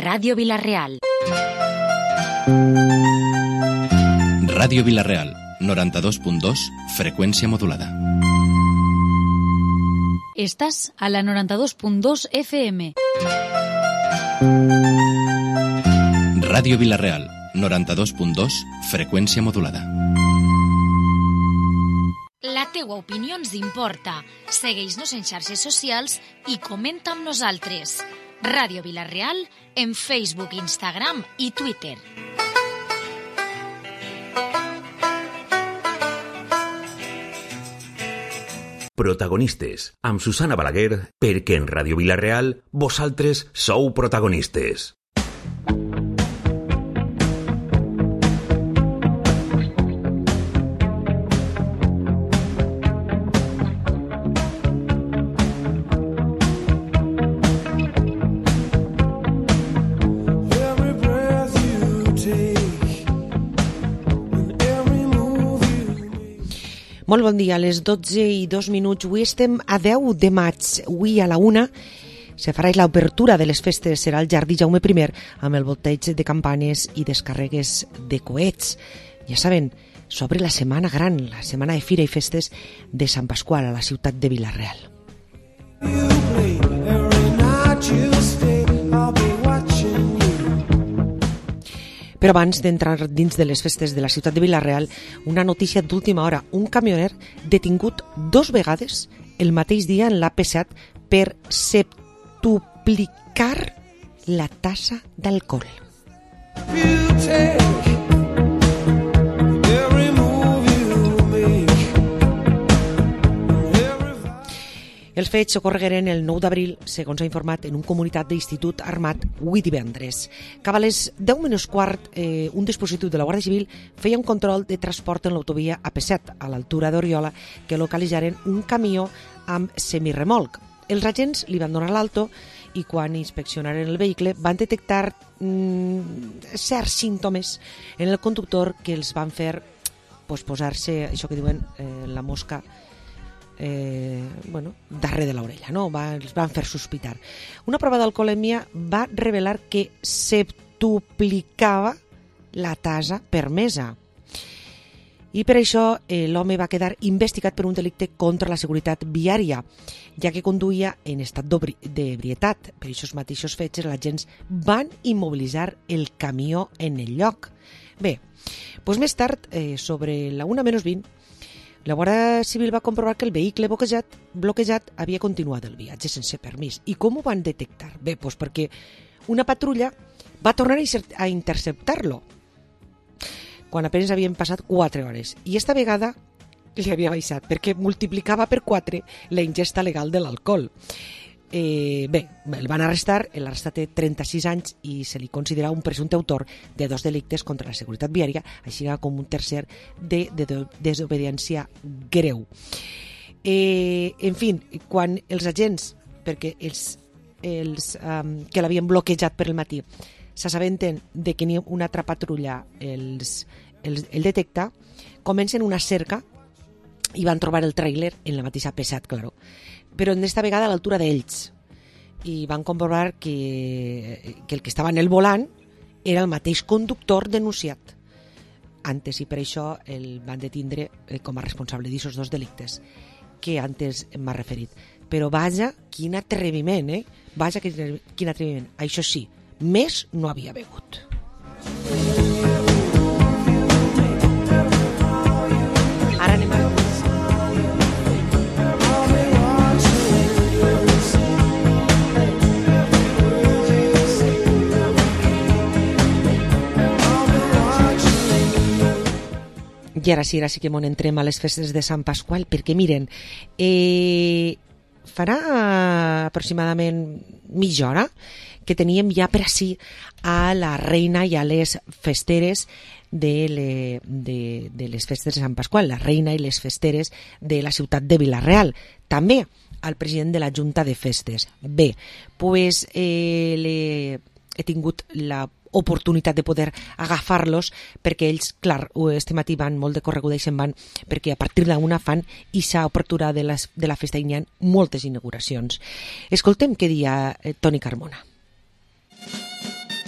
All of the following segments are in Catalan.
Ràdio Vila-real. Ràdio Vila-real, 92.2, freqüència modulada. Estàs a la 92.2 FM. Ràdio Vila-real, 92.2, freqüència modulada. La teua opinió ens importa. Segueix-nos en xarxes socials i comenta amb nosaltres. Ràdio Vila-real en Facebook, Instagram i Twitter. Protagonistes, amb Susana Balaguer, perquè en Ràdio Vila-real vosaltres sou protagonistes. Molt bon dia, a les 12:02. Avui estem a 10 de maig. Avui a la 1 se farà l'obertura de les festes. Serà el Jardí Jaume I amb el volteig de campanes i descarregues de coets. Ja saben, s'obre la setmana gran, la setmana de fira i festes de Sant Pasqual a la ciutat de Vila-real. Però abans d'entrar dins de les festes de la ciutat de Vila-real, una notícia d'última hora. Un camioner detingut 2 vegades el mateix dia en l'AP7 per septuplicar la tassa d'alcohol. Els fets ocorregueren el 9 d'abril, segons ha informat en un comunicat d'Institut Armat avui divendres. Cap a les 10:15, un dispositiu de la Guàrdia Civil feia un control de transport en l'autovia AP7 a l'altura d'Oriola que localitzaren un camió amb semirremolc. Els agents li van donar l'alto i quan inspeccionaren el vehicle van detectar certs símptomes en el conductor que els van fer posar-se, això que diuen la mosca, darrere de l'orella, no? Els van fer sospitar. Una prova d'alcoholèmia va revelar que septuplicava la tassa permesa. I per això l'home va quedar investigat per un delicte contra la seguretat viària, ja que conduïa en estat d'ebrietat. Per aquests mateixos fets, els agents van immobilitzar el camió en el lloc. Bé, doncs més tard, sobre la 1:20, la Guàrdia Civil va comprovar que el vehicle bloquejat havia continuat el viatge sense permís. I com ho van detectar? Bé, doncs perquè una patrulla va tornar a interceptar-lo quan apenas havien passat 4 hores. I esta vegada li havia baixat perquè multiplicava per 4 la ingesta legal de l'alcohol. Bé, el van arrestar, l'arrestat té 36 anys i se li considera un presumpte autor de 2 delictes contra la seguretat viària, així com un tercer de desobediència greu. En fi, quan els agents, perquè els que l'havien bloquejat per el matí, s'assabenten de que una altra patrulla el detecta, comencen una cerca i van trobar el tràiler en la mateixa AP7, claro, però en esta vegada a l'altura d'ells, i van comprovar que el que estava en el volant era el mateix conductor denunciat antes, i per això el van detindre com a responsable d'aquests 2 delictes que antes m'ha referit. Però vaja, quin atreviment, Vaja, quin atreviment. Això sí, més no havia begut. Ara anem a... I ara sí que m'on entrem a les festes de Sant Pasqual, perquè miren, farà aproximadament mitja hora que teníem ja per ací a la reina i a les festeres de les festes de Sant Pasqual, la reina i les festeres de la ciutat de Vila-real. També al president de la Junta de Festes. Bé, doncs he tingut la oportunitat de poder agafar-los perquè ells, clar, este matí van molt de correguda i se'n van perquè a partir d'una fan ixa obertura de la festa i n'hi ha moltes inauguracions. Escoltem què dia Toni Carmona.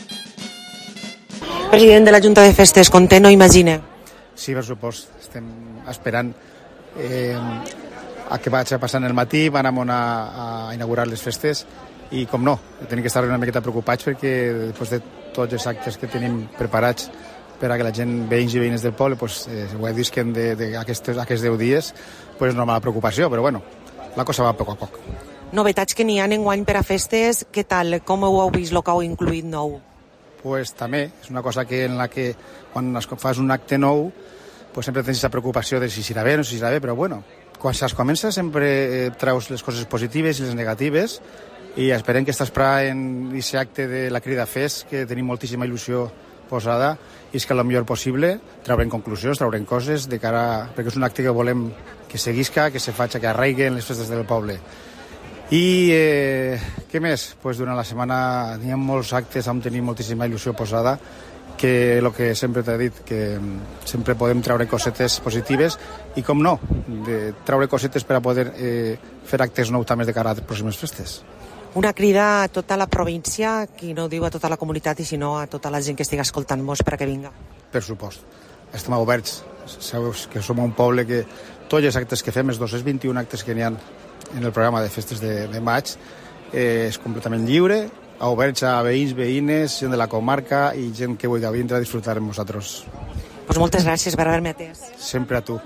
President de la Junta de Festes, content, no imagina? Sí, per supost. Estem esperant a que vagi passant el matí, van a inaugurar les festes i, com no, tenim que estar una miqueta preocupats perquè després de tots els actes que tenim preparats per a que la gent, veïns i veïnes del poble, ho visquen d'aquests 10 dies, és una mala preocupació, però bueno, la cosa va a poc a poc. Novetats que n'hi ha enguany per a festes, què tal? Com ho heu vist, el que heu incluït nou? Pues també, és una cosa en la que quan fas un acte nou, sempre tens aquesta preocupació de si serà bé o no si serà bé, però bueno, quan se'ls comença sempre treus les coses positives i les negatives i esperem que estàs en aquest acte de la crida fest, que tenim moltíssima il·lusió posada, i és que el millor possible traurem conclusions, traurem coses de cara, perquè és un acte que volem que seguisca, que se faci, que arraiguen les festes del poble. I què més? Durant la setmana hi ha molts actes on tenim moltíssima il·lusió posada, que el que sempre t'he dit, que sempre podem treure cosetes positives i, com no, de treure cosetes per a poder fer actes nous també de cara a les pròximes festes. Una crida a tota la província, qui no diu a tota la comunitat, i si no a tota la gent que estigui escoltant-nos per a que vinga. Per supost. Estem oberts. Sabeu que som un poble que tots els actes que fem, els 221 actes que n'hi ha en el programa de festes de maig, és completament lliure, oberts a veïns, veïnes, gent de la comarca i gent que vulgui vindre a disfrutar amb nosaltres. Pues moltes gràcies per haver-me atès. Sempre a tu.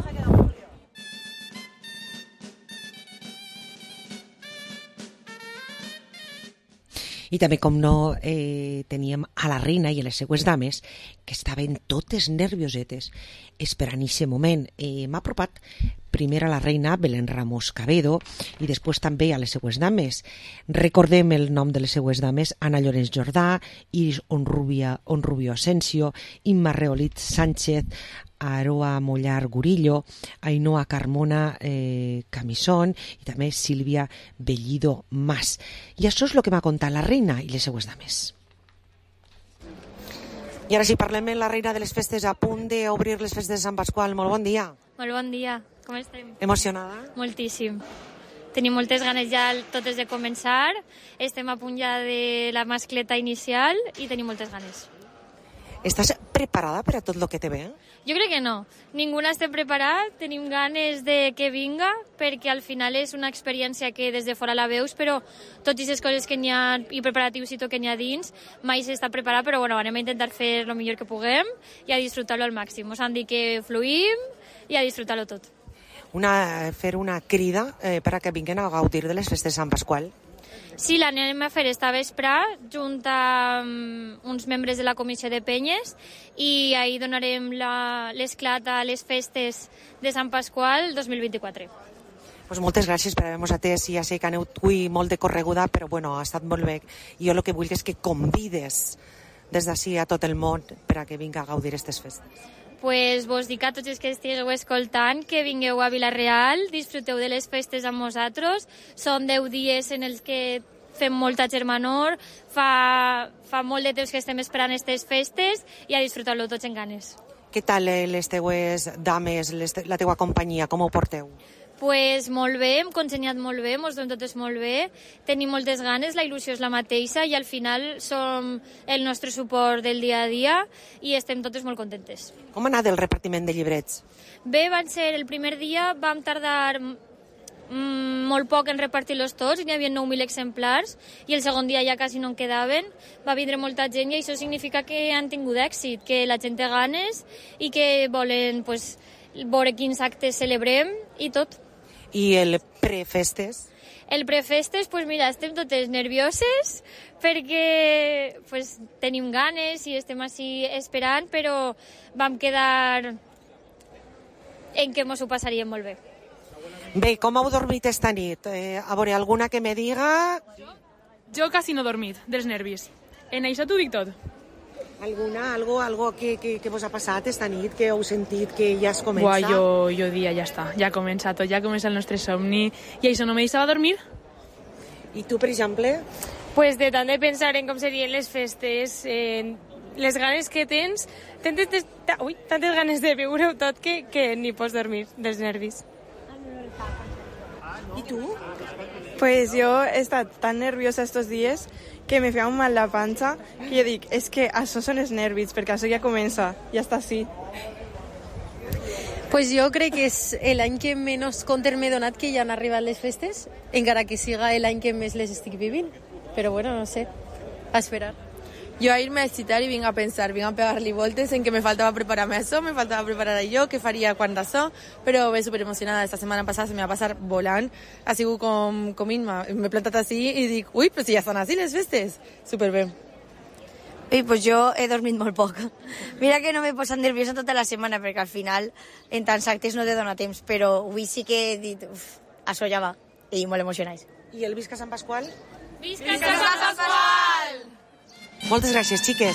I també, com no, teníem a la reina i a les seues dames que estaven totes nerviosetes esperant aquest moment. M'ha apropat primer a la reina Belén Ramos Cabedo i després també a les seues dames. Recordem el nom de les seues dames: Ana Llorenç Jordà, Iris Onrubio Asensio, Imma Reolit Sánchez, Aroa Mollar Gurillo, Ainhoa Carmona Camisón i també Sílvia Bellido Mas. I això és el que m'ha contat la reina i les seues dames. I ara sí, parlem amb la reina de les festes, a punt d'obrir les festes de Sant Pasqual. Molt bon dia. Molt bon dia, com estem? Emocionada? Moltíssim. Tenim moltes ganes ja totes de començar, estem a punt ja de la mascleta inicial i tenim moltes ganes. Estàs preparada per a tot el que te ve? Jo crec que no. Ningú n'està preparat, tenim ganes de que vinga, perquè al final és una experiència que des de fora la veus, però tot i les coses que n'hi ha i preparatius i tot que n'hi ha dins, mai s'està preparat, però bueno, anem a intentar fer el millor que puguem i a disfrutar-lo al màxim. Us han dit que fluïm i a disfrutar-lo tot. Fer una crida per a que vinguin a gaudir de les festes de Sant Pasqual. Sí, l'anem a fer esta vespre junt amb uns membres de la comissió de penyes i ahir donarem l'esclat a les festes de Sant Pasqual 2024. Pues moltes gràcies per haver-nos atès. Ja sé que aneu avui molt de correguda, però bueno, ha estat molt bé. Jo el que vull és que convides des d'ací a tot el món per a que vinga a gaudir aquestes festes. Pues vos dic a tots els que estigueu escoltant que vingueu a Vila-real, disfruteu de les festes amb nosaltres. Són 10 dies en els que fem molta germanor, fa molt de temps que estem esperant aquestes festes i a disfrutar-lo tots en ganes. Què tal les teues dames, la teua companyia, com ho porteu? Pues molt bé, hem consenyat molt bé, ens donem totes molt bé, tenim moltes ganes, la il·lusió és la mateixa i al final som el nostre suport del dia a dia i estem totes molt contentes. Com ha anat el repartiment de llibrets? Bé, el primer dia vam tardar molt poc en repartir-los tots, n'hi havia 9.000 exemplars i el segon dia ja quasi no en quedaven, va vindre molta gent i això significa que han tingut èxit, que la gent té ganes i que volen veure quins actes celebrem i tot. I el prefestes? El prefestes, mira, estem totes nervioses perquè tenim ganes i estem així esperant, però vam quedar en que mos ho passaríem molt bé. Bé, com heu dormit esta nit? A veure, alguna que me diga... Jo quasi no he dormit, dels nervis. En això t'ho dic tot. Algo que vos ha passat esta nit, que heu sentit que ja es comença? Buah, jo dia ja està, ja comença tot, ja comença el nostre somni, i això no me deixava dormir. I tu, per exemple? Pues de tant de pensar en com serien les festes, les ganes que tens ganes de viure-ho tot que ni pots dormir dels nervis. ¿Y tú? Pues yo he estado tan nerviosa estos días que me feia un mal la panxa que jo dic, és que això són els nervis, perquè això ja comença, ja està així. Pues jo crec que és l'any que menys compte m'he donat que ja han arribat les festes, encara que siga l'any que més les estic vivint. Però bueno, no sé, a esperar. Yo a irme a excitar y vine a pensar, vine a pegarle voltes en que me faltaba prepararme a eso, me faltaba preparar a yo, qué faría cuando eso, pero ve súper emocionada. Esta semana pasada se me va a pasar volant, así con Inma, me he plantat así y dic, uy, pues si ja estan así les festes, súper bé. Ei, pues jo he dormit molt poc. Mira que no m'he posat nerviosa tota la setmana, perquè al final en tants actes no te dona temps, però avui sí que he dit, això ja va, i molt emocionats. I el Visca Sant Pasqual? Visca Sant Pasqual! Moltes gràcies, xiques.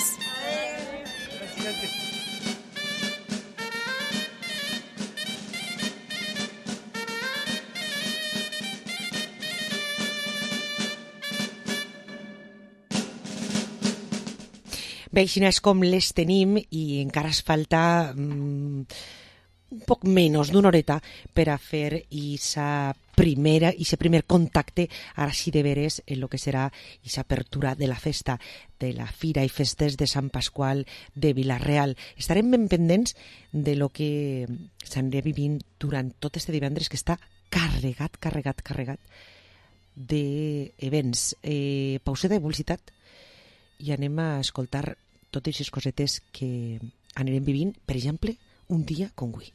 Bé, així és com les tenim i encara es falta un poc menys d'una horeta per a fer aquest primer contacte, ara sí de veres, en el que serà aquesta apertura de la festa, de la Fira i Festes de Sant Pasqual de Vila-real. Estarem ben pendents de lo que s'anirà vivint durant tot este divendres, que està carregat d'events. Pauseta de publicitat i anem a escoltar totes les cosetes que anirem vivint, per exemple, un dia com avui.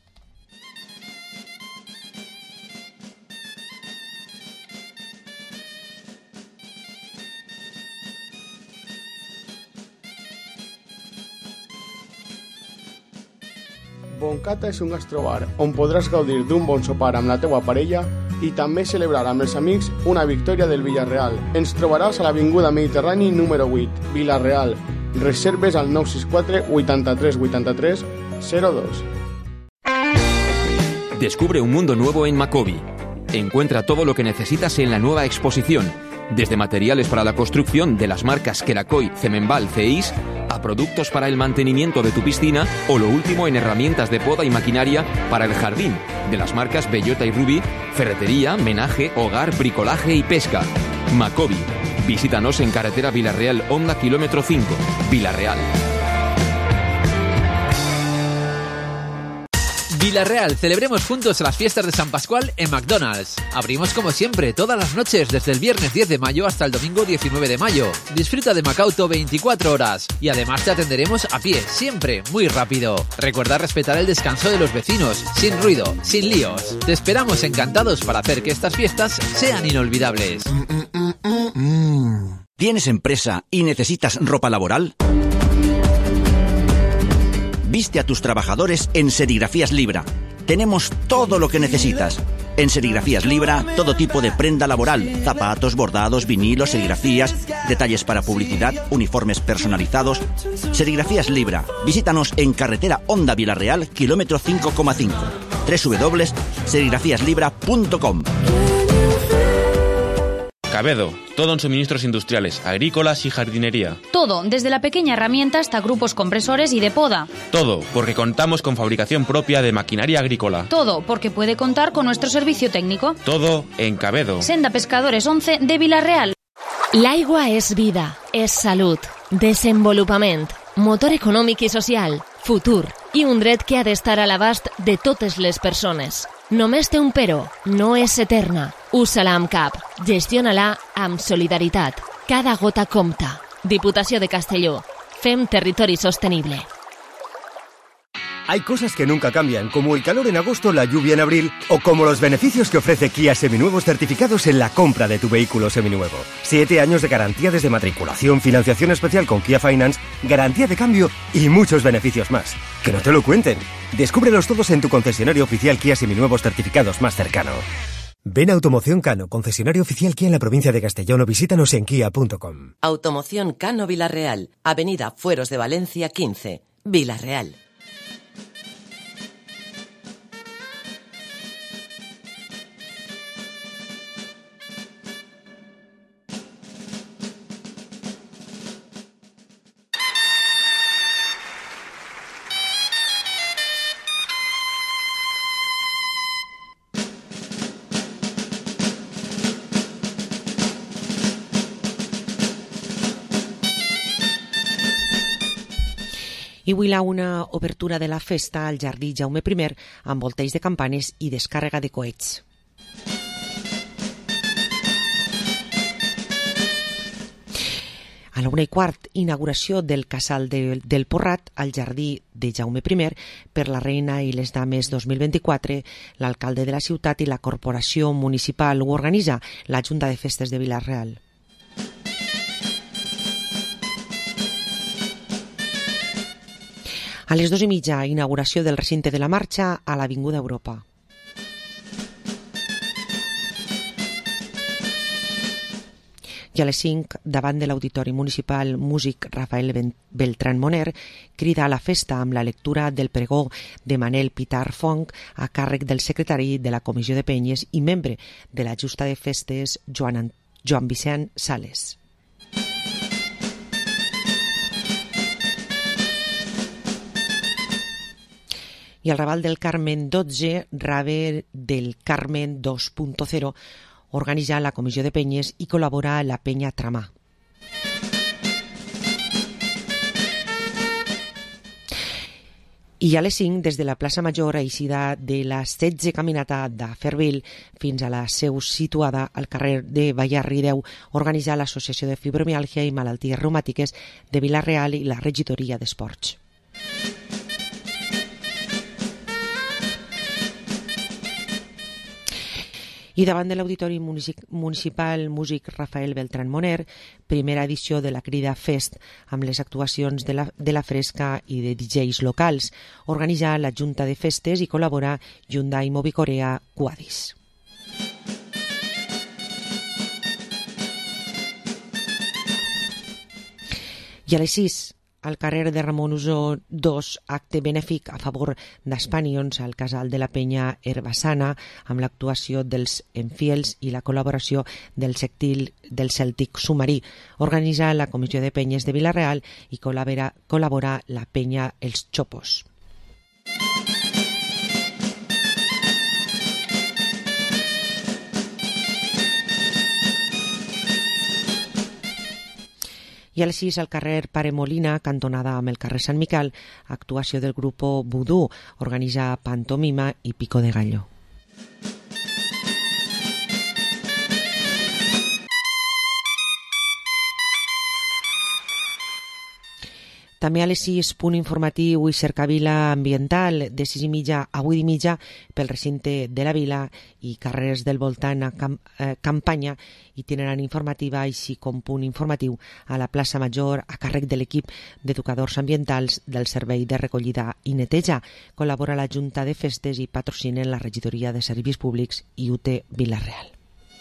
Boncata és un gastrobar on podràs gaudir d'un bon sopar amb la teua parella i també celebrar amb els amics una victòria del Villarreal. Ens trobaràs a l'Avinguda Mediterrani número 8, Vila-real. Reserves al 964 83 83 02. Descubre un mundo nuevo en Macobi. Encuentra todo lo que necesitas en la nueva exposición, desde materiales para la construcción de las marcas Queracoy, Cemenbal, CEIS, a productos para el mantenimiento de tu piscina o lo último en herramientas de poda y maquinaria para el jardín, de las marcas Bellota y Rubí, ferretería, menaje, hogar, bricolaje y pesca. Macobi. Visítanos en carretera Vila-real, Honda, kilómetro 5, Vila-real. Vila-real, celebremos juntos las fiestas de San Pascual en McDonald's. Abrimos como siempre todas las noches desde el viernes 10 de mayo hasta el domingo 19 de mayo. Disfruta de Macauto 24 horas y además te atenderemos a pie, siempre muy rápido. Recuerda respetar el descanso de los vecinos, sin ruido, sin líos. Te esperamos encantados para hacer que estas fiestas sean inolvidables. ¿Tienes empresa y necesitas ropa laboral? Viste a tus trabajadores en Serigrafías Libra. Tenemos todo lo que necesitas. En Serigrafías Libra, todo tipo de prenda laboral, zapatos, bordados, vinilos, serigrafías, detalles para publicidad, uniformes personalizados. Serigrafías Libra. Visítanos en carretera Honda Vila-real, kilómetro 5,5. www.serigrafíaslibra.com. Cabedo, todo en suministros industriales, agrícolas y jardinería. Todo, desde la pequeña herramienta hasta grupos compresores y de poda. Todo, porque contamos con fabricación propia de maquinaria agrícola. Todo, porque puede contar con nuestro servicio técnico. Todo en Cabedo. Senda Pescadores 11 de Vila-real. L'aigua és vida, és salut, desenvolupament, motor econòmic i social, futur i un dret que ha d'estar a l'abast de totes les persones. Només té un però, no és eterna. Usa-la amb cap, gestiona-la amb solidaritat. Cada gota compta. Diputació de Castelló. Fem territori sostenible. Hay cosas que nunca cambian, como el calor en agosto, la lluvia en abril, o como los beneficios que ofrece Kia Seminuevos certificados en la compra de tu vehículo seminuevo. 7 años de garantía desde matriculación, financiación especial con Kia Finance, garantía de cambio y muchos beneficios más. Que no te lo cuenten. Descúbrelos todos en tu concesionario oficial Kia Seminuevos certificados más cercano. Ven a Automoción Cano, concesionario oficial Kia en la provincia de Castellón, o visítanos en kia.com. Automoción Cano Vila-real, Avenida Fueros de Valencia 15, Vila-real. I avui una obertura de la festa al Jardí Jaume I amb volteig de campanes i descàrrega de coets. A la 1:15, inauguració del Casal del Porrat al Jardí de Jaume I per la Reina i les Dames 2024. L'alcalde de la ciutat i la corporació municipal ho organitza, la Junta de Festes de Vila-real. A les 2:30, inauguració del recinte de la marxa a l'Avinguda Europa. I a les 5, davant de l'Auditori Municipal Músic Rafael Beltrán Moner, crida a la festa amb la lectura del pregó de Manel Pitar Fong a càrrec del secretari de la Comissió de Penyes i membre de la Junta de Festes, Joan Vicent Sales. I el Raval del Carmen 12, Rave del Carmen 2.0, organitza la Comissió de Penyes i col·labora la Penya Tramà. I a les 5, des de la plaça Major, eixida de la 16 caminata de Ferville fins a la seu situada al carrer de Vallarrideu, organitza l'Associació de Fibromiàlgia i Malalties Reumàtiques de Vila-real i la Regidoria d'Esports. I davant de l'Auditori Municipal Músic Rafael Beltrán Moner, primera edició de la Crida Fest amb les actuacions de la Fresca i de DJs locals, organitza la Junta de Festes i col·labora Hyundai Mobicorea Quadis. I a les 6, al carrer de Ramon Usó 2, acte benèfic a favor d'Espanions al Casal de la Penya Herbassana amb l'actuació dels Enfiels i la col·laboració del Cèltic Submarí. Organitza la Comissió de Penyes de Vila-real i col·labora la Penya Els Xopos. I a les 6, al carrer Pare Molina, cantonada amb el carrer Sant Miquel, actuació del grup Vudú, organitza Pantomima i Pico de Gallo. També a les 6, punt informatiu i cercavila ambiental de 6:30 a 8:30 pel recinte de la vila i carrers del voltant a campanya itinerant informativa, així com punt informatiu a la plaça Major a càrrec de l'equip d'educadors ambientals del Servei de Recollida i Neteja. Col·labora la Junta de Festes i patrocinen la Regidoria de Serveis Públics i UT Vila-real.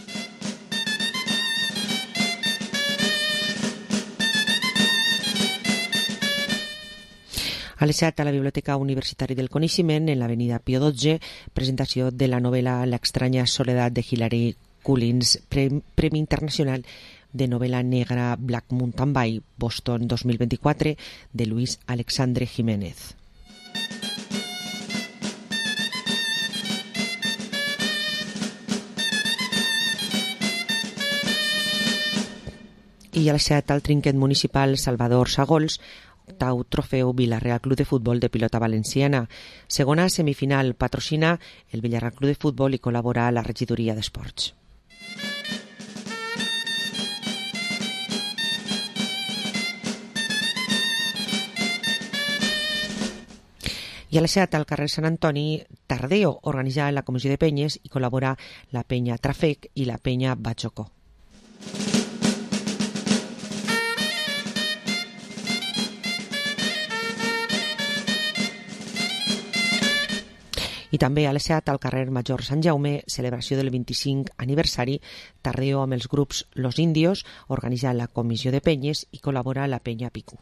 A les 7, a la Biblioteca Universitària del Coneixement, en l'avenida Pío XII, presentació de la novel·la L'extraña soledad de Hilary Collins, Premi Internacional de novel·la negra Black Mountain Bay, Boston 2024, de Luis Alexandre Jiménez. I a les 7, al trinquet municipal Salvador Sagols, octau trofeu Vila-real Club de Futbol de pilota valenciana. Segona semifinal, patrocina el Vila-real Club de Futbol i col·labora la Regidoria d'Esports. I a les 7, al carrer Sant Antoni, Tardeo, organitza la Comissió de Penyes i col·labora la Penya Trafec i la Penya Batxocó. I també a les 7, al carrer Major Sant Jaume, celebració del 25 aniversari, Tardeo amb els grups Los Indios, organitza la Comissió de Penyes i col·labora la Penya Picu.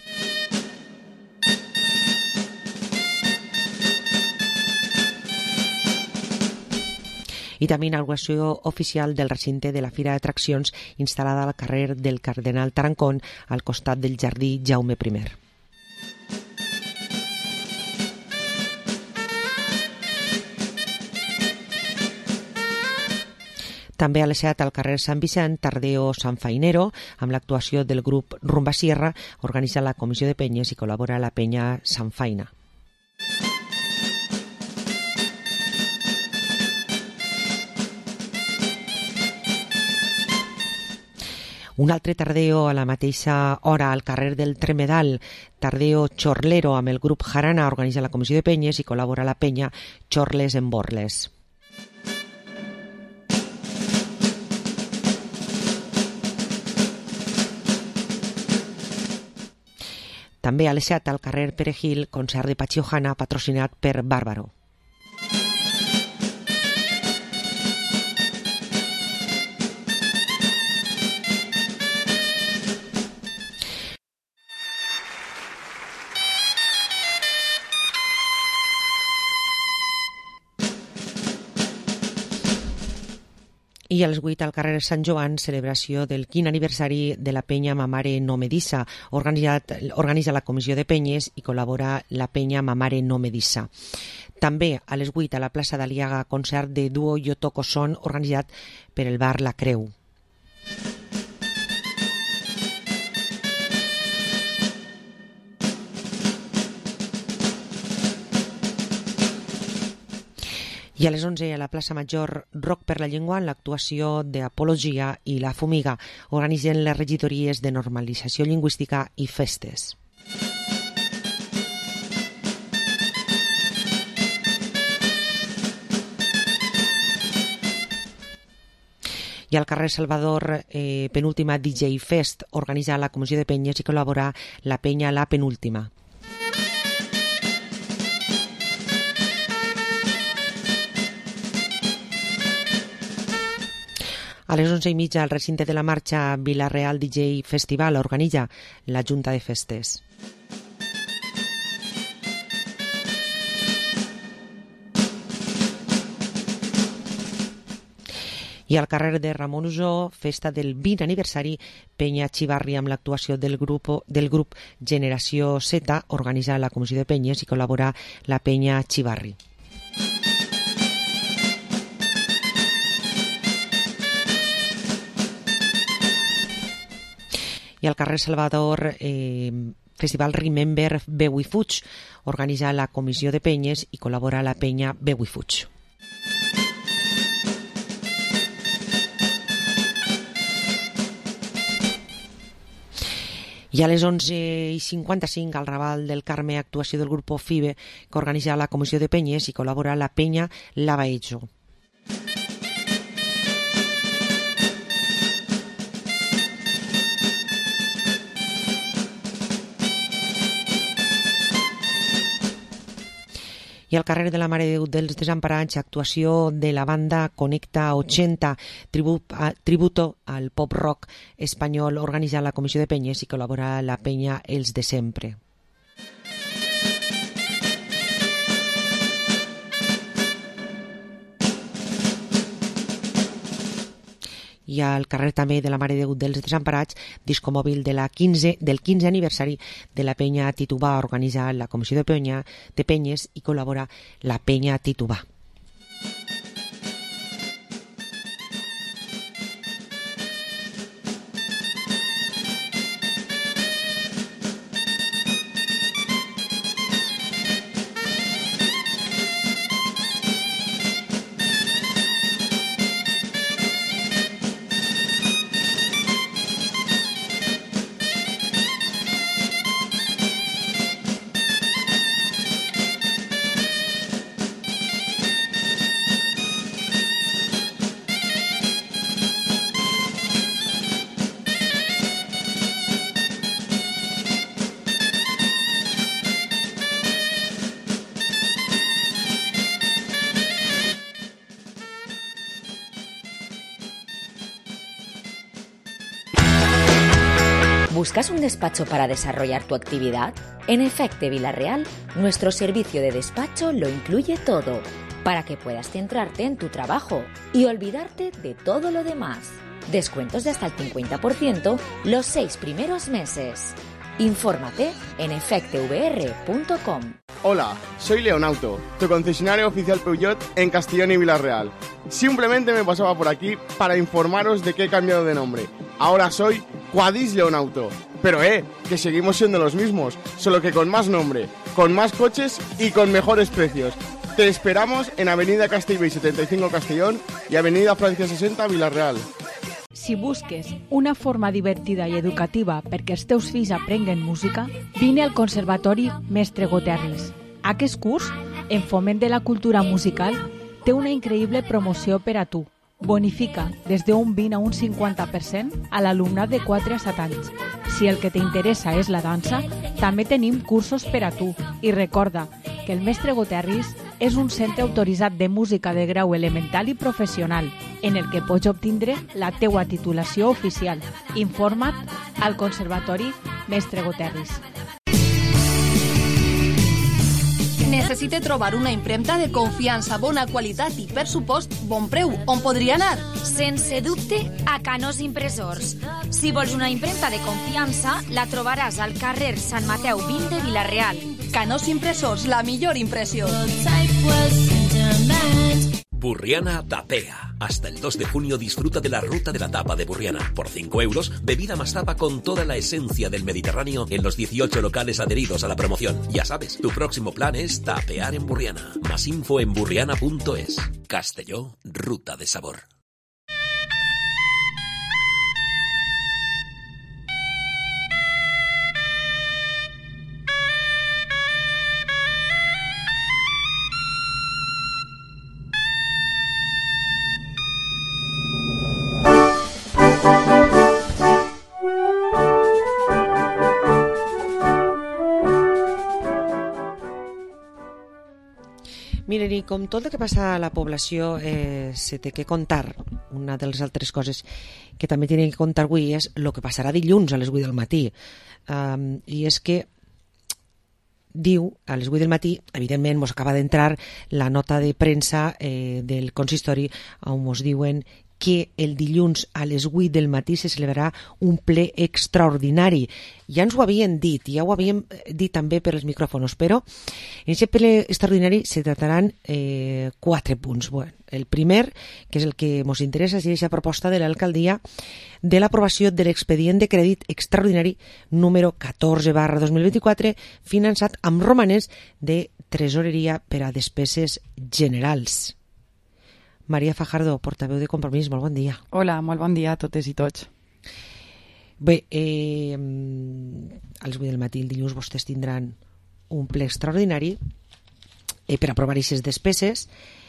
I també inauguració oficial del recinte de la Fira d'Atraccions instal·lada al carrer del Cardenal Tarancón al costat del Jardí Jaume I. També a les 7 al carrer Sant Vicent, Tardeo Sant Fainero, amb l'actuació del grup Rumba Sierra, organitza la Comissió de Penyes i col·labora la penya Sant Faina. Un altre tardeo a la mateixa hora al carrer del Tremedal, tardeo Chorlero amb el grup Jarana, organitza la Comissió de Penyes i col·labora la penya Chorles en Borles. També a les 7 al carrer Perejil, concert de Pachiojana patrocinat per Bàrbaro. I a les 8 al carrer Sant Joan, celebració del 5è aniversari de la penya Mamare No Medissa. Organitza la Comissió de Penyes i col·labora la penya Mamare No Medissa. També a les 8 a la plaça d'Aliaga, concert de duo Yo Toco Son, organitzat per el bar La Creu. I a les 11 a la plaça Major, Rock per la Llengua, en l'actuació d'Apologia i La Fumiga, organitzen les regidories de normalització lingüística i festes. I al carrer Salvador, penúltima DJ Fest, organitza la Comissió de Penyes i col·labora la penya La Penúltima. A les 11:30 al recinte de la marxa, Vila-real DJ Festival organitza la Junta de Festes. I al carrer de Ramon Usó, festa del 20 aniversari, penya Xivarri amb l'actuació del grup Generació Z, organitza la Comissió de Penyes i col·labora la penya Xivarri. I al carrer Salvador, Festival Remember Beu i Fuig, organitza la Comissió de Penyes i col·labora la penya Beu i Fuig. I a les 11:55 al Raval del Carme, actuació del grup FIBE, que organitza la Comissió de Penyes i col·labora la penya Lavaejo. I al carrer de la Mare de Déu dels Desemparats, actuació de la banda Conecta 80, tributo al pop rock espanyol, organitza la Comissió de Penyes i col·labora la penya Els de Sempre. I al carrer també de la Mare de Déu dels Desemparats, disco mòbil del 15è aniversari de la penya Titubà, organitza la Comissió de Penyes i col·labora la penya Titubà. ¿Buscas un despacho para desarrollar tu actividad? En Efecte Vila-real, nuestro servicio de despacho lo incluye todo, para que puedas centrarte en tu trabajo y olvidarte de todo lo demás. Descuentos de hasta el 50% los 6 primeros meses. Infórmate en efectevr.com. Hola, soy Leonauto, tu concesionario oficial Peugeot en Castellón y Vila-real. Simplemente me pasaba por aquí para informaros de que he cambiado de nombre. Ahora soy Quadis Leonauto. Pero que seguimos siendo los mismos, solo que con más nombre, con más coches y con mejores precios. Te esperamos en Avenida Castellbell 75 Castellón y Avenida Francia 60 Vila-real. Si busques una forma divertida i educativa perquè els teus fills aprenguen música, vine al Conservatori Mestre Goterris. Aquest curs, en foment de la cultura musical, té una increïble promoció per a tu. Bonifica des d'un 20 a un 50% a l'alumnat de 4 a 7 anys. Si el que t'interessa és la dansa, també tenim cursos per a tu. I recorda que el Mestre Goterris és un centre autoritzat de música de grau elemental i professional, en el que pots obtindre la teua titulació oficial. Informa't al Conservatori Mestre Goterris. Necessite trobar una impremta de confiança, bona qualitat i, per supost, bon preu. On podria anar? Sense dubte, a Canós Impressors. Si vols una impremta de confiança, la trobaràs al carrer Sant Mateu 20 de Vila-real. Canós Impressors, la millor impressió. Burriana Tapea. Hasta el 2 de junio disfruta de la ruta de la tapa de Burriana. Por 5 euros, bebida más tapa con toda la esencia del Mediterráneo en los 18 locales adheridos a la promoción. Ya sabes, tu próximo plan es tapear en Burriana. Más info en burriana.es. Castelló, ruta de sabor. Miren, i com tot el que passa a la població se té que contar, una de les altres coses que també tenen que contar avui és el que passarà dilluns a les 8 del matí. I és que diu, a les 8 del matí, evidentment mos acaba d'entrar la nota de premsa del consistori on mos diuen que el dilluns a les 8 del matí se celebrarà un ple extraordinari. Ja ens ho havien dit, ja ho havíem dit també per els micròfons, però en aquest ple extraordinari se trataran 4 punts. Bueno, el primer, que és el que ens interessa, és aquesta proposta de l'alcaldia de l'aprovació de l'expedient de crèdit extraordinari número 14/2024, finançat amb romanents de tresoreria per a despeses generals. Maria Fajardo, portaveu de Compromís, molt bon dia. Hola, molt bon dia a totes i tots. Bé, a les 8 del matí, el dilluns, vostès tindran un ple extraordinari per aprovar aquestes despeses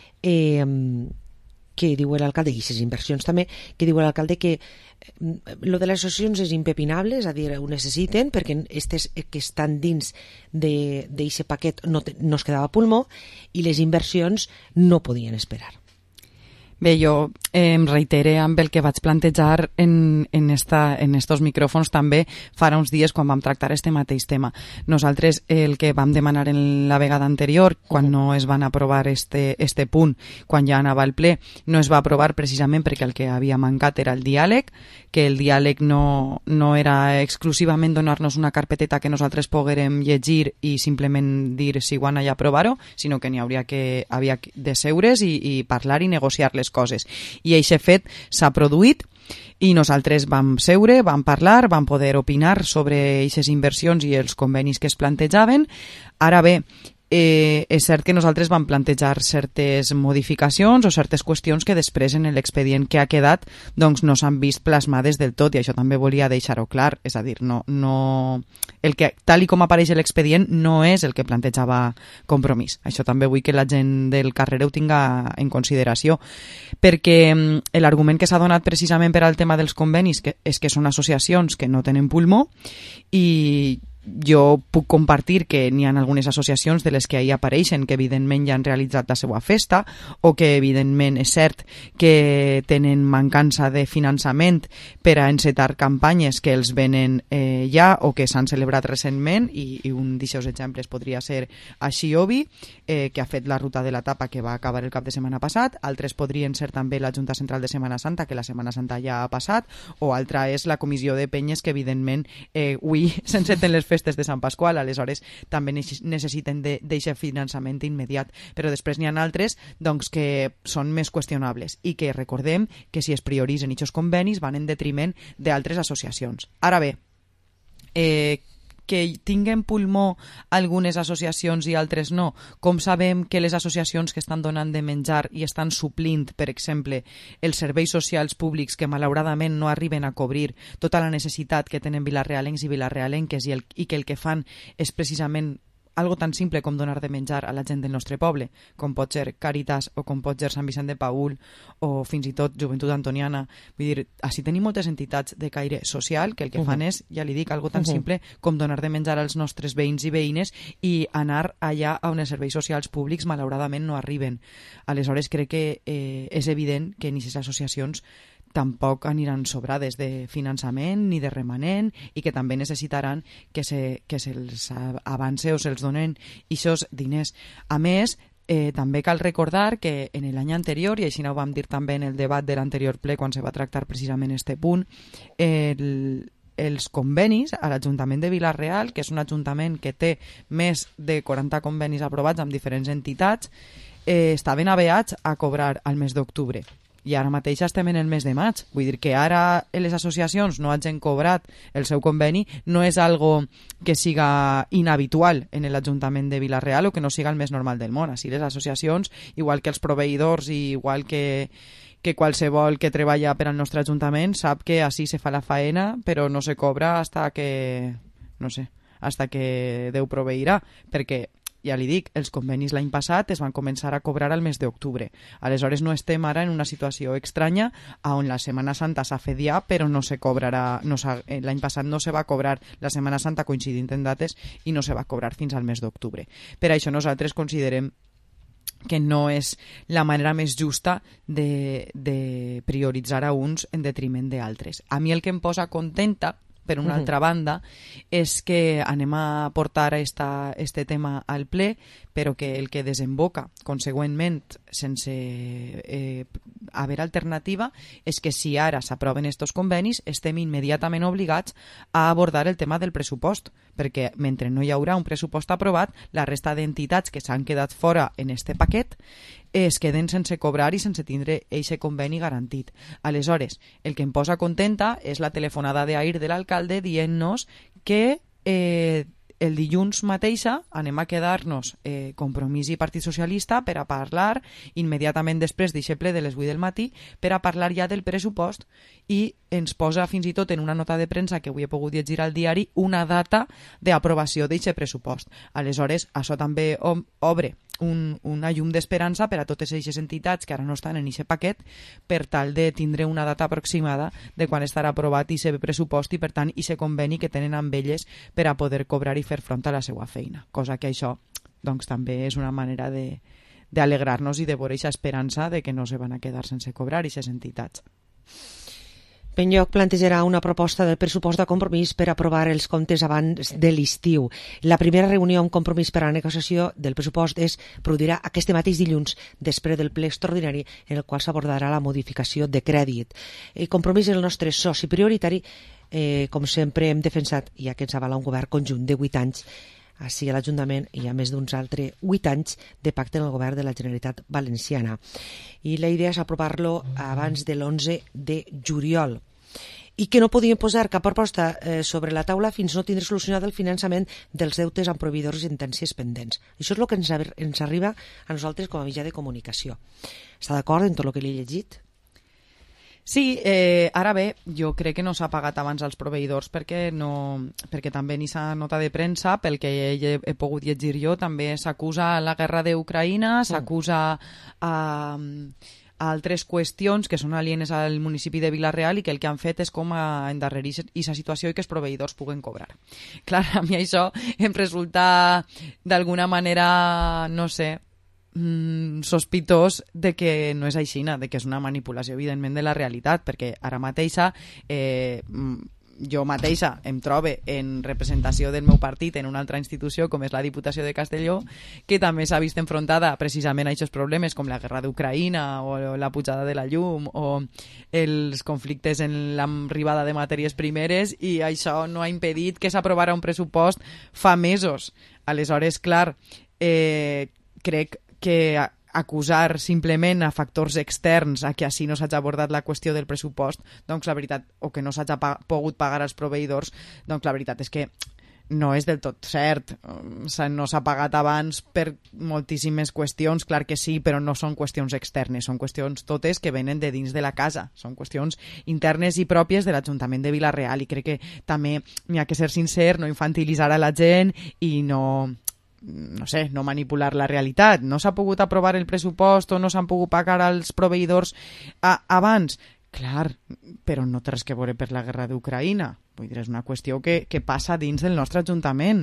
que diu l'alcalde, i aquestes inversions també, que diu l'alcalde que lo de les associacions és impepinable, és a dir, ho necessiten perquè aquestes que estan dins d'aquest paquet no es quedava pulmó i les inversions no podien esperar. Bé, jo em reiteré amb el que vaig plantejar en estos micròfons també farà uns dies quan vam tractar este mateix tema. Nosaltres el que vam demanar en la vegada anterior, quan no es van aprovar este punt, quan ja anava al ple, no es va aprovar precisament perquè el que havia mancat era el diàleg, que el diàleg no era exclusivament donar-nos una carpeteta que nosaltres poguérem llegir i simplement dir si guana i aprovar-ho, sinó que havia de seure's i parlar i negociar les coses. I aquest fet s'ha produït i nosaltres vam seure, vam parlar, vam poder opinar sobre aquestes inversions i els convenis que es plantejaven. Ara bé, és cert que nosaltres vam plantejar certes modificacions o certes qüestions que després en l'expedient que ha quedat doncs no s'han vist plasmades del tot, i això també volia deixar-ho clar. És a dir, el que tal i com apareix l'expedient no és el que plantejava Compromís. Això també vull que la gent del carrer ho tinga en consideració, perquè l'argument que s'ha donat precisament per al tema dels convenis és que són associacions que no tenen pulmó, i jo puc compartir que n'hi ha algunes associacions de les que ahir apareixen que evidentment ja han realitzat la seva festa o que evidentment és cert que tenen mancança de finançament per a encetar campanyes que els venen ja o que s'han celebrat recentment, i un d'aquests exemples podria ser Aixiobi, que ha fet la ruta de la tapa que va acabar el cap de setmana passat. Altres podrien ser també la Junta Central de Setmana Santa, que la Setmana Santa ja ha passat, o altra és la Comissió de Penyes, que evidentment avui s'enceten les festes festes de Sant Pasqual, aleshores també necessiten d'aquest finançament immediat. Però després n'hi ha altres doncs, que són més qüestionables i que recordem que si es prioritzen aquests convenis van en detriment d'altres associacions. Ara bé, que tinguen pulmó algunes associacions i altres no. Com sabem que les associacions que estan donant de menjar i estan suplint, per exemple, els serveis socials públics que malauradament no arriben a cobrir tota la necessitat que tenen vilarealencs i vilarealenques i que el que fan és precisament algo tan simple com donar de menjar a la gent del nostre poble, com pot ser Càritas o com pot ser Sant Vicent de Paül o fins i tot Joventut Antoniana. Vull dir, així tenim moltes entitats de caire social que el que fan és, ja li dic, algo tan simple com donar de menjar als nostres veïns i veïnes i anar allà on els serveis socials públics malauradament no arriben. Aleshores crec que és evident que en aquestes associacions tampoc aniran sobrades de finançament ni de remanent i que també necessitaran que se'ls avance o se'ls donen aquests diners. A més, també cal recordar que en l'any anterior, i així ho vam dir també en el debat de l'anterior ple quan se va tractar precisament este punt, els convenis a l'Ajuntament de Vila-real, que és un ajuntament que té més de 40 convenis aprovats amb diferents entitats, estaven aveats a cobrar al mes d'octubre. I ara mateix estem en el mes de maig. Vull dir que ara les associacions no hagin cobrat el seu conveni no és algo que siga inhabitual en l'Ajuntament de Vila-real o que no siga el més normal del món. Així les associacions, igual que els proveïdors i igual que qualsevol que treballa per al nostre Ajuntament, sap que així se fa la faena però no se cobra hasta que Déu proveirà, perquè ja li dic, els convenis l'any passat es van començar a cobrar al mes d'octubre. Aleshores no estem ara en una situació estranya on la Setmana Santa s'ha fet ja, però no se cobrarà, l'any passat no se va cobrar la Setmana Santa coincidint en dates i no se va cobrar fins al mes d'octubre. Per això nosaltres considerem que no és la manera més justa de prioritzar a uns en detriment d'altres. A mi el que em posa contenta, per una altra banda, és que anem a portar este tema al ple, però que el que desemboca, consegüentment, sense haver alternativa, és que si ara s'aproven estos convenis, estem immediatament obligats a abordar el tema del pressupost, perquè mentre no hi haurà un pressupost aprovat, la resta d'entitats que s'han quedat fora en este paquet es queden sense cobrar i sense tindre eixe conveni garantit. Aleshores, el que em posa contenta és la telefonada d'ahir de l'alcalde dient-nos que el dilluns mateixa anem a quedar-nos Compromís i Partit Socialista per a parlar immediatament després d'aquest ple de les 8 del matí per a parlar ja del pressupost i ens posa fins i tot en una nota de premsa que avui he pogut llegir al diari una data d'aprovació d'aquest pressupost. Aleshores, això també obre una llum d'esperança per a totes aquestes entitats que ara no estan en aquest paquet per tal de tindre una data aproximada de quan estarà aprovat aquest pressupost i per tant aquest conveni que tenen amb elles per a poder cobrar i fer front a la seva feina, cosa que això doncs, també és una manera d'alegrar-nos i de veure aquesta esperança de que no se van a quedar sense cobrar aquestes entitats. Benlloc plantejarà una proposta del pressupost de Compromís per aprovar els comptes abans de l'estiu. La primera reunió amb Compromís per a la negociació del pressupost produirà aquest mateix dilluns, després del ple extraordinari en el qual s'abordarà la modificació de crèdit. Compromís és el nostre soci prioritari, com sempre hem defensat, ja que ens avala un govern conjunt de 8 anys així a l'Ajuntament i a més d'uns altres 8 anys de pacte en el govern de la Generalitat Valenciana. I la idea és aprovar-lo abans de l'11 de juliol. I que no podien posar cap proposta sobre la taula fins no tindre solucionat el finançament dels deutes amb proveïdors i sentències pendents. Això és el que ens arriba a nosaltres com a mitjà de comunicació. Està d'acord en tot el que li he llegit? Sí, ara bé, jo crec que no s'ha pagat abans als proveïdors perquè també en aquesta nota de premsa, pel que he pogut llegir jo, també s'acusa la guerra d'Ucraïna, s'acusa a altres qüestions que són alienes al municipi de Vila-real i que el que han fet és com a endarrerir aquesta situació i que els proveïdors puguen cobrar. Clar, a mi això em resulta d'alguna manera, no sé, sospitós de que no és així, de que és una manipulació evidentment de la realitat, perquè ara mateixa jo mateixa em trobe en representació del meu partit en una altra institució com és la Diputació de Castelló, que també s'ha vist enfrontada precisament a aquests problemes com la guerra d'Ucraïna o la pujada de la llum o els conflictes en l'arribada de matèries primeres, i això no ha impedit que s'aprovara un pressupost fa mesos. Aleshores, clar, crec que acusar simplement a factors externs a que així no s'hagi abordat la qüestió del pressupost, doncs la veritat, o que no s'hagi pogut pagar als proveïdors, doncs la veritat és que no és del tot cert. No s'ha pagat abans per moltíssimes qüestions, clar que sí, però no són qüestions externes, són qüestions totes que venen de dins de la casa, són qüestions internes i pròpies de l'Ajuntament de Vila-real, i crec que també n'hi ha que ser sincer, no infantilitzar a la gent i no manipular la realitat. No s'ha pogut aprovar el pressupost o no s'han pogut pagar als proveïdors abans? Clar, però no té res que veure per la guerra d'Ucraïna. Vull dir, és una qüestió que passa dins del nostre Ajuntament.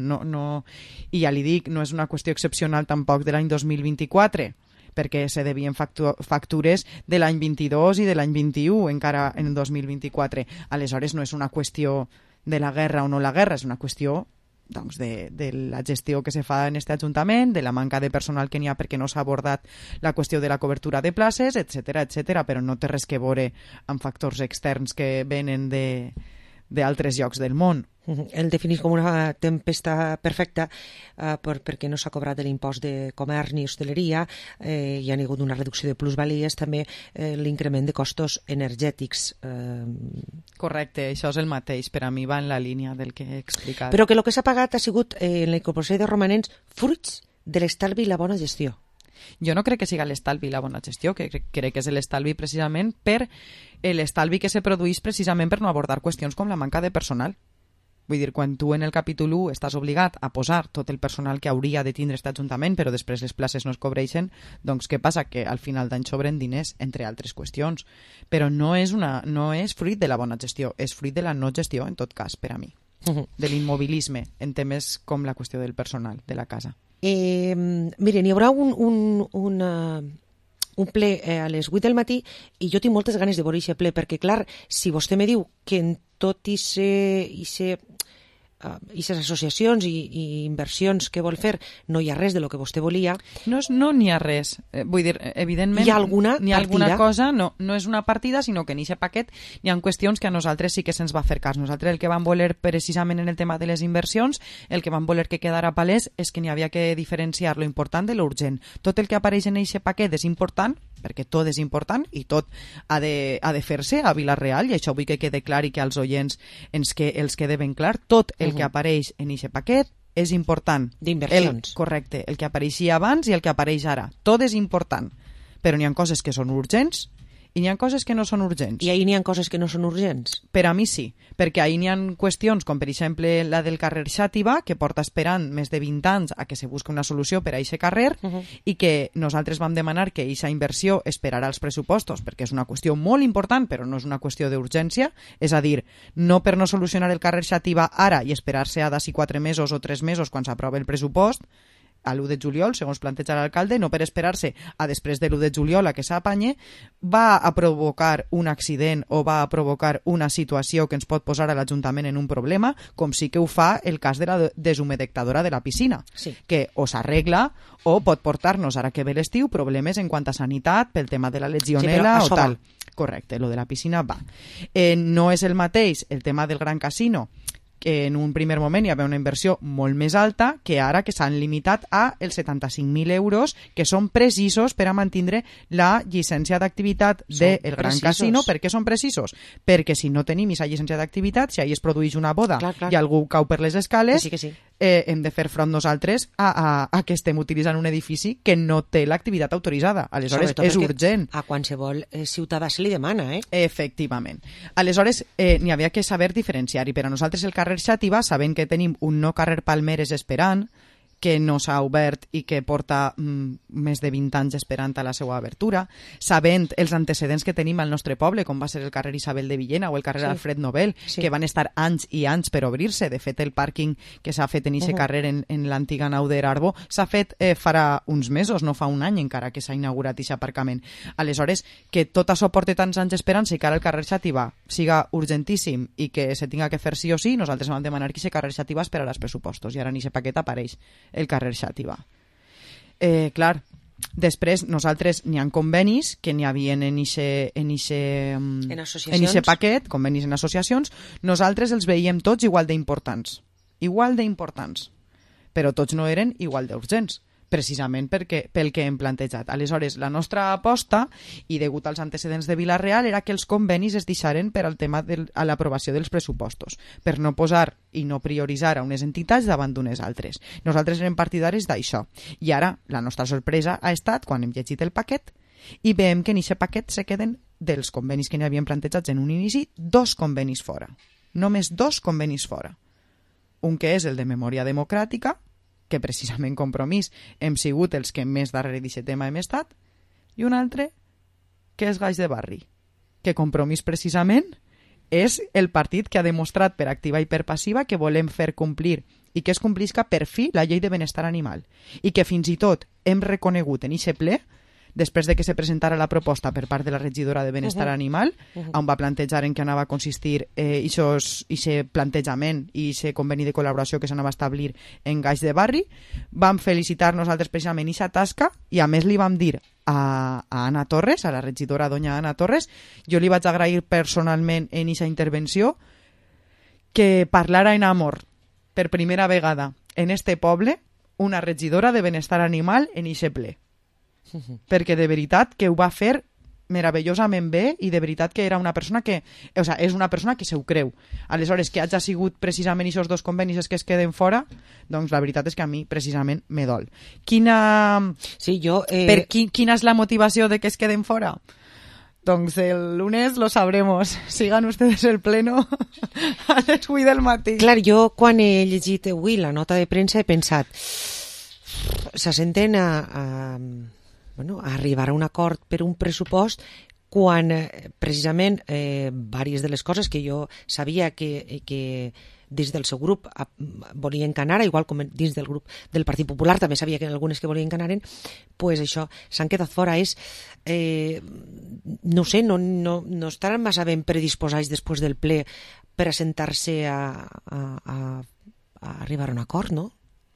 I ja li dic, no és una qüestió excepcional tampoc de l'any 2024, perquè se devien factures de l'any 22 i de l'any 21 encara en el 2024. Aleshores no és una qüestió de la guerra o no la guerra, és una qüestió doncs, de la gestió que se fa en aquest Ajuntament, de la manca de personal que n'hi ha perquè no s'ha abordat la qüestió de la cobertura de places, etc, però no té res que veure amb factors externs que venen d'altres llocs del món. El definís com una tempesta perfecta perquè no s'ha cobrat l'impost de comerç ni hostaleria, hi ha hagut una reducció de plusvalies, també l'increment de costos energètics. Correcte, això és el mateix, per a mi va en la línia del que he explicat. Però que el que s'ha pagat ha sigut en la incorporació de romanents fruits de l'estalvi i la bona gestió. Jo no crec que siga l'estalvi i la bona gestió, que crec que és l'estalvi precisament per l'estalvi que se produeix precisament per no abordar qüestions com la manca de personal. Vull dir, quan tu en el capítol 1 estàs obligat a posar tot el personal que hauria de tindre aquest Ajuntament, però després les places no es cobreixen, doncs què passa? Que al final d'any sobren diners, entre altres qüestions. Però no és fruit de la bona gestió, és fruit de la no gestió, en tot cas, per a mi. De l'immobilisme, en temes com la qüestió del personal de la casa. Miren, hi haurà un ple a les 8 del matí i jo tinc moltes ganes de veure aquest ple, perquè clar, si vostè me diu que en tot i aquestes associacions i inversions que vol fer no hi ha res de lo que vostè volia... No n'hi ha res. Vull dir, evidentment... Hi ha alguna cosa, no és una partida, sinó que en aquest paquet hi ha qüestions que a nosaltres sí que se'ns va fer cas. Nosaltres el que vam voler precisament en el tema de les inversions, el que vam voler que quedara palès és que n'hi havia que diferenciar lo important de lo urgent. Tot el que apareix en aquest paquet és important, perquè tot és important i tot ha de fer-se a Vila-real, i això vull que quede clar i que als oients els quede ben clar. Tot el que apareix en aquest paquet és important. D'inversions. Correcte, el que apareixia abans i el que apareix ara. Tot és important, però n'hi ha coses que són urgents i n'hi ha coses que no són urgents. I ahir n'hi ha coses que no són urgents? Per a mi sí, perquè ahir n'hi ha qüestions com, per exemple, la del carrer Xàtiva, que porta esperant més de 20 anys a que se busqui una solució per a aquest carrer, i que nosaltres vam demanar que aquesta inversió esperarà els pressupostos, perquè és una qüestió molt important, però no és una qüestió d'urgència, és a dir, no per no solucionar el carrer Xàtiva ara i esperar-se a d'ací 4 mesos o 3 mesos quan s'aprova el pressupost, a l'1 de juliol, segons planteja l'alcalde, no per esperar-se a després de l'1 de juliol a que s'apanye, va a provocar un accident o va a provocar una situació que ens pot posar a l'Ajuntament en un problema, com sí que ho fa el cas de la deshumedectadora de la piscina, que o s'arregla o pot portar-nos, ara que ve l'estiu, problemes en quant a sanitat pel tema de la legionela o tal. Correcte, lo de la piscina va. No és el mateix el tema del Gran Casino, que en un primer moment hi havia una inversió molt més alta, que ara que s'han limitat a els 75.000 euros, que són precisos per a mantenir la llicència d'activitat del Gran Casino. Per què són precisos? Perquè si no tenim aquesta llicència d'activitat, si ahir es produeix una boda i algú cau per les escales, hem de fer front nosaltres a que estem utilitzant un edifici que no té l'activitat autoritzada. Aleshores, és urgent. A qualsevol ciutadà se li demana, Efectivament. Aleshores, n'hi havia que saber diferenciar, i per a nosaltres el carrer Xàtiva, sabent que tenim un nou carrer Palmeres esperant, que no s'ha obert i que porta més de 20 anys esperant a la seva obertura, sabent els antecedents que tenim al nostre poble, com va ser el carrer Isabel de Villena o el carrer Alfred Nobel, que van estar anys i anys per obrir-se. De fet, el pàrquing que s'ha fet en aquest carrer, en l'antiga nau d'Erarbo, s'ha fet farà uns mesos, no fa un any encara que s'ha inaugurat aquest aparcament. Aleshores, que tot això porta tants anys esperant i que ara el carrer Xàtiva siga urgentíssim i que se tinga que fer sí o sí, nosaltres vam demanar que aquest carrer Xàtiva esperarà els pressupostos i ara en aquest paquet apareix el carrer Xàtiva. Clar, després nosaltres n'hi ha convenis que n'hi havien en aquest paquet, convenis en associacions, nosaltres els veiem tots igual d'importants, però tots no eren igual d'urgents, precisament pel que hem plantejat. Aleshores, la nostra aposta, i degut als antecedents de Vila-real, era que els convenis es deixaren per al tema a l'aprovació dels pressupostos, per no posar i no prioritzar a unes entitats davant d'unes altres. Nosaltres érem partidaris d'això. I ara, la nostra sorpresa ha estat, quan hem llegit el paquet, i veiem que en aquest paquet se queden, dels convenis que n'hi havien plantejats en un inici, 2 convenis fora. Només 2 convenis fora. Un que és el de memòria democràtica, que precisament Compromís hem sigut els que més darrere d'aquest tema hem estat, i un altre que és Gaix de Barri, que Compromís precisament és el partit que ha demostrat per activa i per passiva que volem fer complir i que es complisca per fi la llei de benestar animal i que fins i tot hem reconegut en aquest ple, després de que se presentara la proposta per part de la regidora de Benestar Animal, on va plantejar en què anava a consistir aquest plantejament i aquest conveni de col·laboració que s'anava a establir en Gaix de Barri, vam felicitar nosaltres precisament aquesta tasca i a més li vam dir a Anna Torres, a la regidora doña Anna Torres, jo li vaig agrair personalment en aquesta intervenció que parlara en amor per primera vegada en este poble una regidora de Benestar Animal en aquest ple. Perquè de veritat que ho va fer meravellosament bé i de veritat que era una persona que, és una persona que se ho creu. Aleshores, que hagi sigut precisament aquests 2 convenis que es queden fora, doncs la veritat és que a mi precisament me dol. Quina és la motivació de que es queden fora? Doncs el lunes lo sabremos. Sigan ustedes el pleno a les 8 del matí. Clar, jo quan he llegit avui la nota de premsa he pensat se senten a arribar a un acord per un pressupost quan precisament diverses de les coses que jo sabia que dins del seu grup volien que anara, igual com dins del grup del Partit Popular també sabia que algunes que volien que anaren, pues això s'han quedat fora. No sé, no estaran massa ben predisposats després del ple per assentar-se a arribar a un acord, no?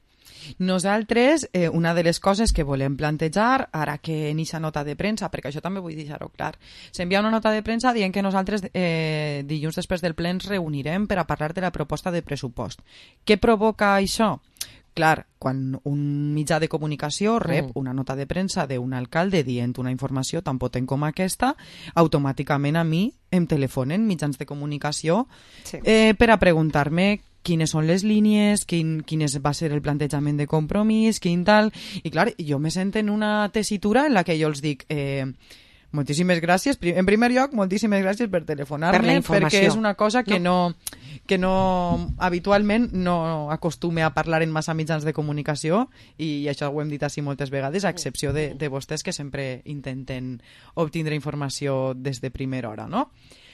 Nosaltres, una de les coses que volem plantejar, ara que en aquesta nota de premsa, perquè això també vull deixar-ho clar, s'envia una nota de premsa dient que nosaltres dilluns després del ple ens reunirem per a parlar de la proposta de pressupost. Què provoca això? Clar, quan un mitjà de comunicació rep una nota de premsa d'un alcalde dient una informació tan potent com aquesta, automàticament a mi em telefonen mitjans de comunicació per a preguntar-me quines són les línies, quin va ser el plantejament de Compromís, quin tal... I clar, jo me sento en una tessitura en la que jo els dic moltíssimes gràcies, en primer lloc, moltíssimes gràcies per telefonar-me, perquè és una cosa que no habitualment no acostume a parlar en massa mitjans de comunicació i això ho hem dit així moltes vegades, a excepció de vostès que sempre intenten obtindre informació des de primera hora, no?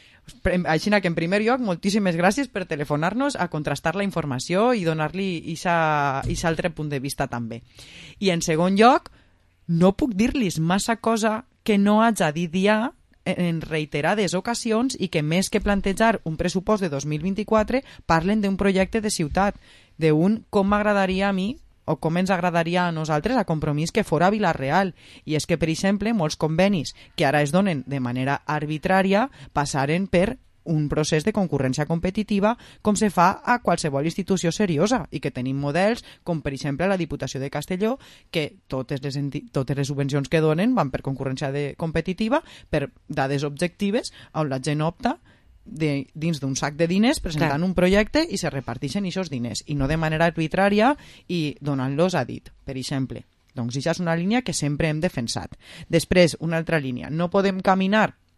Així que en primer lloc moltíssimes gràcies per telefonar-nos a contrastar la informació i donar-li aquest altre punt de vista també. I en segon lloc, no puc dir-los massa cosa que no haja dit ja en reiterades ocasions i que més que plantejar un pressupost de 2024 parlen d'un projecte de ciutat, d'un com m'agradaria a mi o com ens agradaria a nosaltres a Compromís que fora Vila-real. I és que, per exemple, molts convenis que ara es donen de manera arbitrària passaren per un procés de concurrència competitiva com se fa a qualsevol institució seriosa i que tenim models com, per exemple, la Diputació de Castelló, que totes les subvencions que donen van per concurrència competitiva, per dades objectives, on la gent opta dins d'un sac de diners presentant un projecte i se reparteixen aquests diners i no de manera arbitrària i donant-los a dit, per exemple. Doncs això és una línia que sempre hem defensat. Després, una altra línia. No podem caminar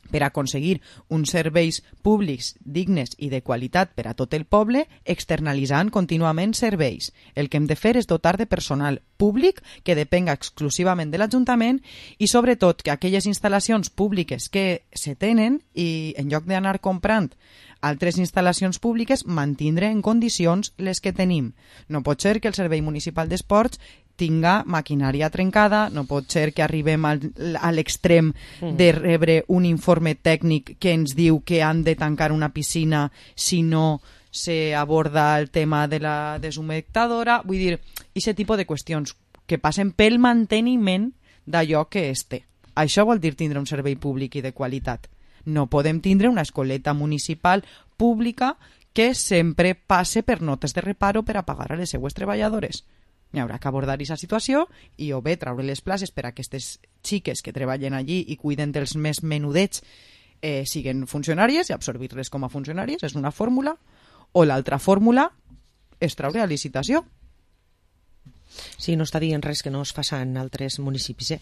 per aconseguir uns serveis públics dignes i de qualitat per a tot el poble, externalitzant contínuament serveis. El que hem de fer és dotar de personal públic que depenga exclusivament de l'Ajuntament i, sobretot, que aquelles instal·lacions públiques que se tenen i, en lloc d'anar comprant altres instal·lacions públiques, mantindre en condicions les que tenim. No pot ser que el Servei Municipal d'Esports tinga maquinària trencada, no pot ser que arribem a l'extrem de rebre un informe tècnic que ens diu que han de tancar una piscina si no se aborda el tema de la deshumectadora. Vull dir, aquest tipus de qüestions que passen pel manteniment d'allò que es té. Això vol dir tindre un servei públic i de qualitat. No podem tindre una escoleta municipal pública que sempre passe per notes de reparo per a pagar a les seues treballadores. Hi haurà que abordar aquesta situació i o bé traure les places per a aquestes xiques que treballen allí i cuiden dels més menudets siguen funcionàries i absorbir-les com a funcionàries, és una fórmula, o l'altra fórmula és treure a licitació. Sí, no està dient res que no es faça en altres municipis.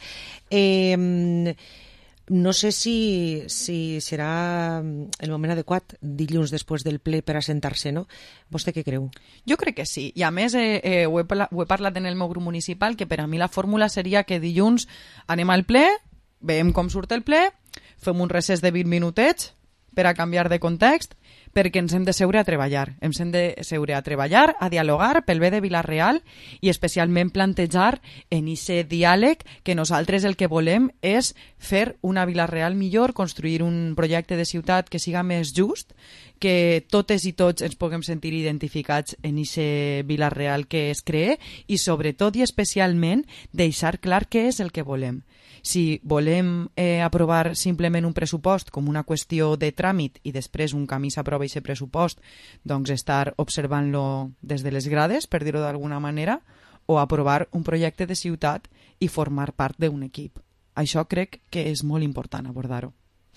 No sé si serà el moment adequat dilluns després del ple per assentar-se, no? Vostè què creu? Jo crec que sí. I a més ho he parlat en el meu grup municipal, que per a mi la fórmula seria que dilluns anem al ple, veiem com surt el ple, fem un recés de 20 minutets per a canviar de context, perquè ens hem de seure a treballar. Ens hem de seure a treballar, a dialogar pel bé de Vila-real i especialment plantejar en aquest diàleg que nosaltres el que volem és fer una Vila-real millor, construir un projecte de ciutat que siga més just, que totes i tots ens puguem sentir identificats en aquest Vila-real que es cree i sobretot i especialment deixar clar què és el que volem. Si volem aprovar simplement un pressupost com una qüestió de tràmit i després un camí s'aprova aquest pressupost, doncs estar observant-lo des de les grades, per dir-ho d'alguna manera, o aprovar un projecte de ciutat i formar part d'un equip. Això crec que és molt important abordar-ho.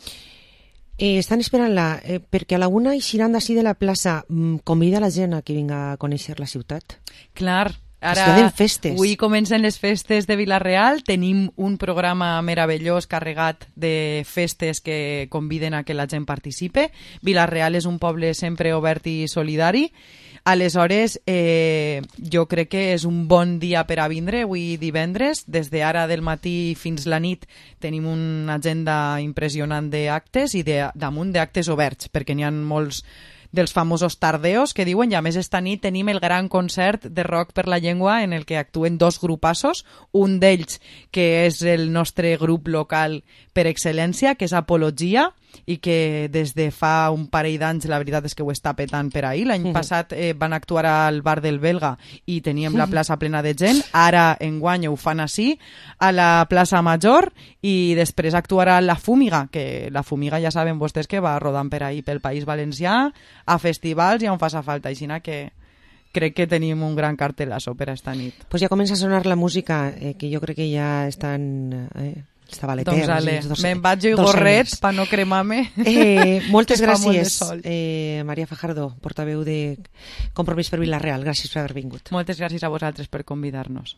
Estan esperant-la perquè a la 1 eixiran d'ací de la plaça. Convida la gent a que vinga a conèixer la ciutat. Clar. Ara, avui comencen les festes de Vila-real, tenim un programa meravellós carregat de festes que conviden a que la gent participe. Vila-real és un poble sempre obert i solidari. Aleshores, jo crec que és un bon dia per a vindre, avui divendres. Des d'ara del matí fins la nit tenim una agenda impressionant d'actes i damunt d'actes oberts, perquè n'hi ha molts dels famosos tardeos que diuen, i a més esta nit tenim el gran concert de Rock per la Llengua en el que actuen 2 grupassos, un d'ells que és el nostre grup local per excel·lència, que és Apologia, i que des de fa un parell d'anys la veritat és que ho està petant per ahir. L'any passat van actuar al bar del Belga i teníem la plaça plena de gent. Ara enguany ho fan així a la plaça Major i després actuarà La Fúmiga, que La Fúmiga ja saben vostès que va rodant per ahir pel País Valencià a festivals i on faça falta, així que crec que tenim un gran cartelazo per a esta nit. Pues ja comença a sonar la música, que jo crec que ja estan... Doncs ale, me'n vaig i gorret per no cremar-me. Moltes gràcies, Maria Fajardo, portaveu de Compromís per Vila-real. Gràcies per haver vingut. Moltes gràcies a vosaltres per convidar-nos.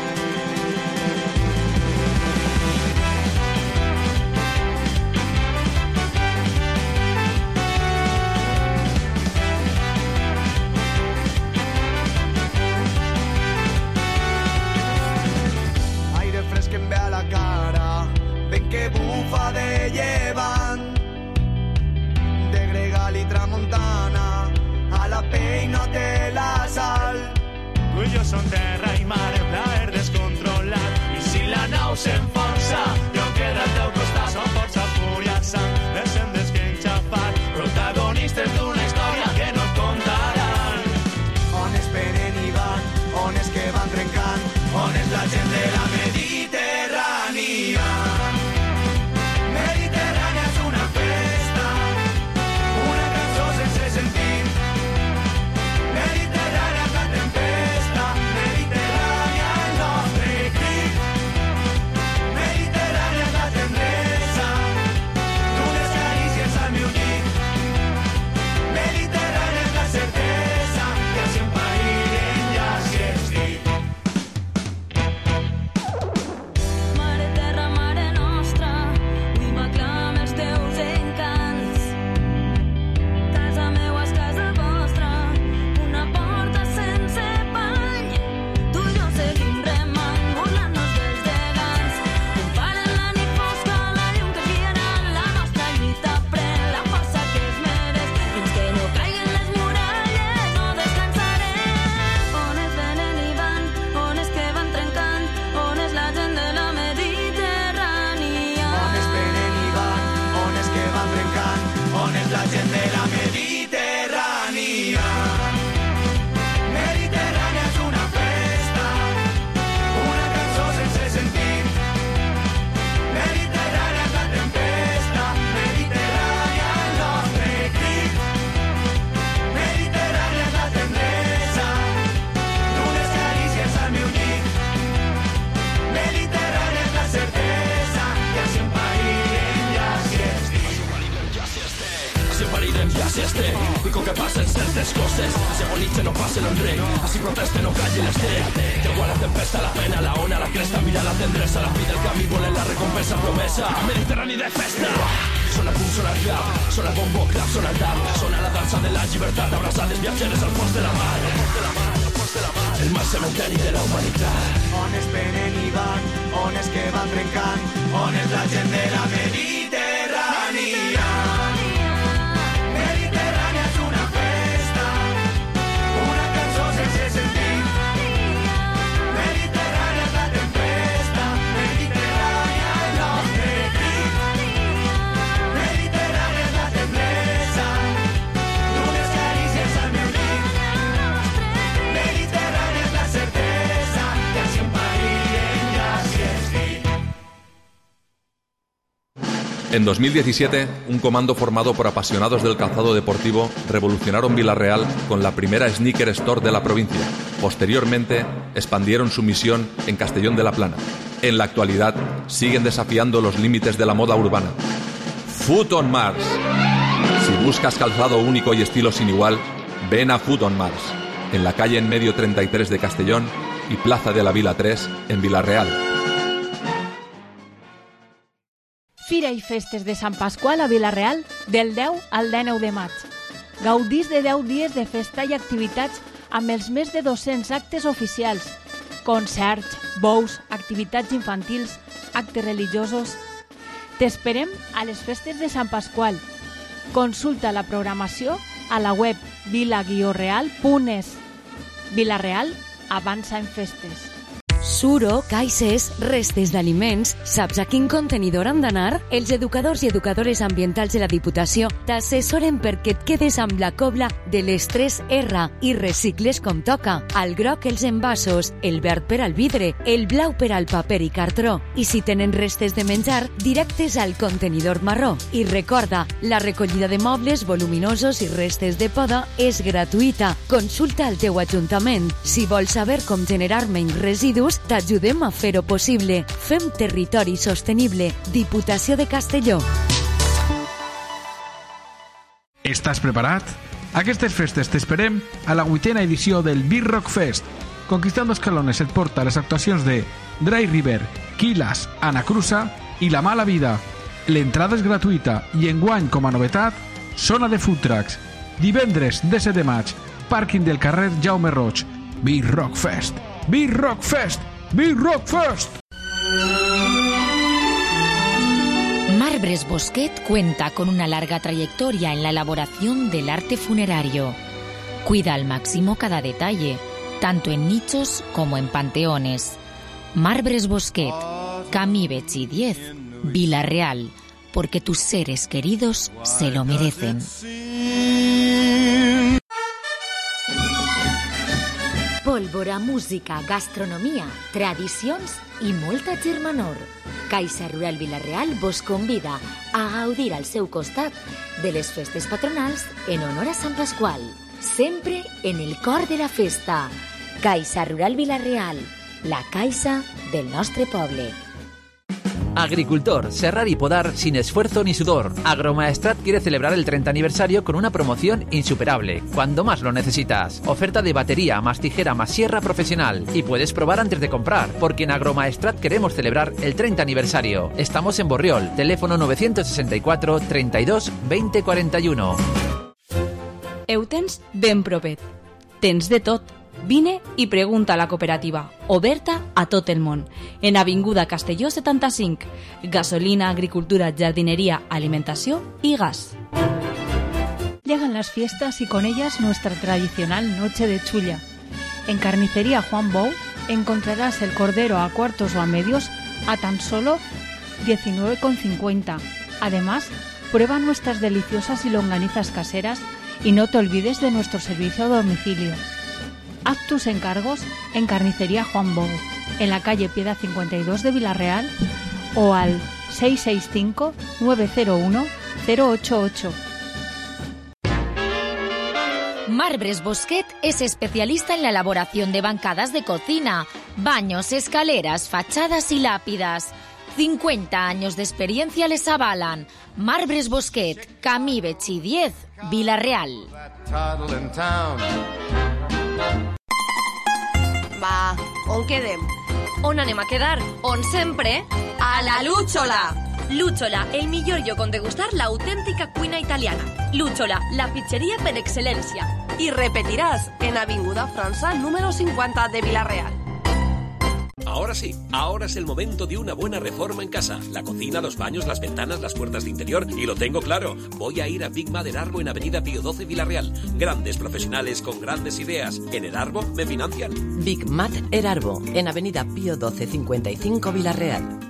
Aire fresc que em ve a la cara, que bufa de llevant, de Gregal i Tramuntana, a la pell no té la sal. Tu i jo som terra i mar, el plaer descontrolat, i si la nau s'enfonsa, jo quedo al teu costat, som força, fúria, sang, descendes que enxafar, protagonistes d'una història que no et contaran. On es venen i van, on és que van trencant, on és la gent de la Mediterrània. este. Dico que pasen certes coses, ese boliche no pase el rey, así proteste no calle l'esté. Llegó a la tempesta, la pena, la ona, la cresta, mira la tendresa, la fi del camí, volen la recompensa promesa. Mediterrani de festa. Sona punt, sona el rap, sona el bombo, clap, sona el tap, sona la dansa de la llibertat, abraçades viatgeres al fons de la mar. El mar cementeri de la humanitat. On es venen i van, on és que van trencant, on és la gent de la Mediterrània. Mediterrània és una festa, una cançó sense sentit. Mediterrània és la tempesta, Mediterrània el nostre crit. Mediterrània és la tendresa, d'unes carícies al meu dit. Mediterrània és la certesa que si un país ja s'hi escrit. En 2017, un comando formado por apasionados del calzado deportivo revolucionaron Vila-real con la primera sneaker store de la provincia. Posteriormente, expandieron su misión en Castellón de la Plana. En la actualidad, siguen desafiando los límites de la moda urbana. Foot on Mars. Si buscas calzado único y estilo sin igual, ven a Foot on Mars, en la calle en medio 33 de Castellón y Plaza de la Vila 3 en Vila-real. Fira i festes de Sant Pasqual a Vila-real del 10 al 19 de maig. Gaudís de 10 dies de festa i activitats amb els més de 200 actes oficials. Concerts, bous, activitats infantils, actes religiosos. T'esperem a les festes de Sant Pasqual. Consulta la programació a la web vila-real.es. Vila-real avança en festes. Suro, caixes, restes d'aliments... Saps a quin contenidor han d'anar? Els educadors i educadores ambientals de la Diputació t'assessoren perquè et quedes amb la cobla de les 3 R i recicles com toca. Al groc els envasos, el verd per al vidre, el blau per al paper i cartró. I si tenen restes de menjar, directes al contenidor marró. I recorda, la recollida de mobles voluminosos i restes de poda és gratuïta. Consulta el teu ajuntament. Si vols saber com generar menys residus, t'ajudem a fer-ho possible. Fem territori sostenible. Diputació de Castelló. Estàs preparat? Aquestes festes t'esperem a la 8ª edició del Beer Rock Fest. Conquistando Escalones et porta les actuacions de Dry River, Quilas, Anacruza i La Mala Vida. L'entrada és gratuïta i enguany, com a novetat, zona de food trucks. Divendres 17 de maig, pàrquing del carrer Jaume Roig. Beer Rock Fest. Beer Rock Fest. Beer Rock Fest. Marbres Bosquet cuenta con una larga trayectoria en la elaboración del arte funerario. Cuida al máximo cada detalle, tanto en nichos como en panteones. Marbres Bosquet, Camí Betxí 10, Vila-real, porque tus seres queridos se lo merecen. Pólvora, música, gastronomia, tradicions i molta germanor. Caixa Rural Vila-real vos convida a gaudir al seu costat de les festes patronals en honor a Sant Pasqual. Sempre en el cor de la festa. Caixa Rural Vila-real, la caixa del nostre poble. Agricultor, serrar y podar sin esfuerzo ni sudor. Agromaestrat quiere celebrar el 30 aniversario con una promoción insuperable, cuando más lo necesitas. Oferta de batería más tijera más sierra profesional. Y puedes probar antes de comprar, porque en Agromaestrat queremos celebrar el 30 aniversario. Estamos en Borriol, teléfono 964 32 20 41. Eutens ben propet. Tens de tot. Vine i pregunta a la cooperativa, oberta a tot el món, en Avinguda Castelló 75, gasolina, agricultura, jardinería, alimentació y gas. Llegan las fiestas y con ellas nuestra tradicional noche de chulla. En Carnicería Juan Bou encontrarás el cordero a cuartos o a medios a tan solo 19,50. Además, prueba nuestras deliciosas y longanizas caseras y no te olvides de nuestro servicio a domicilio. Haz tus encargos en Carnicería Juan Bou, en la calle Piedad 52 de Vila-real o al 665-901-088. Marbres Bosquet es especialista en la elaboración de bancadas de cocina, baños, escaleras, fachadas y lápidas. 50 años de experiencia les avalan. Marbres Bosquet, Camí Betxí 10, Vila-real. Va, on quedem? On anem a quedar? On sempre? A la Lúchola! Lúchola, el millor lloc on degustar l'autèntica cuina italiana. Lúchola, la pizzeria per excel·lència. I repetiràs en Avinguda França número 50 de Vila-real. Ahora sí, ahora es el momento de una buena reforma en casa. La cocina, los baños, las ventanas, las puertas de interior. Y lo tengo claro, voy a ir a Big Mat Erarbo en Avenida Pío XII Vila-real. Grandes profesionales con grandes ideas. En Erarbo me financian. Big Mat Erarbo en Avenida Pío XII 55 Vila-real.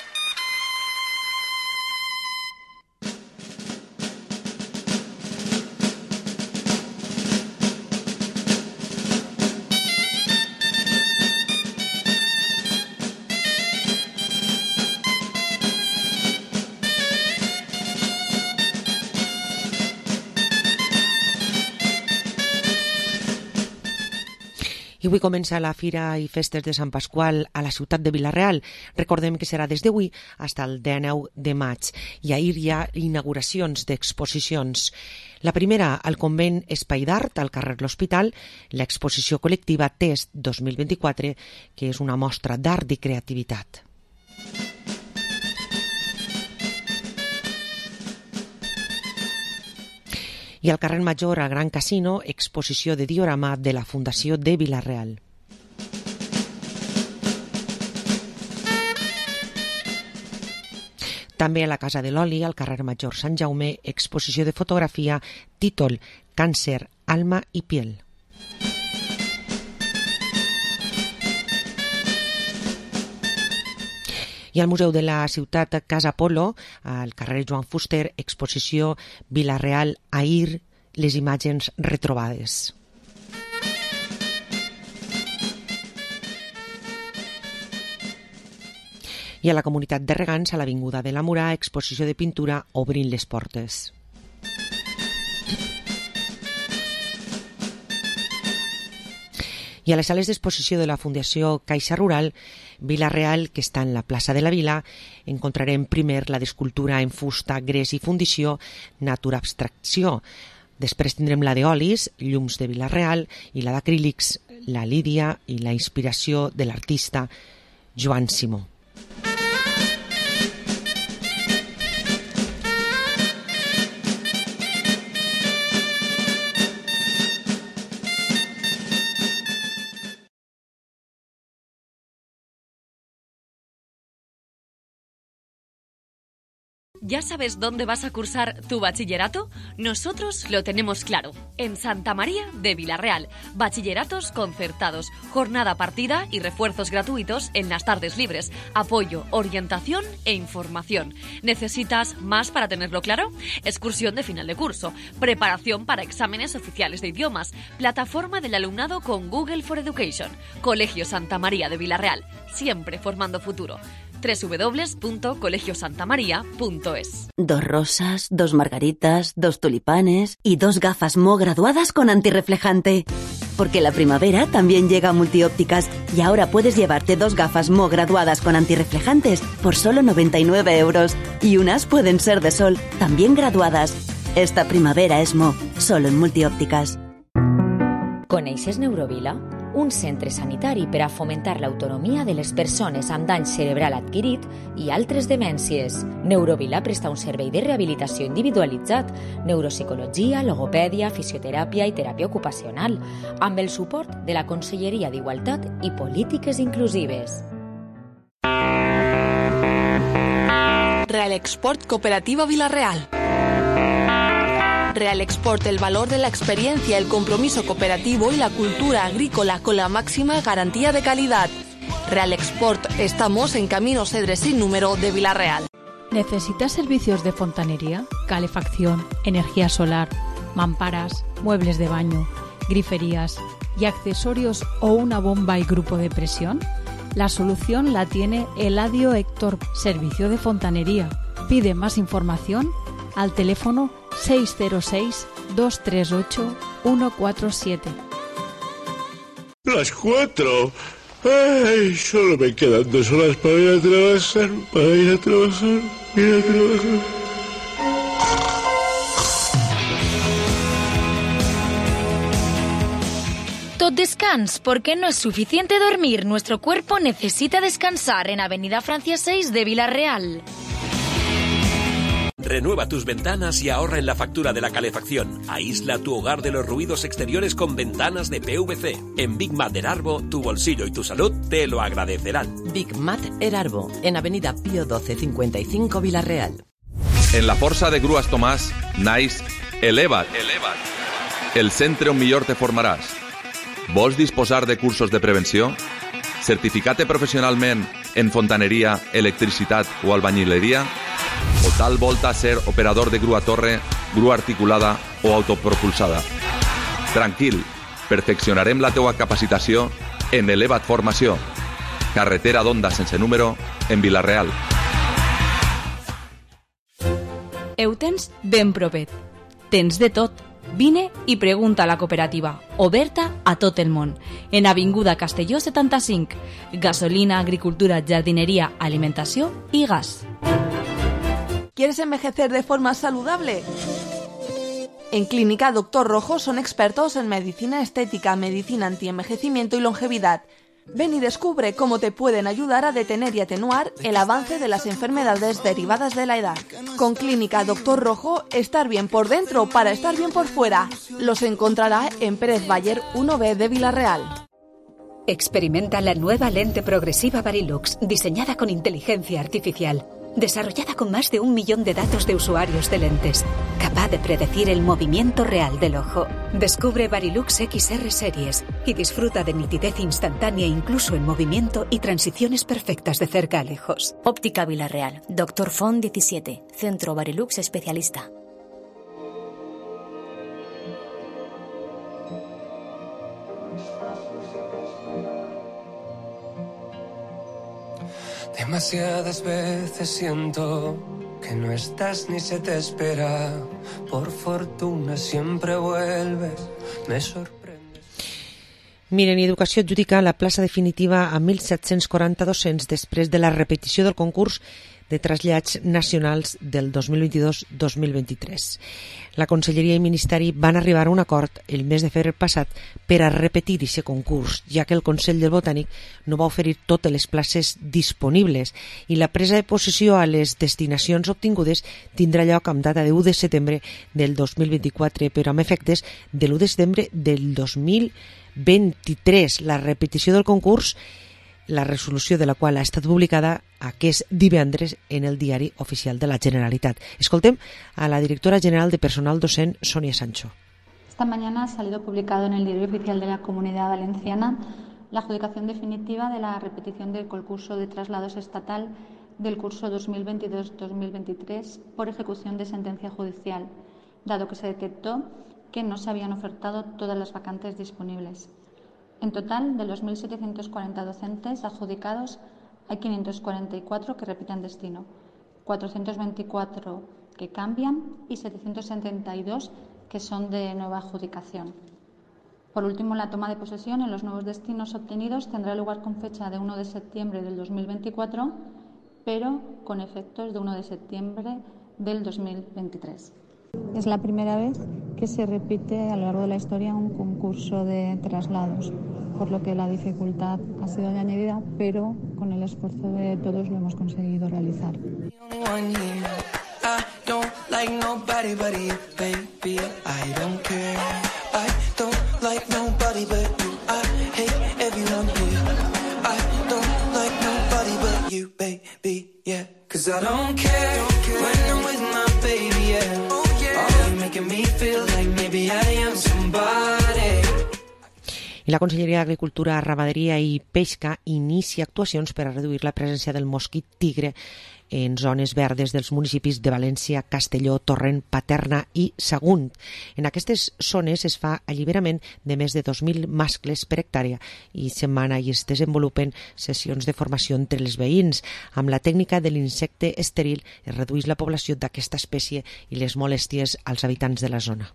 I avui comença la Fira i Festes de Sant Pasqual a la ciutat de Vila-real. Recordem que serà des d'avui fins al 19 de maig. I ahir hi ha inauguracions d'exposicions. La primera al convent Espai d'Art, al carrer L'Hospital, l'exposició col·lectiva Test 2024, que és una mostra d'art i creativitat. I al carrer Major, al Gran Casino, exposició de diorama de la Fundació de Vila-real. També a la Casa de l'Oli, al carrer Major Sant Jaume, exposició de fotografia, títol Càncer, alma i piel. I al Museu de la Ciutat Casa Polo, al carrer Joan Fuster, exposició Vila-real Ahir, les imatges retrobades. I a la comunitat de Regants, a l'Avinguda de la Murà, exposició de pintura Obrint les portes. I a les sales d'exposició de la Fundació Caixa Rural Vila-real, que està en la plaça de la Vila, encontrarem primer la d'escultura en fusta, gres i fundició, Natura Abstracció. Després tindrem la d'olis, Llums de Vila-real, i la d'acrílics, la Lídia i la inspiració de l'artista Joan Simó. ¿Ya sabes dónde vas a cursar tu bachillerato? Nosotros lo tenemos claro. En Santa María de Vila-real. Bachilleratos concertados, jornada partida y refuerzos gratuitos en las tardes libres. Apoyo, orientación e información. ¿Necesitas más para tenerlo claro? Excursión de final de curso. Preparación para exámenes oficiales de idiomas. Plataforma del alumnado con Google for Education. Colegio Santa María de Vila-real. Siempre formando futuro. www.colegiosantamaria.es. 2 rosas, 2 margaritas, 2 tulipanes y 2 gafas Mo graduadas con antirreflejante. Porque la primavera también llega a Multiópticas y ahora puedes llevarte 2 gafas Mo graduadas con antirreflejantes por solo 99 €. Y unas pueden ser de sol, también graduadas. Esta primavera es Mo, solo en Multiópticas. Coneixes Neurovila? Un centre sanitari per a fomentar l'autonomia de les persones amb dany cerebral adquirit i altres demències. Neurovila presta un servei de rehabilitació individualitzat, neuropsicologia, logopèdia, fisioteràpia i teràpia ocupacional, amb el suport de la Conselleria d'Igualtat i Polítiques Inclusives. Real Export Cooperativa Vila-real. Real Export, el valor de la experiencia, el compromiso cooperativo y la cultura agrícola con la máxima garantía de calidad. Real Export, estamos en Camino Cedres sin número de Vila-real. ¿Necesitas servicios de fontanería, calefacción, energía solar, mamparas, muebles de baño, griferías y accesorios o una bomba y grupo de presión? La solución la tiene Eladio Héctor, servicio de fontanería. Pide más información al teléfono 606-238-147. Las 4. Ay, solo me quedan 2 horas para ir a trabajar. Descans, porque no es suficiente dormir. Nuestro cuerpo necesita descansar en Avenida Francia 6 de Villarreal. Renueva tus ventanas y ahorra en la factura de la calefacción. Aísla tu hogar de los ruidos exteriores con ventanas de PVC. En Big Mat Erarbo, tu bolsillo y tu salud te lo agradecerán. Big Mat Erarbo, en Avenida Pío 12 55 Villarreal. En la Força de Grues Tomàs, naix Eleva't. El centre on millor te formaràs. Vols disposar de cursos de prevenció? Certificar-te professionalment en fontaneria, electricitat o albañileria? O tal volta ser operador de grua torre, grua articulada o autopropulsada? Tranquil, perfeccionarem la teua capacitació en Eleva't Formació. Carretera d'Onda sense número, en Vila-real. Ho tens ben propet. Tens de tot. Vine i pregunta a la cooperativa, oberta a tot el món, en Avinguda Castelló 75. Gasolina, agricultura, jardinería, alimentació i gas. ¿Quieres envejecer de forma saludable? En Clínica Dr. Rojo son expertos en medicina estética, medicina antienvejecimiento y longevidad. Ven y descubre cómo te pueden ayudar a detener y atenuar el avance de las enfermedades derivadas de la edad. Con Clínica Dr. Rojo, estar bien por dentro para estar bien por fuera. Los encontrará en Pérez Bayer 1B de Villarreal. Experimenta la nueva lente progresiva Varilux, diseñada con inteligencia artificial, desarrollada con más de 1 millón de datos de usuarios de lentes, capaz de predecir el movimiento real del ojo. Descubre Varilux XR Series y disfruta de nitidez instantánea incluso en movimiento y transiciones perfectas de cerca a lejos. Óptica Villarreal, Dr. Font 17, Centro Varilux Especialista. Demasiadas veces siento que no estás ni se te espera. Por fortuna siempre vuelves, me sorprendes. Miren, Educació adjudica la plaça definitiva a 1.740 docents després de la repetició del concurs de trasllats nacionals del 2022-2023. La Conselleria i Ministeri van arribar a un acord el mes de febrer passat per a repetir aquest concurs, ja que el Consell del Botànic no va oferir totes les places disponibles i la presa de possessió a les destinacions obtingudes tindrà lloc amb data de 1 de setembre del 2024, però amb efectes de l'1 de setembre del 2023. La repetició del concurs, la resolució de la qual ha estat publicada aquest divendres en el Diari Oficial de la Generalitat. Escoltem a la directora general de Personal Docent, Sonia Sancho. Esta mañana ha salido publicado en el Diario Oficial de la Comunidad Valenciana la adjudicación definitiva de la repetición del concurso de traslados estatal del curso 2022-2023 por ejecución de sentencia judicial, dado que se detectó que no se habían ofertado todas las vacantes disponibles. En total, de los 1.740 docentes adjudicados, hay 544 que repiten destino, 424 que cambian y 772 que son de nueva adjudicación. Por último, la toma de posesión en los nuevos destinos obtenidos tendrá lugar con fecha de 1 de septiembre del 2024, pero con efectos de 1 de septiembre del 2023. Es la primera vez que se repite a lo largo de la historia un concurso de traslados, por lo que la dificultad ha sido añadida, pero con el esfuerzo de todos lo hemos conseguido realizar. I la Conselleria d'Agricultura, Ramaderia i Pesca inicia actuacions per a reduir la presència del mosquit tigre en zones verdes dels municipis de València, Castelló, Torrent, Paterna i Sagunt. En aquestes zones es fa alliberament de més de 2.000 mascles per hectàrea i setmana i es desenvolupen sessions de formació entre els veïns. Amb la tècnica de l'insecte estèril es redueix la població d'aquesta espècie i les molèsties als habitants de la zona.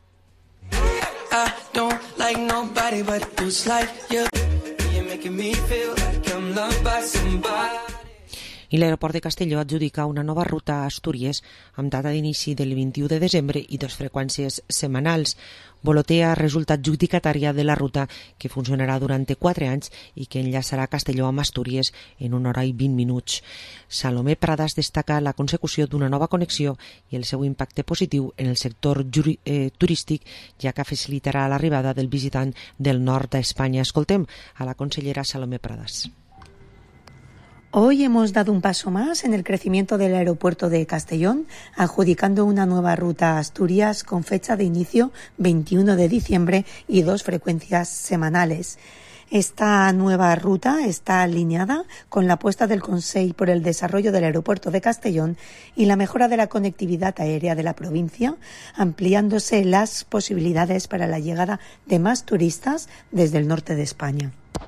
Like nobody but who's like you. You're making me feel like I'm loved by somebody. I l'aeroport de Castelló adjudica una nova ruta a Astúries amb data d'inici del 21 de desembre i 2 freqüències setmanals. Volotea resulta adjudicatària de la ruta que funcionarà durant 4 anys i que enllaçarà Castelló amb Astúries en 1 hora i 20 minuts. Salomé Pradas destaca la consecució d'una nova connexió i el seu impacte positiu en el sector turístic, ja que facilitarà l'arribada del visitant del nord d'Espanya. Escoltem a la consellera Salomé Pradas. Hoy hemos dado un paso más en el crecimiento del aeropuerto de Castellón, adjudicando una nueva ruta a Asturias con fecha de inicio 21 de diciembre y 2 frecuencias semanales. Esta nueva ruta está alineada con la apuesta del Consell por el desarrollo del aeropuerto de Castellón y la mejora de la conectividad aérea de la provincia, ampliándose las posibilidades para la llegada de más turistas desde el norte de España.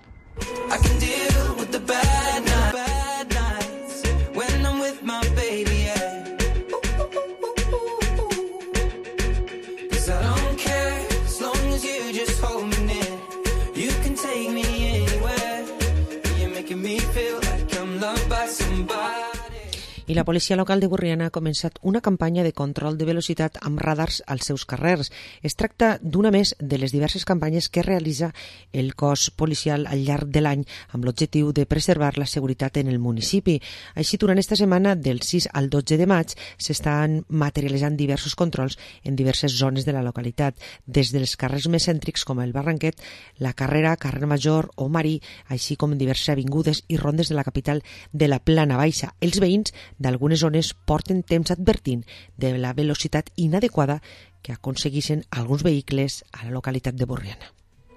I la policia local de Borriana ha començat una campanya de control de velocitat amb radars als seus carrers. Es tracta d'una més de les diverses campanyes que realitza el cos policial al llarg de l'any amb l'objectiu de preservar la seguretat en el municipi. Així, durant esta setmana, del 6 al 12 de maig, s'estan materialitzant diversos controls en diverses zones de la localitat, des dels carrers més cèntrics com el Barranquet, la Carrera, Carrer Major o Marí, així com diverses avingudes i rondes de la capital de la Plana Baixa. Els veïns d'algunes zones porten temps advertint de la velocitat inadequada que aconsegueixen alguns vehicles a la localitat de Borriana.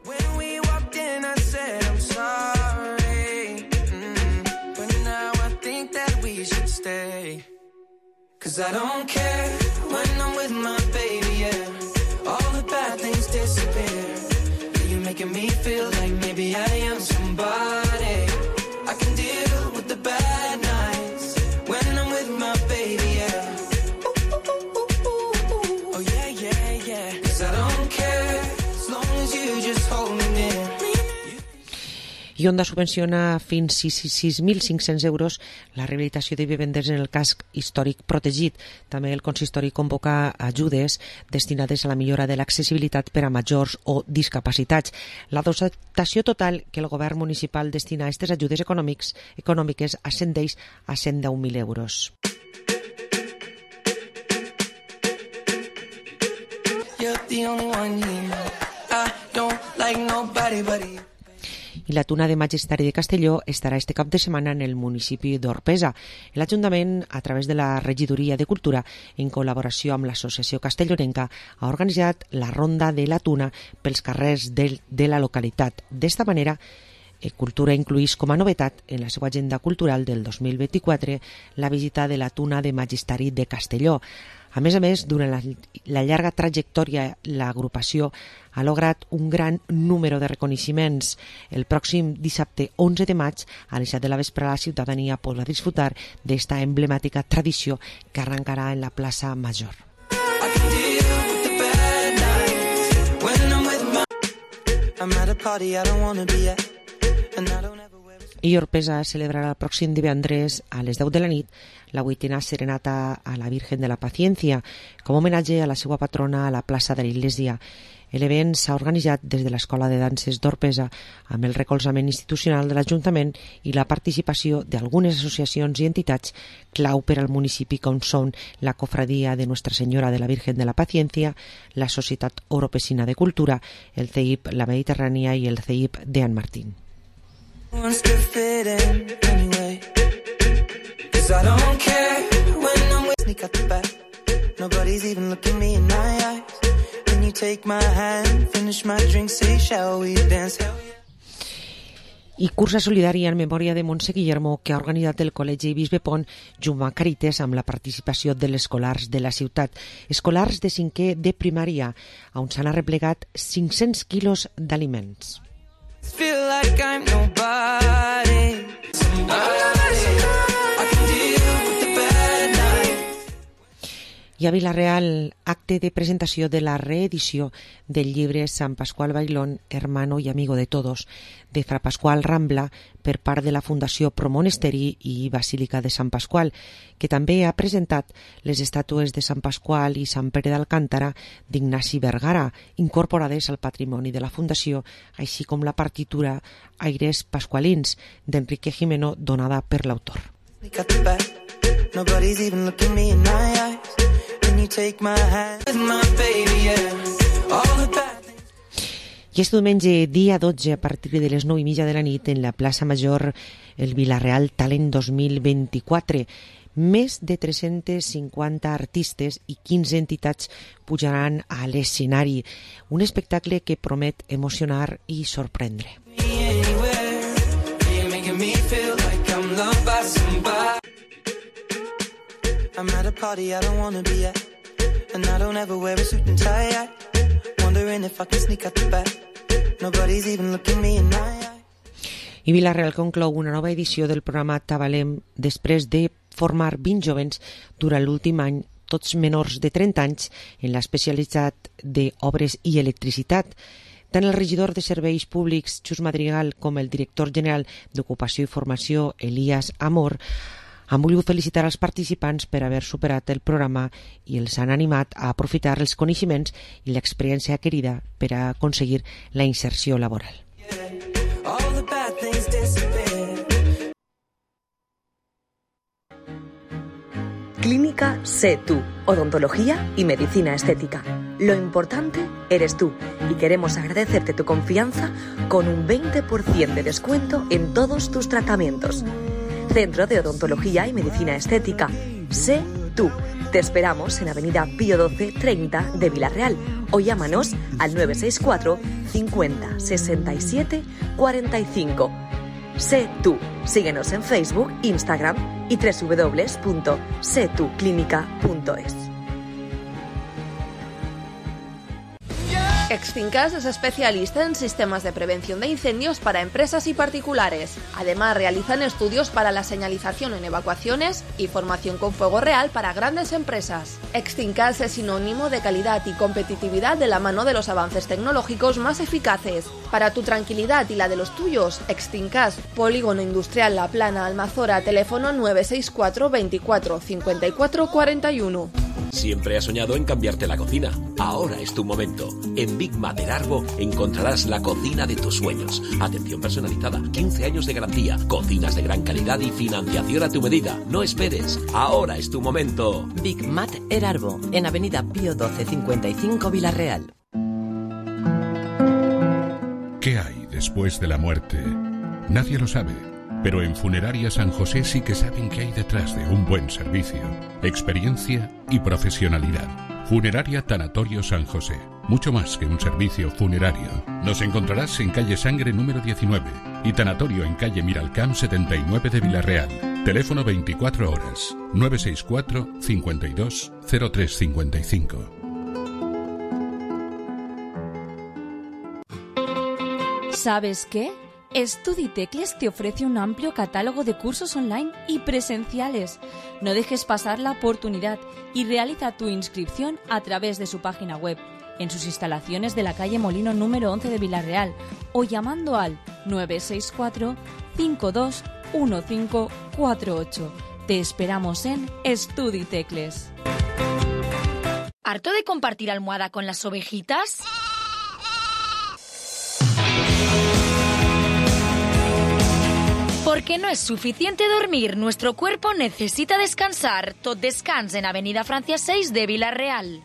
I Onda subvenciona fins 6.500 euros la rehabilitació de vivendes en el casc històric protegit. També el consistori convoca ajudes destinades a la millora de l'accessibilitat per a majors o discapacitats. La dotació total que el govern municipal destina a aquestes ajudes econòmiques ascendeix a 110.000 euros. I la Tuna de Magisteri de Castelló estarà este cap de setmana en el municipi d'Orpesa. L'Ajuntament, a través de la Regidoria de Cultura, en col·laboració amb l'Associació Castellonenca, ha organitzat la Ronda de la Tuna pels carrers de la localitat. D'esta manera, Cultura incluïx com a novetat en la seva agenda cultural del 2024 la visita de la Tuna de Magisteri de Castelló. A més, durant la llarga trajectòria, l'agrupació ha lograt un gran número de reconeixements. El pròxim dissabte 11 de maig, a les 7 de la vesprada, la ciutadania podrà disfrutar d'esta emblemàtica tradició que arrencarà en la plaça Major. I Orpesa celebrarà el pròxim divendres a les 10 de la nit la 8ª serenata a la Virgen de la Paciencia com a homenatge a la seva patrona a la plaça de l'Iglésia. L'event s'ha organitzat des de l'Escola de Danses d'Orpesa amb el recolzament institucional de l'Ajuntament i la participació d'algunes associacions i entitats clau per al municipi com són la Cofradia de Nuestra Senyora de la Virgen de la Paciencia, la Societat Oropesina de Cultura, el CEIP La Mediterrània i el CEIP de An Martín. Wants to fit in anyway, 'cause I don't care when I'm with sneak out the back. Nobody's even looking me in my eyes. When you take my hand, finish my drink, say shall we dance? I cursa solidària en memòria de Montse Guillermo que ha organitzat el Col·legi Bisbe Pont junt amb Caritas amb la participació de les escolars de la ciutat. Escolars de 5è de primària, on s'han arreplegat 500 quilos d'aliments. Feel like I'm nobody. I a Vila-real, acte de presentació de la reedició del llibre Sant Pasqual Bailón, hermano y amigo de todos, de Fra Pasqual Rambla, per part de la Fundació Pro Monesteri i Basílica de Sant Pasqual, que també ha presentat les estàtues de Sant Pasqual i Sant Pere d'Alcántara d'Ignasi Vergara, incorporades al patrimoni de la Fundació, així com la partitura Aires Pasqualins d'Enrique Gimeno, donada per l'autor. Nobody's even looking me in my eyes. Can you take my hand with my baby, yeah. All the bad things. I este diumenge, dia 12, a partir de les 9:30 de la nit, en la plaça Major, el Vila-real Talent 2024. Més de 350 artistes i 15 entitats pujaran a l'escenari. Un espectacle que promet emocionar i sorprendre. I'm at a party I don't wanna be at, and I don't ever wear a suit and tie. Wondering if I can sneak out the back. Nobody's even looking me in my eye. I Vila-real conclou una nova edició del programa Tabalem després de formar 20 jovens durant l'últim any, tots menors de 30 anys, en l'especialitat d'obres i electricitat. Tant el regidor de Serveis Públics, Xus Madrigal, com el director general d'Ocupació i Formació, Elias Amor, han volgut felicitar els participants per haver superat el programa i els han animat a aprofitar els coneixements i l'experiència adquirida per a aconseguir la inserció laboral. Clínica Sé Tú, odontología y medicina estética. Lo importante eres tú y queremos agradecerte tu confianza con un 20% de descuento en todos tus tratamientos. Centro de Odontología y Medicina Estética. Sé Tú. Te esperamos en Avenida Pío XII 30 de Vila-real o llámanos al 964 50 67 45. Sé Tú. Síguenos en Facebook, Instagram y www.setuclinica.es. Extincas es especialista en sistemas de prevención de incendios para empresas y particulares. Además, realizan estudios para la señalización en evacuaciones y formación con fuego real para grandes empresas. Extincas es sinónimo de calidad y competitividad de la mano de los avances tecnológicos más eficaces. Para tu tranquilidad y la de los tuyos, Extincas, Polígono Industrial La Plana, Almazora, teléfono 964 24 54 41. Siempre has soñado en cambiarte la cocina. Ahora es tu momento. En Big Mater Arbo encontrarás la cocina de tus sueños. Atención personalizada, 15 años de garantía, cocinas de gran calidad y financiación a tu medida. No esperes. Ahora es tu momento. Big Mater Arbo, en Avenida Pío XII 55 Vila-real. ¿Qué hay después de la muerte? Nadie lo sabe. Pero en Funeraria San José sí que saben qué hay detrás de un buen servicio, experiencia y profesionalidad. Funeraria Tanatorio San José. Mucho más que un servicio funerario. Nos encontrarás en calle Sangre número 19 y Tanatorio en calle Miralcamp 79 de Vila-real. Teléfono 24 horas 964 52 0355. ¿Sabes qué? StudiTecles te ofrece un amplio catálogo de cursos online y presenciales. No dejes pasar la oportunidad y realiza tu inscripción a través de su página web, en sus instalaciones de la calle Molino número 11 de Vila-real o llamando al 964 52 1548. Te esperamos en StudiTecles. ¿Harto de compartir almohada con las ovejitas? Porque no es suficiente dormir, nuestro cuerpo necesita descansar. Tot Descans en Avenida Francia 6 de Vila-real.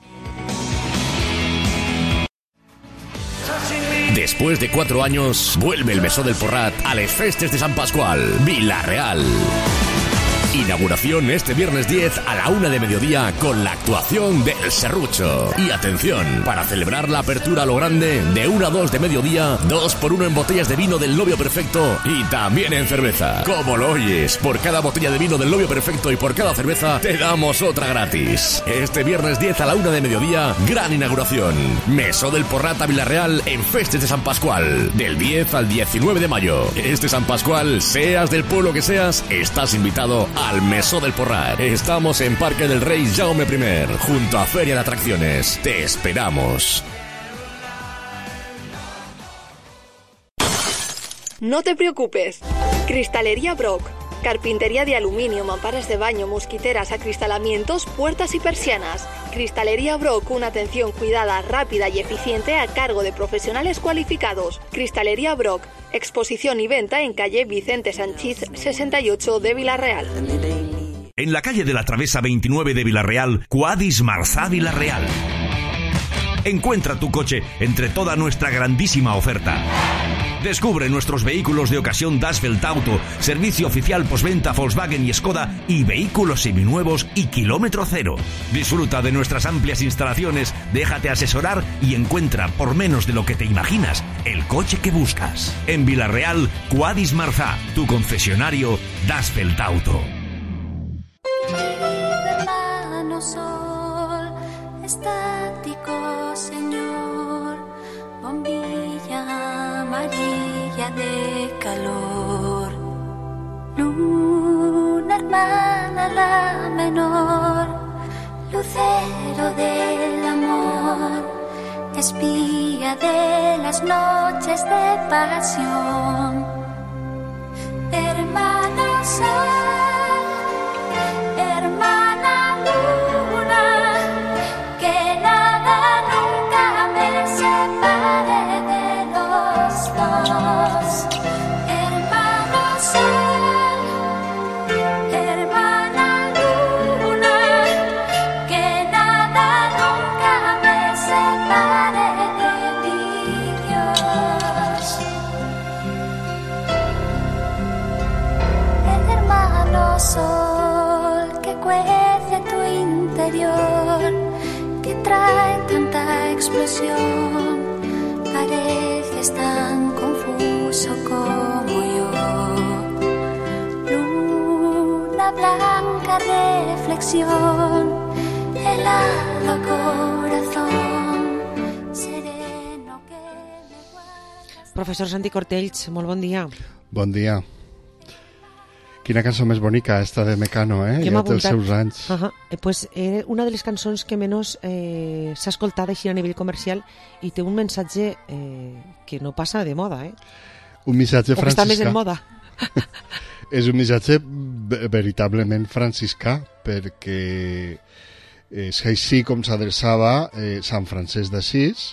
Después de 4 años, vuelve el Mesó del Porrat a les Festes de Sant Pasqual, Vila-real. Inauguración este viernes 10 a la 1 de mediodía con la actuación del Serrucho. Y atención, para celebrar la apertura a lo grande, de 1 a 2 de mediodía, 2x1 en botellas de vino del Novio Perfecto y también en cerveza. ¿Cómo lo oyes? Por cada botella de vino del Novio Perfecto y por cada cerveza, te damos otra gratis. Este viernes 10 a la 1 de mediodía, gran inauguración. Mesó del Porrat a Vila-real en Festes de Sant Pasqual, del 10 al 19 de mayo. Este Sant Pasqual, seas del pueblo que seas, estás invitado a al Mesó del Porral. Estamos en Parque del Rey Jaume I, junto a Feria de Atracciones. Te esperamos. No te preocupes. Cristalería Brock. Carpintería de aluminio, mamparas de baño, mosquiteras, acristalamientos, puertas y persianas. Cristalería Brock, una atención cuidada, rápida y eficiente a cargo de profesionales cualificados. Cristalería Brock, exposición y venta en calle Vicente Sanchís 68 de Vila-real. En la calle de la Travesa 29 de Vila-real, Quadis Marzá Vila-real. Encuentra tu coche entre toda nuestra grandísima oferta. Descubre nuestros vehículos de ocasión Dasfeld Auto, servicio oficial postventa Volkswagen y Skoda y vehículos seminuevos y kilómetro cero. Disfruta de nuestras amplias instalaciones, déjate asesorar y encuentra, por menos de lo que te imaginas, el coche que buscas. En Vila-real, Quadis Marzá, tu concesionario Dasfeld Auto. Hermano sol, estático señor, bombilla amarilla de calor, luna hermana la menor, lucero del amor, espía de las noches de pasión, hermano sol, hermana luna, que nada nunca me separe de los dos. Hermano sol, hermana luna, que nada nunca me separe de mi Dios. El hermano sol que cuece tu interior, que trae tanta explosión, pareces tan confuso como yo. Luna blanca reflexión, helado corazón, sereno que me guardas. Professor Santi Cortells, molt bon dia. Bon dia. Quina cançó més bonica, esta de Mecano, eh? Ja té els seus anys. Pues una de les cançons que menys s'ha escoltat així a nivell comercial i té un missatge que no passa de moda, eh? Un missatge franciscà. O que està més en moda. És un missatge veritablement franciscà, perquè és així com s'adreçava Sant Francesc d'Assís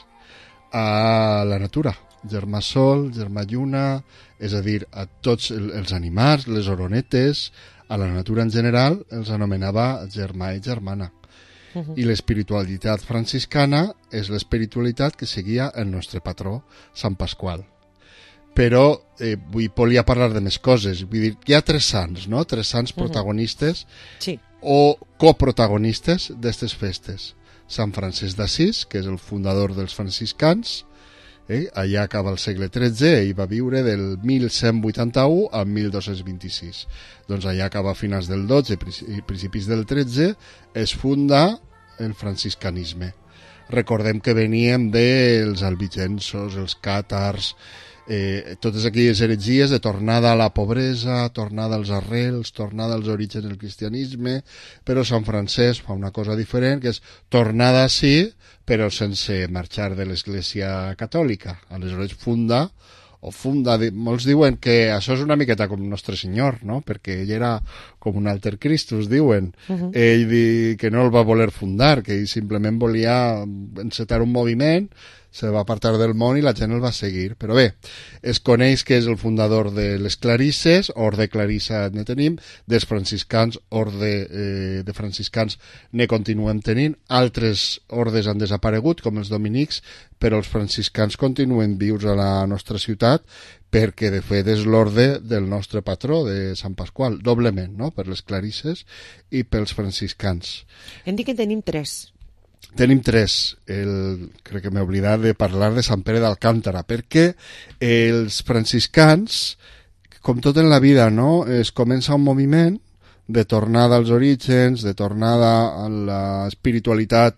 a la natura. Germà Sol, Germà Lluna, és a dir, a tots els animals, les oronetes, a la natura en general, els anomenava germà i germana. I l'espiritualitat franciscana és l'espiritualitat que seguia el nostre patró, Sant Pasqual. Però volia parlar de més coses. Vull dir, hi ha tres sants, no? Tres sants protagonistes o coprotagonistes d'aquestes festes. Sant Francesc d'Assís, que és el fundador dels franciscans, allà acaba el segle XIII, ell va viure del 1181 al 1226. Doncs allà acaba a finals del XII i principis del XIII, es funda el franciscanisme. Recordem que veníem dels albigensos, els càtars, totes aquelles heretgies de tornada a la pobresa, tornada als arrels, tornada als orígens del cristianisme, però Sant Francesc fa una cosa diferent, que és tornada sí, però sense marxar de l'Església Catòlica. Aleshores funda, molts diuen que això és una miqueta com Nostre Senyor, no? Perquè ell era com un alter Christus, diuen. Ell que no el va voler fundar, que ell simplement volia encetar un moviment, se va apartar del món i la gent el va seguir. Però bé, es coneix que és el fundador de les Clarisses, orde Clarissa ne tenim, dels franciscans, orde de franciscans ne continuem tenint, altres ordes han desaparegut, com els dominics, però els franciscans continuen vius a la nostra ciutat, perquè de fet és l'orde del nostre patró, de Sant Pasqual, doblement, no? Per les Clarisses i pels franciscans. Hem dit que tenim tres. Tenim tres. Crec que m'he oblidat de parlar de Sant Pere d'Alcántara, perquè els franciscans, com tot en la vida, no? Es comença un moviment de tornada als orígens, de tornada a la espiritualitat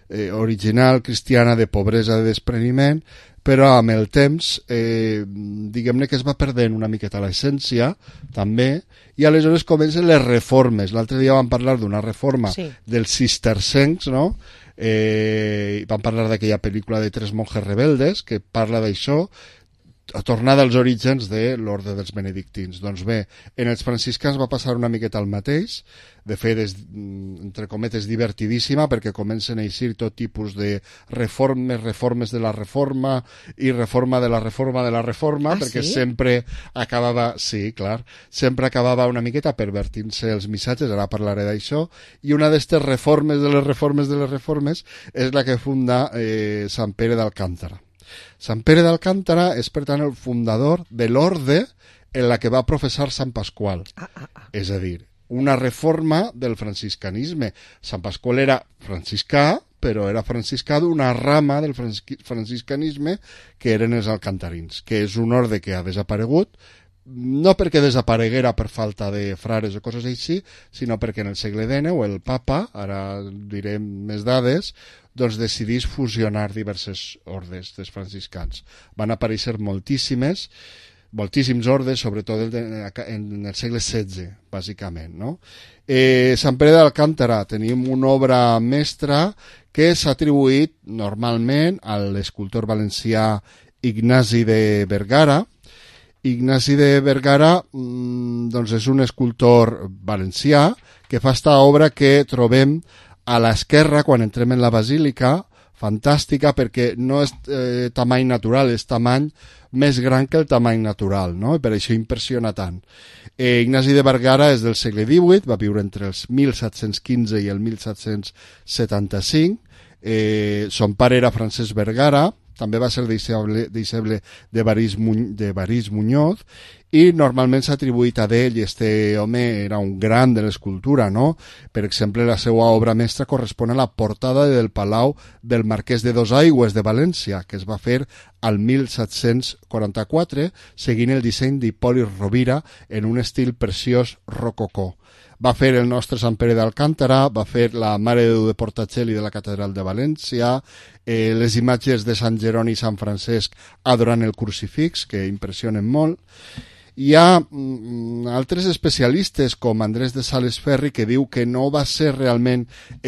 original cristiana de pobresa, de despreniment, però amb el temps diguem-ne que es va perdent una miqueta l'essència també, i aleshores comencen les reformes. L'altre dia vam parlar d'una reforma dels cistercencs, no? Vam parlar d'aquella pel·lícula de Tres monjes rebeldes que parla d'això, tornada als orígens de l'ordre dels benedictins. Doncs bé, en els franciscans va passar una miqueta el mateix. De fet, és, entre cometes, divertidíssima, perquè comencen a eixir tot tipus de reformes de la reforma i reforma de la reforma de la reforma, perquè sempre acabava, sempre acabava una miqueta pervertint-se els missatges, ara parlaré d'això, i una d'aquestes reformes de les reformes de les reformes és la que funda Sant Pere d'Alcántara. Sant Pere d'Alcántara és, per tant, el fundador de l'orde en la que va professar Sant Pasqual. És a dir, una reforma del franciscanisme. Sant Pasqual era franciscà, però era franciscà d'una rama del franciscanisme que eren els alcantarins, que és un orde que ha desaparegut, no perquè desapareguera per falta de frares o coses així, sinó perquè en el segle XIX el papa, ara direm més dades, doncs decidís fusionar diverses ordes dels franciscans. Van aparèixer moltíssims ordes, sobretot en el segle XVI, bàsicament, no? Sant Pere d'Alcántara tenim una obra mestra que s'ha atribuït normalment a l'escultor valencià Ignasi de Vergara. Ignasi de Vergara doncs és un escultor valencià que fa esta obra que trobem a l'esquerra quan entrem en la basílica, fantàstica perquè no és tamany natural, és tamany més gran que el tamany natural, no? I per això impressiona tant. Ignasi de Vergara és del segle XVIII, va viure entre els 1715 i el 1775, son pare era Francesc Vergara, també va ser deixeble de Varís Muñoz, i normalment s'ha atribuït a ell, i este home era un gran de l'escultura, no? Per exemple, la seva obra mestra correspon a la portada del Palau del Marquès de Dosaigües de València, que es va fer al 1744, seguint el disseny d'Hipòlit Rovira en un estil preciós rococó. Va fer el nostre Sant Pere d'Alcántara, va fer la Mare de Déu de Portaceli de la Catedral de València, les imatges de Sant Jeroni i Sant Francesc adorant el crucifix, que impressionen molt. Hi ha altres especialistes, com Andrés de Sales Ferri, que diu que no va ser realment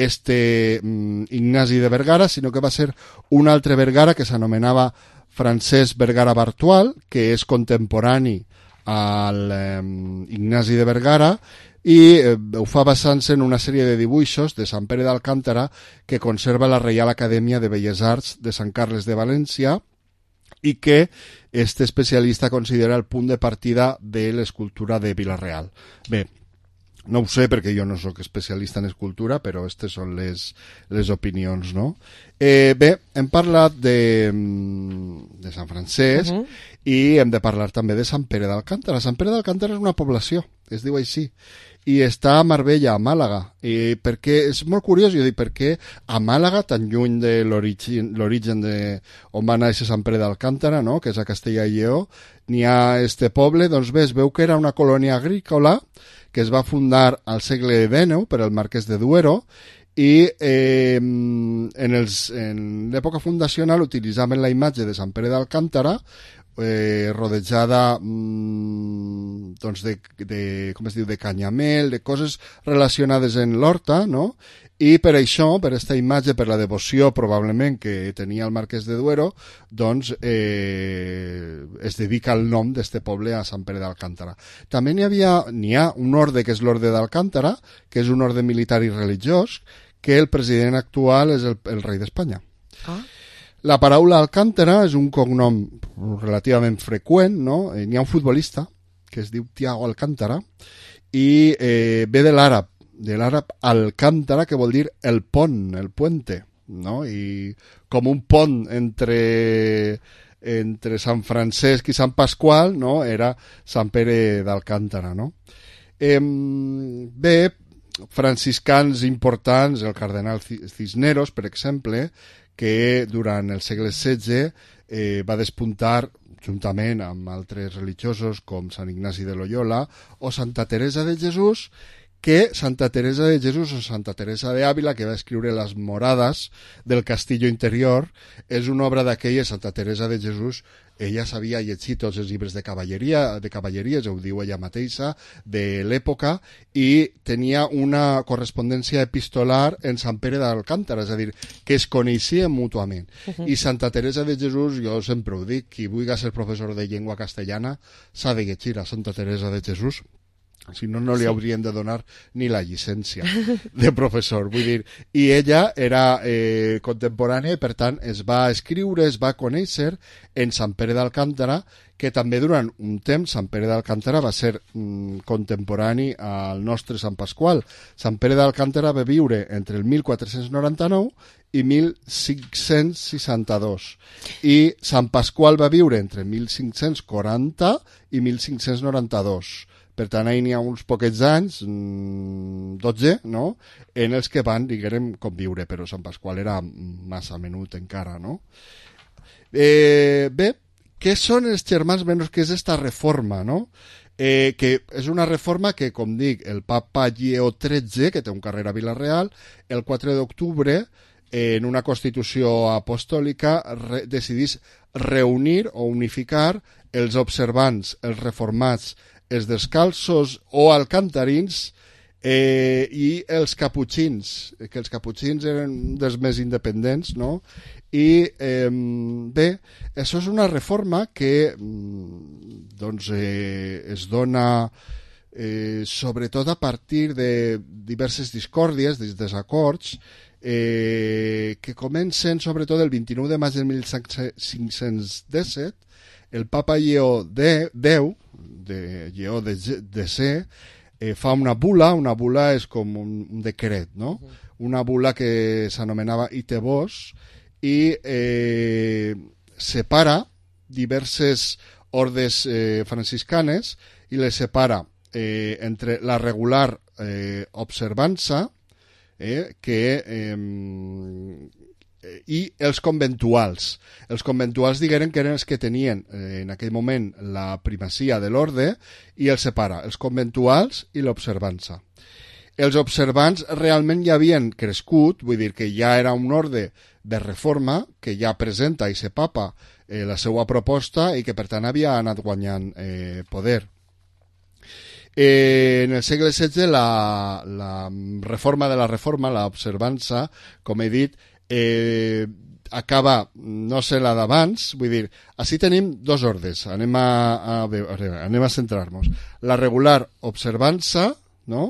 Ignasi de Vergara, sinó que va ser un altre Vergara que s'anomenava Francesc Vergara Bartual, que és contemporani al Ignasi de Vergara, i ho fa basant-se en una sèrie de dibuixos de Sant Pere d'Alcántara que conserva la Reial Acadèmia de Belles Arts de Sant Carles de València, i que este especialista considera el punt de partida de l'escultura de Vila-real. Bé, no ho sé perquè jo no sóc especialista en escultura, però aquestes són les opinions, no? Bé, hem parlat de Sant Francesc i hem de parlar també de Sant Pere d'Alcántara. Sant Pere d'Alcántara és una població, es diu així, i està a Marbella, a Màlaga, perquè és molt curiós, jo dic, perquè a Màlaga, tan lluny de l'origen on va néixer Sant Pere d'Alcántara, no?, que és a Castella i Lleó, n'hi ha este poble, doncs bé, es veu que era una colònia agrícola que es va fundar al segle XIX per el Marquès de Duero, i en l'època fundacional utilitzaven la imatge de Sant Pere d'Alcántara rodejada doncs com es diu, de canyamel, de coses relacionades en l'horta, no? I per això, per aquesta imatge, per la devoció probablement que tenia el Marquès de Duero, doncs es dedica el nom d'este poble a Sant Pere d'Alcántara. També n'hi ha un orde que és l'orde d'Alcántara, que és un orde militar i religiós, que el president actual és el rei d'Espanya. La paraula Alcántara és un cognom relativament freqüent, no? N'hi ha un futbolista que es diu Thiago Alcántara i ve de l'àrab Alcántara, que vol dir el pont, el puente, no? I com un pont entre Sant Francesc i Sant Pasqual, no? Era Sant Pere d'Alcántara, no? Bé, franciscans importants, el cardenal Cisneros, per exemple, que durant el segle XVI va despuntar juntament amb altres religiosos com Sant Ignasi de Loyola o Santa Teresa de Jesús, que Santa Teresa de Jesús o Santa Teresa de Ávila, que va escriure Les Morades del Castillo Interior, és una obra d'aquelles. Santa Teresa de Jesús, ella sabia llegir tots els llibres de cavalleries, ho diu ella mateixa, de l'època, i tenia una correspondència epistolar en Sant Pere d'Alcántara, és a dir, que es coneixien mútuament. I Santa Teresa de Jesús, jo sempre ho dic, qui vulgui ser professor de llengua castellana s'ha de llegir a Santa Teresa de Jesús, si no, no li haurien de donar ni la llicència de professor. Vull dir, i ella era contemporània i, per tant, es va escriure, es va conèixer en Sant Pere d'Alcántara, que també durant un temps Sant Pere d'Alcántara va ser contemporani al nostre Sant Pasqual. Sant Pere d'Alcántara va viure entre el 1499 i 1562 i Sant Pasqual va viure entre 1540 i 1592. Per tant, ahir n'hi ha uns poquets anys, 12, no?, en els que van, diguem, conviure, però Sant Pasqual era massa menut encara, no? Bé, què són els germans menors? Què és esta reforma, no? Que és una reforma que, com dic, el papa Lleó XIII, que té un carrer a Vila-real, el 4 d'octubre, en una constitució apostòlica, decidís reunir o unificar els observants, els reformats, els descalços o alcantarins i els caputxins, que els caputxins eren dels més independents, no? I bé, això és una reforma que doncs es dona sobretot a partir de diverses discòrdies, de desacords, que comencen sobretot el 29 de maig de 1517. El papa Lleó X, Lleó X, fa una bula és com un decret, no? Una bula que s'anomenava Itebos i separa diverses ordes franciscanes i les separa entre la regular observança i els conventuals. Els conventuals digueren que eren els que tenien en aquell moment la primacia de l'orde i els separa, els conventuals i l'observança. Els observants realment ja havien crescut, vull dir que ja era un orde de reforma que ja presenta i se papa la seva proposta i que per tant havia anat guanyant poder. En el segle XVI la reforma de la reforma, l'observança, com he dit, acaba, no sé la d'abans, vull dir, així tenim dos ordes, anem a centrar-nos. La regular observança, no?,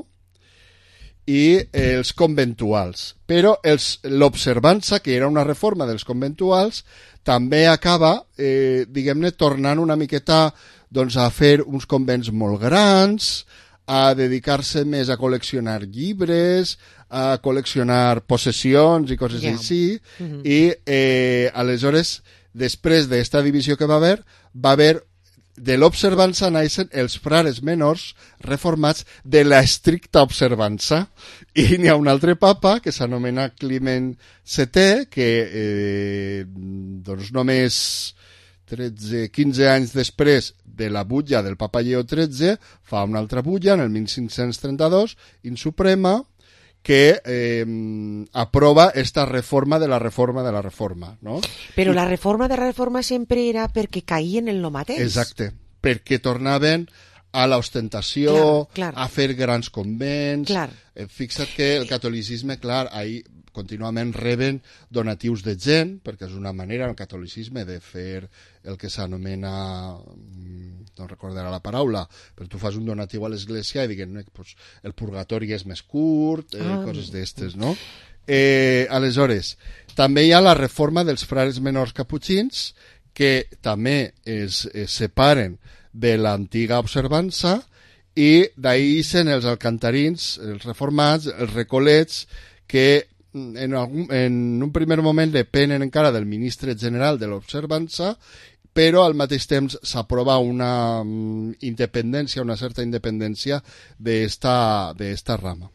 i els conventuals. Però l'observança, que era una reforma dels conventuals, també acaba, diguem-ne, tornant una miqueta doncs, a fer uns convents molt grans, a dedicar-se més a col·leccionar llibres, a col·leccionar possessions i coses així, i aleshores, després d'esta divisió que va haver de l'observança naixen els frares menors reformats de la estricta observança, i n'hi ha un altre papa que s'anomena Climent VII, que doncs només 15 anys després de la butlla del papa Lleó XIII fa una altra butlla en el 1532 in suprema que aprova esta reforma de la reforma de la reforma, no? Però la reforma de la reforma sempre era perquè caïen en el mateix. Exacte, perquè tornaven a l'ostentació, a fer grans convents. Fixa't que el catolicisme, clar, ahí contínuament reben donatius de gent, perquè és una manera, el catolicisme, de fer el que s'anomena, no recordarà la paraula, però tu fas un donatiu a l'església i diguen pues, el purgatori és més curt, coses d'estes, no? Aleshores, també hi ha la reforma dels frares menors caputxins, que també es separen de l'antiga observança, i d'ahí ixen els alcantarins, els reformats, els recolets, que en un primer moment depenen encara del ministre general de l'observança, però al mateix temps s'aprova una independència, una certa independència d'esta rama.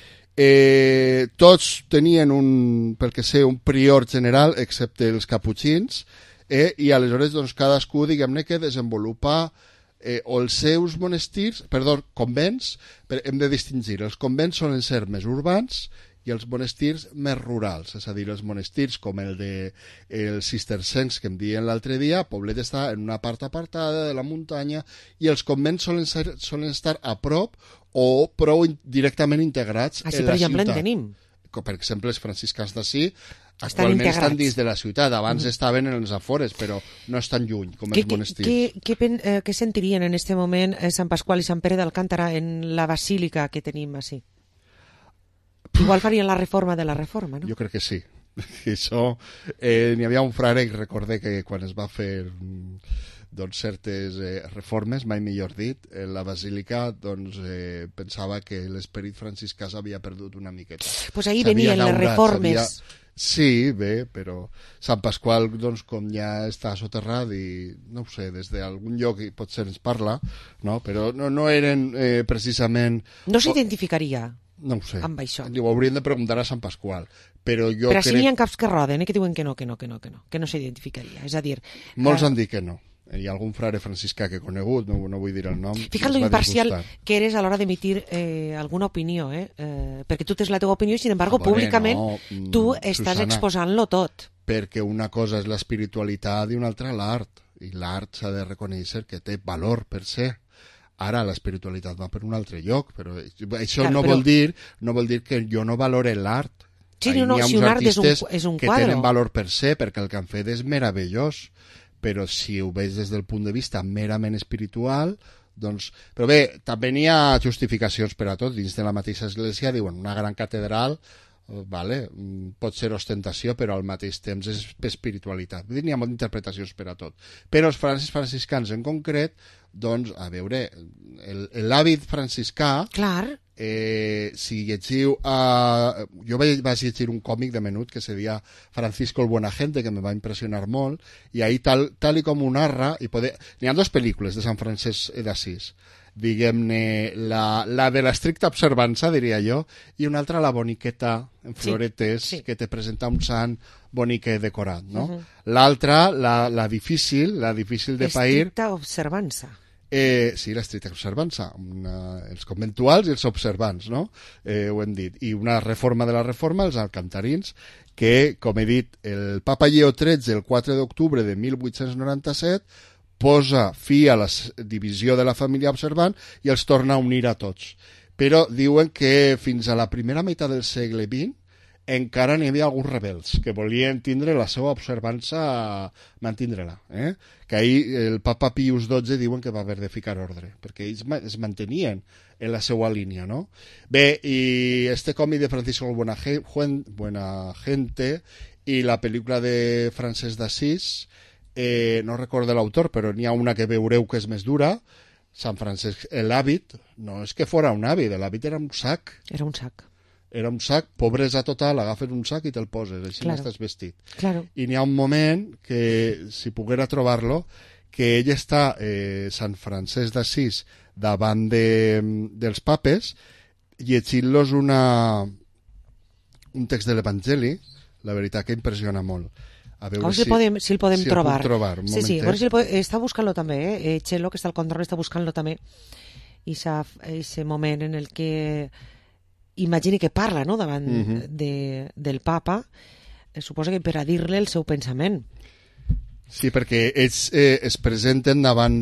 Tots tenien pel que sé, un prior general, excepte els caputxins, i aleshores doncs, cadascú, diguem-ne, que desenvolupa o els seus convents, hem de distingir, els convents solen ser més urbans i els monestirs més rurals, és a dir, els monestirs com el de els cistercencs que em deien l'altre dia, Poblet està en una part apartada de la muntanya i els convents solen estar a prop o prou directament integrats en la ciutat. Per exemple, en tenim. Per exemple, els franciscans d'ací actualment estan dins de la ciutat, abans estaven en els afores, però no estan lluny com els monestirs. Què sentirien en aquest moment Sant Pasqual i Sant Pere d'Alcántara en la basílica que tenim així? Igual farien la reforma de la reforma, no? Jo crec que sí. Això, n'hi havia un frare que recordé que quan es va fer certes reformes, mai millor dit, la basílica pensava que l'esperit franciscà s'havia perdut una miqueta. Pues ahí venien les reformes. Sí, bé, però Sant Pasqual, com ja està soterrat i, no ho sé, des d'algun lloc potser ens parla, no? Però no eren precisament... No s'identificaria. No ho sé. Amb això. Ho hauríem de preguntar a Sant Pasqual. Però així n'hi ha caps que roden, que diuen que no s'identificaria. És a dir... Molts han dit que no. Hi ha algun frare franciscà que he conegut, no vull dir el nom. Fija't lo imparcial que eres a l'hora d'emitir alguna opinió, perquè tu tens la teva opinió i, sin embargo, públicament tu estàs exposant-lo tot. Perquè una cosa és l'espiritualitat i una altra l'art. I l'art s'ha de reconèixer que té valor per ser. Ara l'espiritualitat va per un altre lloc, però això no vol dir que jo no valore l'art. Sí, no, si un art és un quadre. Que tenen valor per ser, perquè el que han fet és meravellós. Però si ho veig des del punt de vista merament espiritual, doncs... Però bé, també n'hi ha justificacions per a tot. Dins de la mateixa església diuen una gran catedral, vale, pot ser ostentació, però al mateix temps és espiritualitat. N'hi ha moltes interpretacions per a tot. Però els franciscans en concret, doncs, a veure, l'hàbit franciscà... Clar. Si llegiu... Jo vaig llegir un còmic de menut que se deia Francisco el Buena Gente, que me va impressionar molt, i ahí tal i com ho narra... N'hi ha dues pel·lícules de Sant Francesc d'Assís, diguem-ne, la de l'estricta observança, diria jo, i una altra, la boniqueta en floretes, que te presenta un sant bonic decorat, no? L'altra, la difícil de pair... Estricta observança. Sí, l'estricta observança, els conventuals i els observants, no? Ho hem dit. I una reforma de la reforma, els alcantarins, que, com he dit, el papa Lleó XIII, el 4 d'octubre de 1897, posa fi a la divisió de la família observant i els torna a unir a tots. Però diuen que fins a la primera meitat del segle XX encara n'hi havia alguns rebels que volien tindre la seva observança, mantindre-la. Que ahir el papa Pius XII diuen que va haver de ficar ordre, perquè ells es mantenien en la seva línia, no? Bé, i este còmic de Francisco el Buena Gente i la pel·lícula de Francesc d'Assís, no recordo l'autor, però n'hi ha una que veureu que és més dura, Sant Francesc, l'hàbit, no és que fora un hàbit, l'hàbit era un sac. Era un sac. Era un sac, pobresa total, agafes un sac i te'l poses, així no estàs vestit. Claro. I n'hi ha un moment que, si poguera trobar-lo, que ell està, Sant Francesc d'Assís, davant dels papes, llegint-los un text de l'Evangeli, la veritat que impressiona molt. A veure si el podem trobar. Sí, a veure si està buscant-lo també, Txelo, que està al control, està buscant-lo també, i ese moment en el que imagini que parla, no?, davant del papa, suposa que per a dir-li el seu pensament. Sí, perquè ells es presenten davant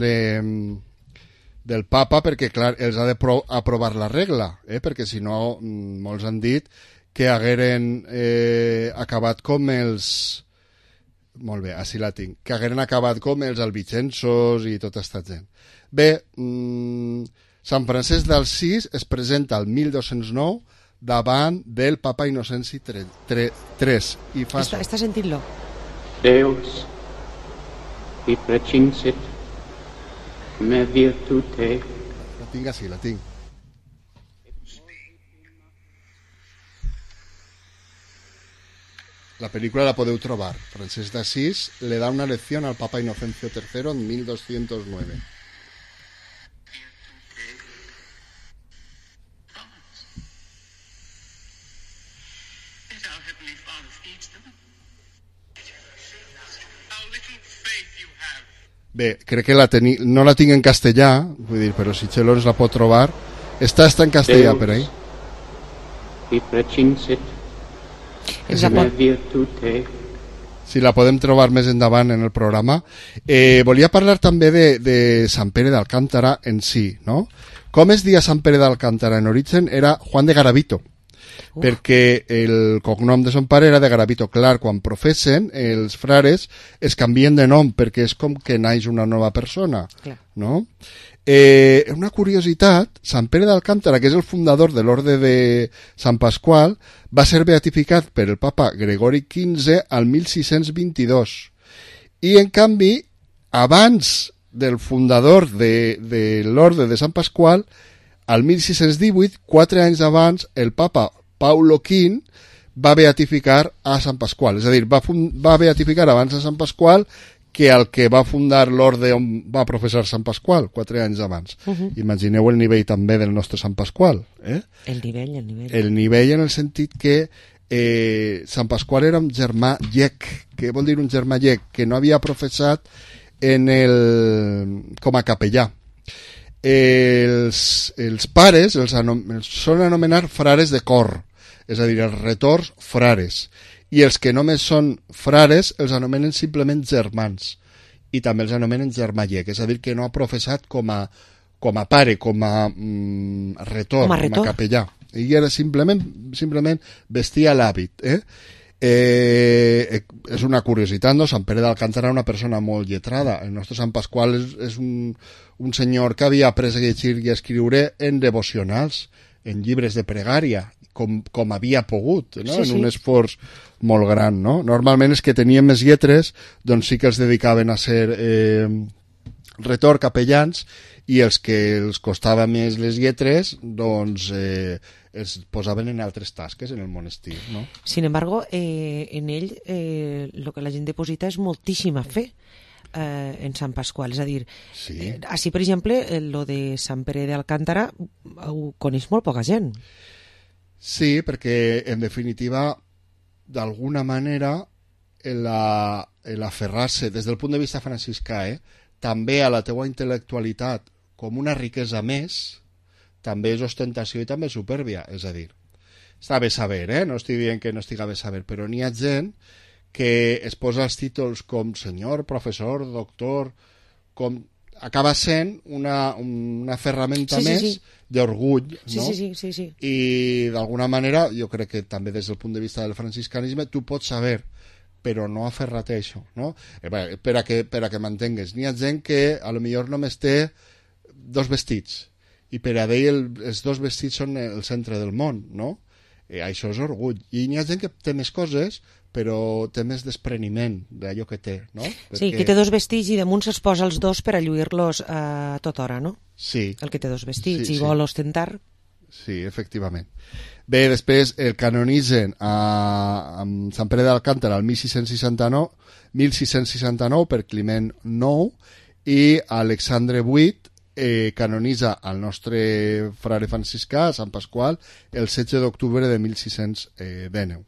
del papa perquè, clar, els ha d'aprovar la regla, perquè si no, molts han dit que hagueren acabat com els... Molt bé, així la tinc. Que hagueren acabat com els albicensos i tota aquesta gent. Bé, Sant Francesc d'Assís es presenta el 1209 davant del papa Innocenci III. Està sentint-lo. Deus, qui precincit me virtute. La tinc així, la tinc. La pel·lícula la podeu trobar. Francesc d'Assís le da una lección al papa Inocencio III en 1209. Bé, crec que no la tinc en castellà, vull dir, però si Txelo ens la pot trobar. Està en castellà per ahí. I precinsit me virtute. Si la podem trobar més endavant en el programa. Volia parlar també de Sant Pere d'Alcántara en si, no? Com es deia Sant Pere d'Alcántara en origen era Juan de Garavito, perquè el cognom de son pare era de Garavito. Clar, quan professen, els frares es canvien de nom perquè és com que naix una nova persona, no? Una curiositat, Sant Pere d'Alcántara, que és el fundador de l'Orde de Sant Pasqual, va ser beatificat per el papa Gregori XV al 1622. I, en canvi, abans del fundador de l'Orde de Sant Pasqual, al 1618, 4 anys abans, el papa Paulo V va beatificar a Sant Pasqual. És a dir, va beatificar abans a Sant Pasqual que el que va fundar l'orde on va professar Sant Pasqual 4 anys abans. Imagineu el nivell també del nostre Sant Pasqual. El nivell. El nivell en el sentit que Sant Pasqual era un germà llec. Què vol dir un germà llec? Que no havia professat com a capellà. Els pares els són anomenar frares de cor, és a dir, els retors frares. I els que només són frares els anomenen simplement germans i també els anomenen germà llec, és a dir, que no ha professat com a pare, com a retor, com a capellà. I era simplement vestia l'hàbit. És una curiositat, no? Sant Pere d'Alcántara era una persona molt lletrada. El nostre Sant Pasqual és un senyor que havia après a llegir i a escriure en devocionals, en llibres de pregària, com havia pogut, no? En un esforç molt gran, no? Normalment els que tenien més lletres doncs sí que els dedicaven a ser retor, capellans, i els que els costava més les lletres doncs es posaven en altres tasques en el monestir, no? Sin embargo, en ell lo que la gent deposita és moltíssima fe en Sant Pasqual, és a dir, així per exemple lo de Sant Pere d'Alcántara ho coneix molt poca gent. Sí, perquè en definitiva d'alguna manera l'aferrar-se des del punt de vista franciscà també a la teua intel·lectualitat com una riquesa més també és ostentació i també és supèrbia, és a dir, està bé saber, no estic dient que no estiga bé saber, però n'hi ha gent que es posa els títols com senyor, professor, doctor, com acaba sent una ferramenta més d'orgull, no? Sí. I d'alguna manera, jo crec que també des del punt de vista del franciscanisme, tu pots saber, però no aferrar-te a això, no? Per a que m'entengues. N'hi ha gent que a lo millor només té 2 vestits, i per a ell els 2 vestits són el centre del món, no? Això és orgull. I n'hi ha gent que té més coses, però té més despreniment d'allò que té, no? Sí, que té 2 vestits i damunt se'ls posa els 2 per a lluir-los a tota hora, no? Sí. El que té 2 vestits i vol ostentar. Sí, efectivament. Bé, després el canonitzen a Sant Pere d'Alcántara el 1669 per Climent IX, i Alexandre VIII canonitza el nostre frare franciscà, Sant Pasqual, el 16 d'octubre de 1619.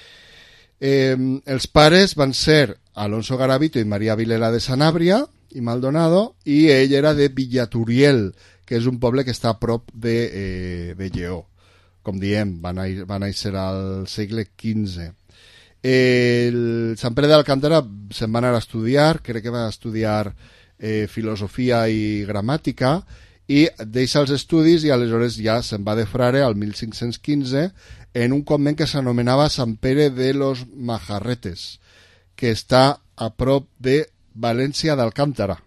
Els pares van ser Alonso Garavito i Maria Vilela de Sanabria i Maldonado, i ell era de Villaturiel, que és un poble que està a prop de Lleó. Com diem, va néixer al segle XV. El Sant Pere d'Alcántara se'n va anar a estudiar, crec que va estudiar filosofia i gramàtica, i deixa els estudis i aleshores ja se'n va de frare al 1515 en un convent que s'anomenava Sant Pere de los Majarretes, que està a prop de València d'Alcántara,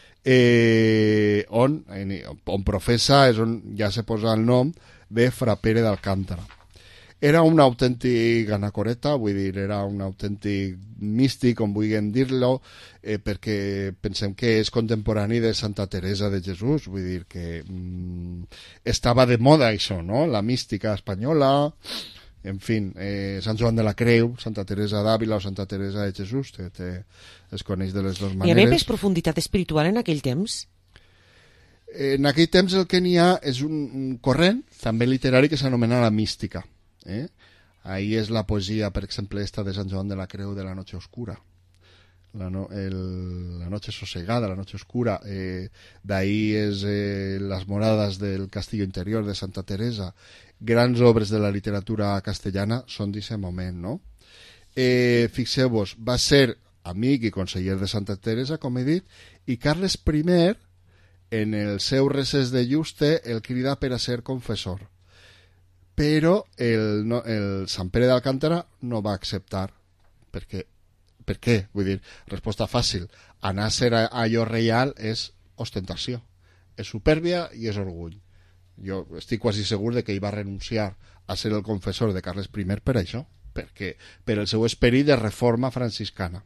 on professa, és on ja se posa el nom de Fra Pere d'Alcántara. Era un autèntic anacoreta, vull dir, era un autèntic místic, com vulguem dir-lo, perquè pensem que és contemporani de Santa Teresa de Jesús, vull dir que estava de moda això, no? La mística espanyola, en fi, Sant Joan de la Creu, Santa Teresa d'Àvila o Santa Teresa de Jesús, es coneix de les dues maneres. Hi havia més profunditat espiritual en aquell temps? En aquell temps el que n'hi ha és un corrent, també literari, que s'anomena la mística. Ahí és la poesia, per exemple, esta de Sant Joan de la Creu de la Noche Oscura. la noche sosegada, la noche oscura, de ahí és Las moradas del castillo interior de Santa Teresa, grans obres de la literatura castellana són d'aquest moment, no? Fixeu-vos, va ser amic i conseller de Santa Teresa, com he dit, i Carles I, en el seu recés de Juste, el crida per a ser confessor. Però el Sant Pere d'Alcántara no va acceptar. Per què? Vull dir, resposta fàcil. Anar a ser allò reial és ostentació, és supèrbia i és orgull. Jo estic quasi segur de que ell va renunciar a ser el confessor de Carles I per això, perquè per el seu esperit de reforma franciscana.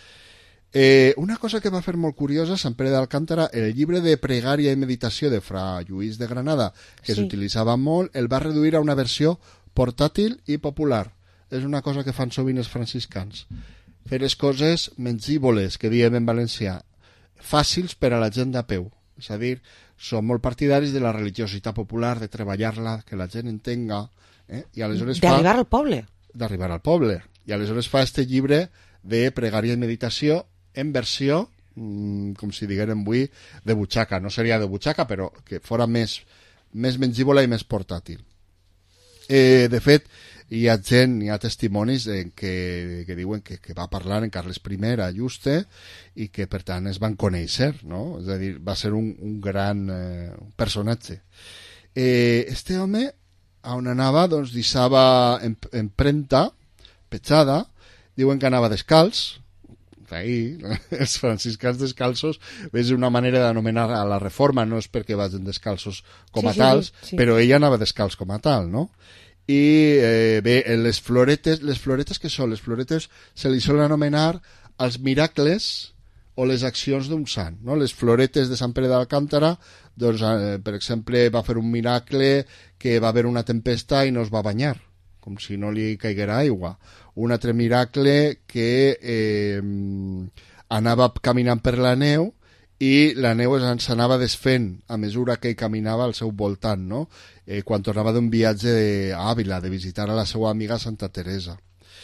Una cosa que va fer molt curiosa Sant Pere d'Alcántara, el llibre de pregària i meditació de Fra Lluís de Granada, que s'utilitzava molt, el va reduir a una versió portàtil i popular. És una cosa que fan sovint els franciscans. Fer les coses mengívoles, que diem en valencià, fàcils per a la gent de peu. És a dir, són molt partidaris de la religiositat popular, de treballar-la, que la gent entenga. I aleshores d'arribar al poble. D'arribar al poble. I aleshores fa este llibre de pregària i meditació en versió, com si diguérem avui, de butxaca. No seria de butxaca, però que fora més mengívola i més portàtil. De fet, hi ha testimonis que diuen que va parlar en Carles I a Juste i que per tant es van conèixer, no? És a dir, va ser un gran personatge. Este home, on anava, doncs deixava empremta, petjada, diuen que anava descalç. Ahí, els franciscans descalços és una manera d'anomenar a la reforma, no és perquè vagin descalços com a tals, però ell anava descalç com a tal, no? I bé, les floretes que són? Les floretes se li solen anomenar els miracles o les accions d'un sant, no? Les floretes de Sant Pere d'Alcántara, doncs, per exemple, va fer un miracle que va haver una tempesta i no es va banyar, com si no li caiguera aigua. Un altre miracle que anava caminant per la neu i la neu s'anava desfent a mesura que ell caminava al seu voltant, no? Quan tornava d'un viatge a Àvila, de visitar a la seva amiga Santa Teresa.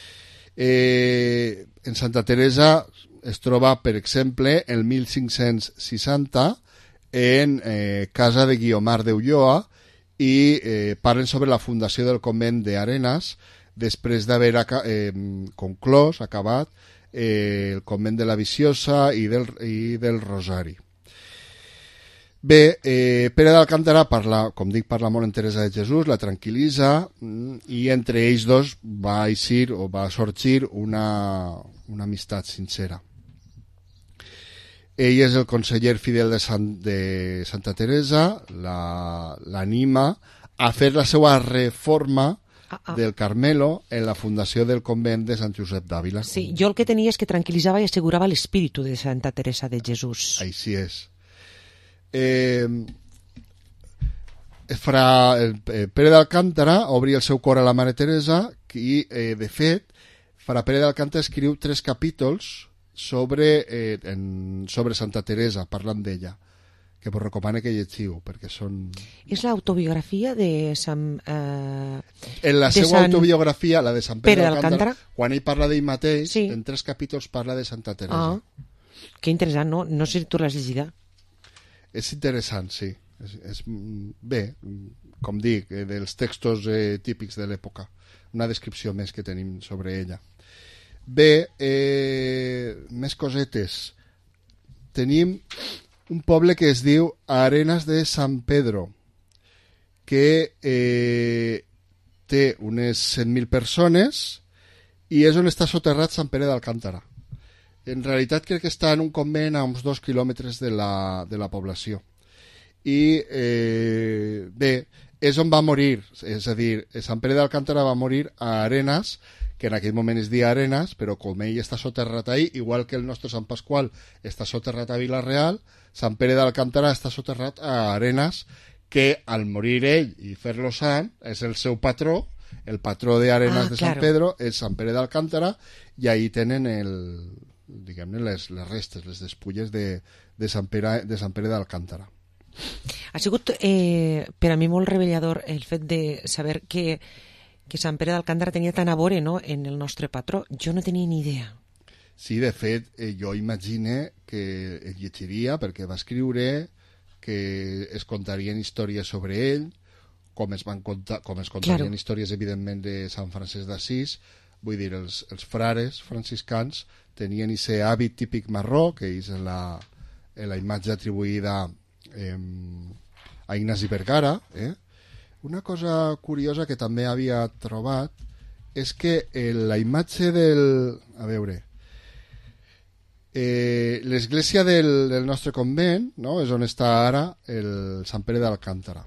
En Santa Teresa es troba, per exemple, el 1560 en casa de Guiomar d'Ulloa i parlen sobre la fundació del convent d'Arenas després d'haver acabat el convent de la Viciosa i del Rosari. Bé, Pere d'Alcántara parla, com dic, parla molt en Teresa de Jesús, la tranquil·litza i entre ells dos va sorgir una amistat sincera. Ell és el conseller fidel de Santa Teresa, l'anima a fer la seva reforma del Carmelo en la fundació del convent de Sant Josep d'Àvila. Sí, jo el que tenia és que tranquil·litzava i assegurava l'espíritu de Santa Teresa de Jesús. Així és. Pere d'Alcántara obri el seu cor a la Mare Teresa i, de fet, Fra Pere d'Alcántara escriu 3 capítols sobre Santa Teresa, parlant d'ella, que vos recomano que llegiu, perquè són... És l'autobiografia de Sant... En la seva autobiografia, la de Sant Pere d'Alcántara, quan ell parla d'ell mateix, en 3 capítols parla de Santa Teresa. Que interessant, no sé si tu l'has llegida. És interessant, sí. Bé, com dic, dels textos típics de l'època. Una descripció més que tenim sobre ella. Bé, més cosetes. Tenim un poble que es diu Arenas de San Pedro, que té unes 100.000 persones i és on està soterrat Sant Pere d'Alcántara. En realitat crec que està en un convent a uns 2 quilòmetres de la població. I bé, és on va morir, és a dir, Sant Pere d'Alcántara va morir a Arenas, que en aquell moment es dia Arenas, però com ell està soterrat ahí, igual que el nostre Sant Pasqual està soterrat a Vila-real, Sant Pere d'Alcántara està soterrat a Arenas, que al morir ell i fer-lo sant, és el seu patró, el patró d'Arenas de Sant Pedro, és Sant Pere d'Alcántara, i ahí tenen diguem-ne les restes, les despulles de Sant Pere d'Alcántara. Ha sigut per a mi molt revelador el fet de saber que Sant Pere d'Alcántara tenia tant a veure, no, en el nostre patró. Jo no tenia ni idea. Sí, de fet, jo imagine que ell llegiria, perquè va escriure, que es contarien històries sobre ell, com es contarien històries, evidentment, de Sant Francesc d'Assís. Vull dir, els frares franciscans tenien aquest hàbit típic marró, que és la imatge atribuïda a Ignasi Vergara. Una cosa curiosa que també havia trobat és que la imatge del... A veure... l'església del nostre convent, no? És on està ara el Sant Pere d'Alcántara.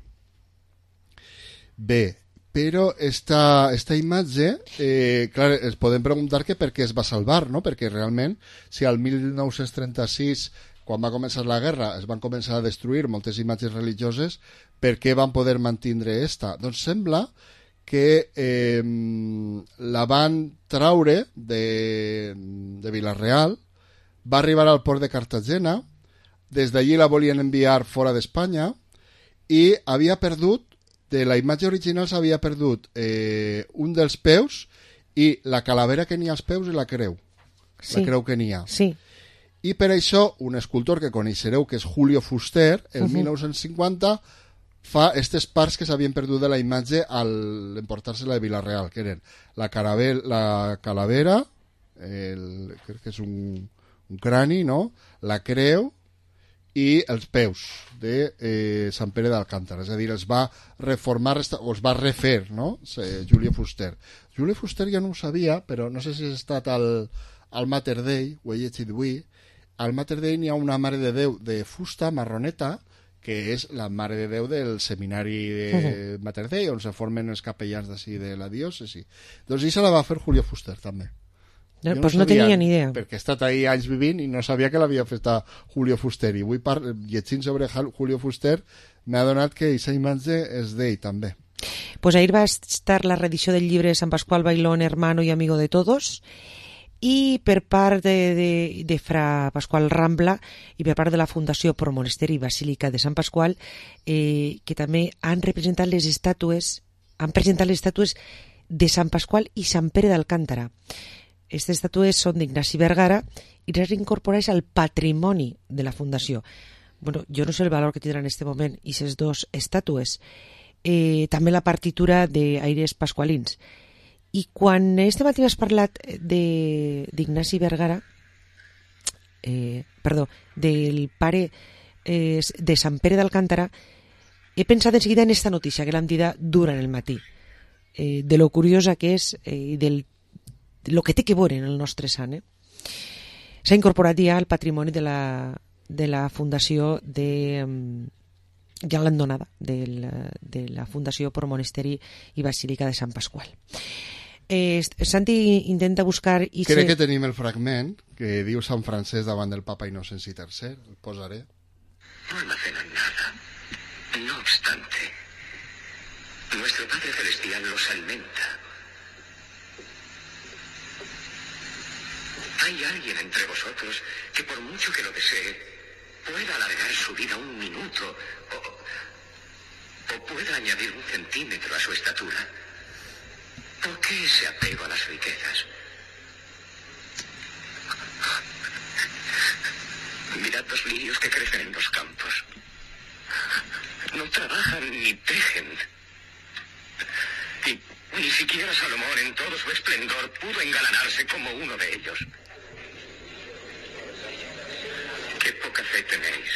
Bé, però esta imatge, clar, es podem preguntar que per què es va salvar, no? Perquè realment, si al 1936, quan va començar la guerra, es van començar a destruir moltes imatges religioses, per què van poder mantindre esta? Doncs sembla que la van traure de Vila-real, va arribar al port de Cartagena, des d'allí la volien enviar fora d'Espanya i havia perdut, de la imatge original s'havia perdut un dels peus i la calavera que n'hi ha als peus i la creu. Sí. La creu que n'hi ha. Sí. I per això un escultor que coneixereu, que és Julio Fuster, el 1950 fa aquestes parts que s'havien perdut de la imatge al emportar-se-la de Vila-real, que eren la calavera, crec que és un crani, no? La creu i els peus de Sant Pere d'Alcántara. És a dir, els va reformar o els va refer, no? Julio Fuster. Julio Fuster ja no ho sabia, però no sé si has estat al Mater Dei, ho he llegit avui. Al Mater Dei n'hi ha una Mare de Déu de fusta marroneta, que és la Mare de Déu del seminari de Mater Dei, on se formen els capellans d'ací de la diòcesi. Doncs això la va fer Julio Fuster, també. Pues no tenia ni idea. Perquè he estat ahí anys vivint i no sabia que l'havia fet a Julio Fuster. I avui, llegint sobre Julio Fuster, m'ha donat que aquesta imatge és d'ell, també. Pues ahir va estar la reedició del llibre de Sant Pasqual Bailón, hermano y amigo de todos, i per part de Fra Pasqual Rambla i per part de la Fundació Pro Monesteri Basílica de Sant Pasqual, que també han presentat les estàtues de Sant Pasqual i Sant Pere d'Alcántara. Aquestes estàtues són d'Ignasi Vergara i les incorporats al patrimoni de la Fundació. Bueno, jo no sé el valor que tindran en aquest moment aquestes dues estàtues. També la partitura d'Aires Pasqualins. I quan este matí has parlat d'Ignasi Vergara, del pare de Sant Pere d'Alcántara, he pensat en seguida en esta notícia que l'han dit durant el matí, de lo curiosa que és i del lo que té que veure en el nostre sant. S'ha incorporat ja al patrimoni de la Fundació ja l'han donada de la Fundació Pro Monesteri i Basílica de Sant Pasqual. Santi intenta buscar... Crec que tenim el fragment que diu Sant Francesc davant del Papa Inocenci III. El posaré. No almacenan nada. No obstante, nuestro Padre Celestial los alimenta. Hay alguien entre vosotros que por mucho que lo desee, pueda alargar su vida 1 minuto o pueda añadir 1 centímetro a su estatura. ¿Por qué ese apego a las riquezas? Mirad los lirios que crecen en los campos. No trabajan ni tejen. Y ni siquiera Salomón en todo su esplendor pudo engalanarse como uno de ellos. ¡Qué poca fe tenéis!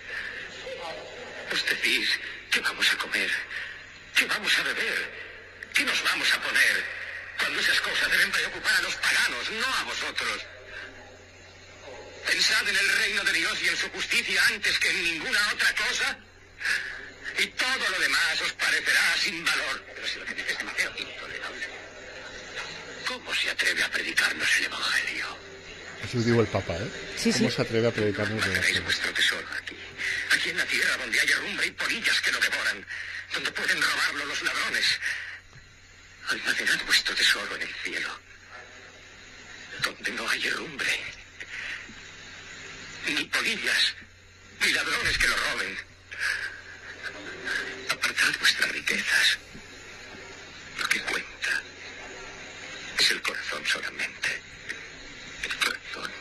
Os decís, ¿qué vamos a comer? ¿Qué vamos a beber? ¿Qué nos vamos a poner? Cuando esas cosas deben preocupar a los paganos, no a vosotros. Pensad en el reino de Dios y en su justicia antes que en ninguna otra cosa, y todo lo demás os parecerá sin valor. Pero si lo que dices es demasiado intolerable. ¿Cómo se atreve a predicarnos el Evangelio? Eso diu el Papa, ¿eh? Sí, ¿Cómo se atreve a predicarnos el Tenéis Evangelio? vuestro tesoro aquí en la tierra donde hay herrumbre y polillas que lo devoran, donde pueden robarlo los ladrones. Almacenad vuestro tesoro en el cielo, donde no hay herrumbre, ni polillas, ni ladrones que lo roben. Apartad vuestras riquezas. Lo que cuenta es el corazón solamente. El corazón.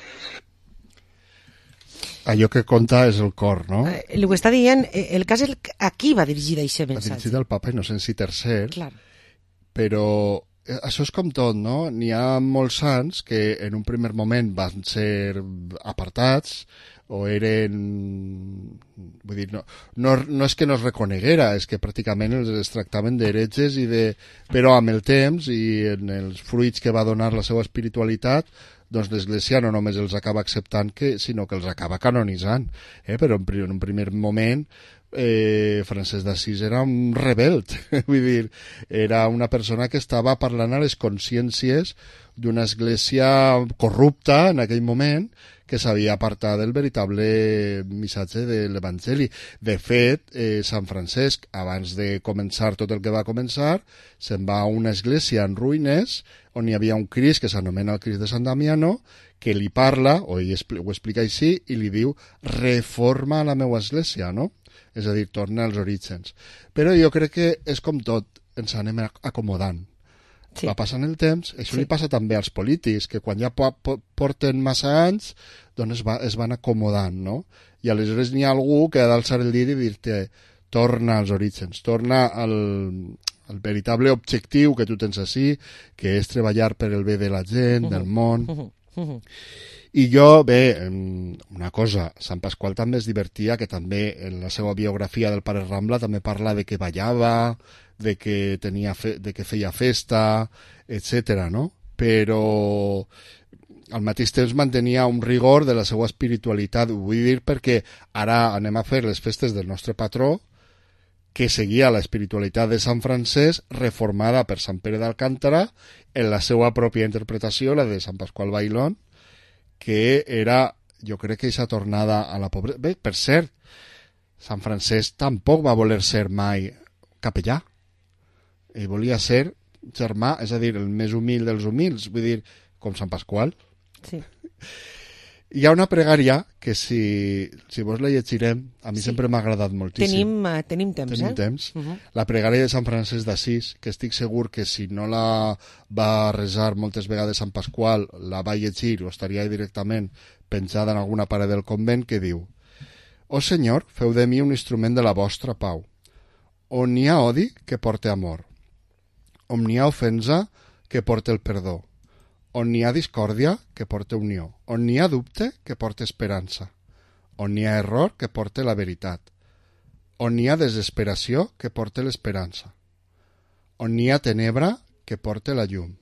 allò que compta és el cor, no? El que està dient, el cas és a qui va dirigir aquest missatge? Va dirigit al papa Innocenci III, Clar. però això és com tot, no? N'hi ha molts sants que en un primer moment van ser apartats o eren... Vull dir, no és que no es reconeguera, és que pràcticament els tractaven d'heretges però amb el temps i en els fruits que va donar la seva espiritualitat, doncs l'Església no només els acaba acceptant, sinó que els acaba canonitzant. Però en un primer moment Francesc d'Assís era un rebelt, vull dir, era una persona que estava parlant a les consciències d'una església corrupta en aquell moment, que s'havia apartat del veritable missatge de l'Evangeli. De fet, Sant Francesc, abans de començar tot el que va començar, se'n va a una església en ruïnes, on hi havia un Crist que s'anomena el Crist de Sant Damiano, que li parla, o ell ho explica així, i li diu, reforma la meva església, no? És a dir, torna als orígens. Però jo crec que és com tot, ens anem acomodant. Sí. Va passant el temps, això li passa també als polítics, que quan ja porten massa anys, doncs es van acomodant, no? I aleshores n'hi ha algú que ha d'alçar el dit i dir-te, torna als orígens, torna al veritable objectiu que tu tens així, que és treballar per el bé de la gent, del món... I jo, bé, una cosa, Sant Pasqual també es divertia, que també en la seva biografia del Pare Rambla també parla de que ballava, de que feia festa, etc. no? Però al mateix temps mantenia un rigor de la seva espiritualitat. Ho vull dir perquè ara anem a fer les festes del nostre patró, que seguia la espiritualitat de Sant Francesc, reformada per Sant Pere d'Alcántara, en la seva pròpia interpretació, la de Sant Pasqual Bailón, que era, jo crec que aquesta tornada a la pobresa... Bé, per cert, Sant Francesc tampoc va voler ser mai capellà. Ell volia ser germà, és a dir, el més humil dels humils, vull dir, com Sant Pasqual. Sí. Hi ha una pregària que si vos la llegirem, a mi sempre m'ha agradat moltíssim. Tenim temps, Tenim temps. La pregària de Sant Francesc d'Assís, que estic segur que si no la va resar moltes vegades Sant Pasqual, la va llegir o estaria directament penjada en alguna paret del convent, que diu: «Oh Senyor, feu de mi un instrument de la vostra pau. On n'hi ha odi, que porte amor. On n'hi ha ofensa, que porte el perdó. On n'hi ha discòrdia, que porte unió. On n'hi ha dubte, que porte esperança. On n'hi ha error, que porte la veritat. On n'hi ha desesperació, que porte l'esperança. On n'hi ha tenebra, que porte la llum.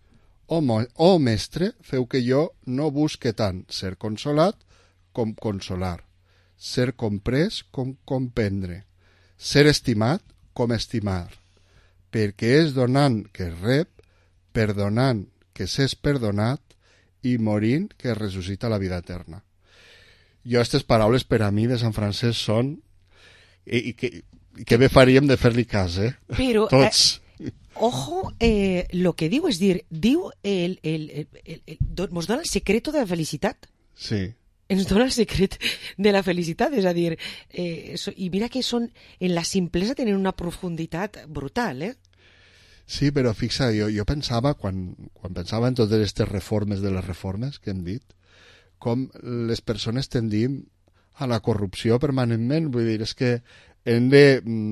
Oh mestre, feu que jo no busque tant ser consolat com consolar, ser comprès com comprendre, ser estimat com estimar, perquè és donant que es rep, perdonant que s'és perdonat i morint que ressuscita la vida eterna». Jo, aquestes paraules per a mi de Sant Francesc són... I que bé faríem de fer-li cas, Però, tots. Ojo, lo que diu, és dir, diu mos dona el secreto de la felicitat. Sí. Ens dona el secret de la felicitat, és a dir, i mira que són, en la simplesa tenen una profunditat brutal, Sí, però fixa, jo pensava, quan pensava en totes aquestes reformes de les reformes que hem dit, com les persones tendim a la corrupció permanentment. Vull dir, és que hem de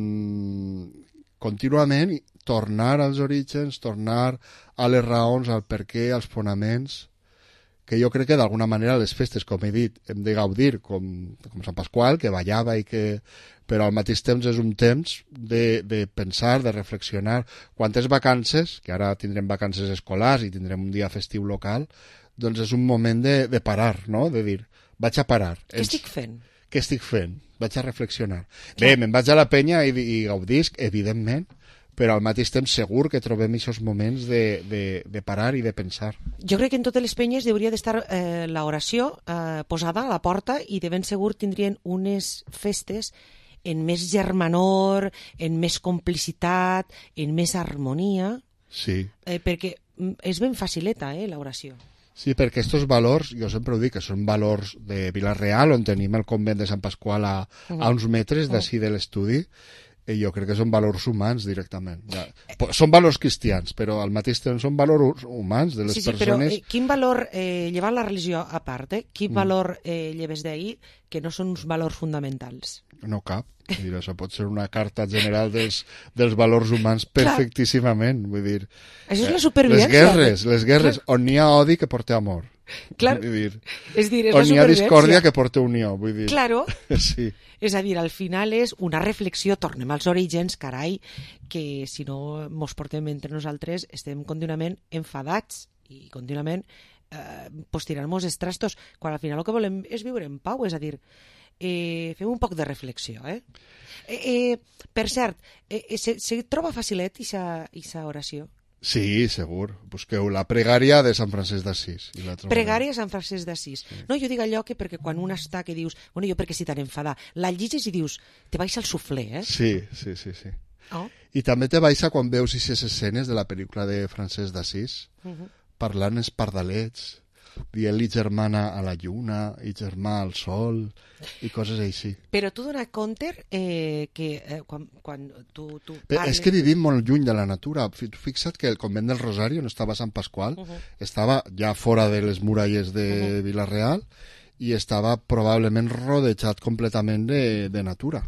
contínuament tornar als orígens, tornar a les raons, al perquè, als fonaments, que jo crec que d'alguna manera les festes, com he dit, hem de gaudir com Sant Pasqual, que ballava i que... però al mateix temps és un temps de pensar, de reflexionar. Quantes vacances, que ara tindrem vacances escolars i tindrem un dia festiu local, doncs és un moment de parar, no? De dir, vaig a parar. Què estic fent? Què estic fent? Vaig a reflexionar. Bé, me'n vaig a la penya i gaudisc, evidentment, però al mateix temps segur que trobem aquests moments de parar i de pensar. Jo crec que en totes les penyes hauria d'estar l'oració posada a la porta i de ben segur tindrien unes festes en més germanor, en més complicitat, en més harmonia. Sí. Perquè és ben facileta, l'oració. Sí, perquè aquests valors, jo sempre ho dic, que són valors de Vila-real, on tenim el convent de Sant Pasqual a uns metres d'ací de l'estudi, jo crec que són valors humans directament. Ja. Són valors cristians, però al mateix temps són valors humans de les persones. Però quin valor, llevant la religió a part, quin valor lleves d'ahir que no són uns valors fonamentals? No cap. Això pot ser una carta general dels valors humans perfectíssimament. Vull dir, això és la supervivència. Les guerres, on n'hi ha odi que porta amor. Clar, és dir, on n'hi ha discòrdia que porta unió. Vull dir. Claro. Sí. És a dir, al final és una reflexió, tornem als orígens, carai, que si no mos portem entre nosaltres estem contínuament enfadats i contínuament tirant-nos els trastos, quan al final el que volem és viure en pau, és a dir, fem un poc de reflexió. Per cert, se troba facilet aquesta oració? Sí, segur. Busqueu la pregària de Sant Francesc d'Assís. Pregària de Sant Francesc d'Assís. No, jo dic allò que perquè quan un està que dius, bueno, jo perquè si tan enfadar, la lliges i dius, te baixa el suflé, Sí. Oh? I també te baixa quan veus aquestes escenes de la pel·lícula de Francesc d'Assís, parlant els pardalets, dient-li germana a la lluna i germà al sol i coses així. Però tu dones compte que quan tu parles... És que vivim molt lluny de la natura. Fixa't que el convent del Rosario no estava a Sant Pasqual, estava ja fora de les muralles de Vila-real i estava probablement rodejat completament de natura.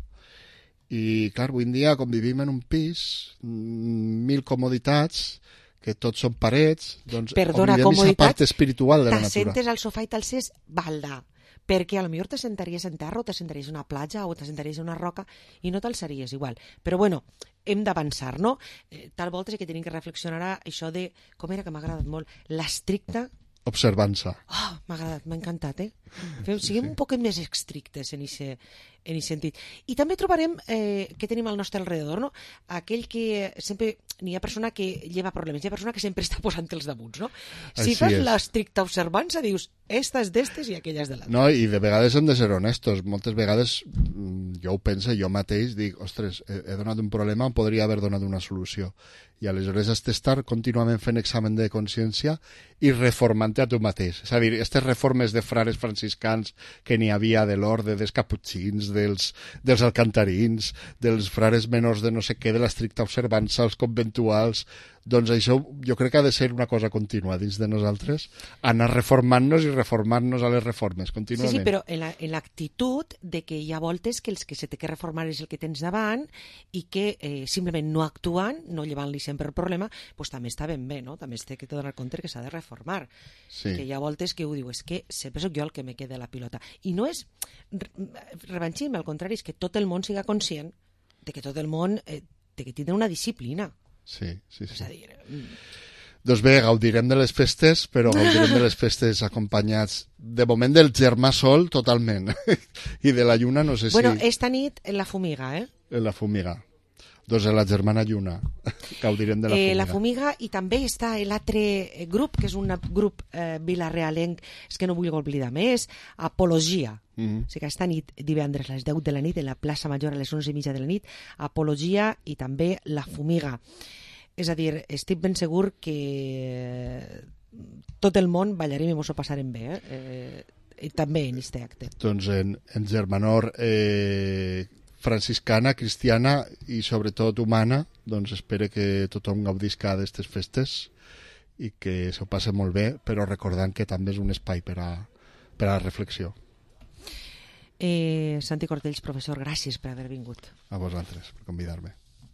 I clar, avui en dia, com vivim en un pis, 1000 comoditats, que tots són parets, doncs oblidem aquesta part espiritual de la natura. T'assentes al sofà i t'alces balda, perquè a lo millor t'assentaries en terra o t'assentaries en una platja o t'assentaries en una roca i no t'alçaries igual. Però bueno, hem d'avançar, no? Tal volta sí que tenim que reflexionar a això de, com era que m'ha agradat molt, l'estricta observança. Oh, m'ha agradat, m'ha encantat, Siguem un poc més estrictes en aquest sentit. I també trobarem que tenim al nostre alrededor, no? Aquell que sempre... N'hi ha persona que lleva problemes, hi ha persona que sempre està posant els damuns, no? Si fas l'estricta observança, dius, esta és d'estes i aquella és de l'altre. No, i de vegades hem de ser honestos. Moltes vegades jo ho penso, jo mateix dic, ostres, he donat un problema, em podria haver donat una solució. I aleshores has d'estar contínuament fent examen de consciència i reformant-te a tu mateix. És a dir, aquestes reformes de frares franciscans que n'hi havia de l'orde dels caputxins, dels alcantarins, dels frares menors de no sé què, de l'estricta observança, els conventuals, doncs això jo crec que ha de ser una cosa contínua dins de nosaltres, anar reformant-nos i reformant-nos a les reformes contínuament. Sí, però en l'actitud de que hi ha voltes que els que se té que reformar és el que tens davant i que simplement no actuant, no llevant-li sempre el problema, doncs també està ben bé, no? També es té que donar compte que s'ha de reformar. Sí. Que hi ha voltes que ho diu, és que sempre soc jo el que me queda la pilota. I no és revanxisme, al contrari, és que tot el món siga conscient de que tot el món té que tindre una disciplina. Sí. És a dir... Doncs bé, gaudirem de les festes, però gaudirem de les festes acompanyats, de moment, del germà sol, totalment. I de la lluna, no sé si... Bueno, esta nit en la fumiga, En la fumiga. Doncs en la germana lluna. Gaudirem de la fumiga. La fumiga, i també està l'altre grup, que és un grup vilarealenc, és que no vull oblidar més, Apologia. O sigui que esta nit, divendres a les 10 de la nit, en la plaça Major a les 11:30 de la nit, Apologia i també la fumiga. És a dir, estic ben segur que tot el món ballarem i mos ho passarem bé, i també en aquest acte. Doncs en germanor franciscana, cristiana i sobretot humana, doncs espero que tothom gaudisca d'aquestes festes i que s'ho passe molt bé, però recordant que també és un espai per a la reflexió. Santi Cortells, professor, gràcies per haver vingut. A vosaltres, per convidar-me.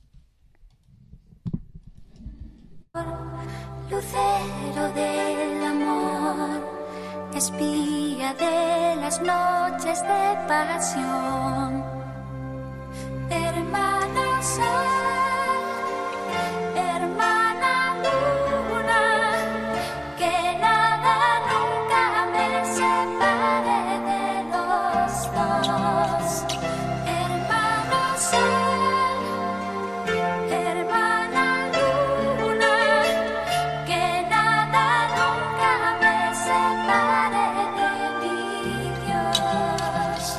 Lucero del amor, espía de las noches de pasión, hermana sol, hermana luna, que nada nunca me separe de los dos, hermano sol, hermana luna, que nada nunca me separe de mi Dios.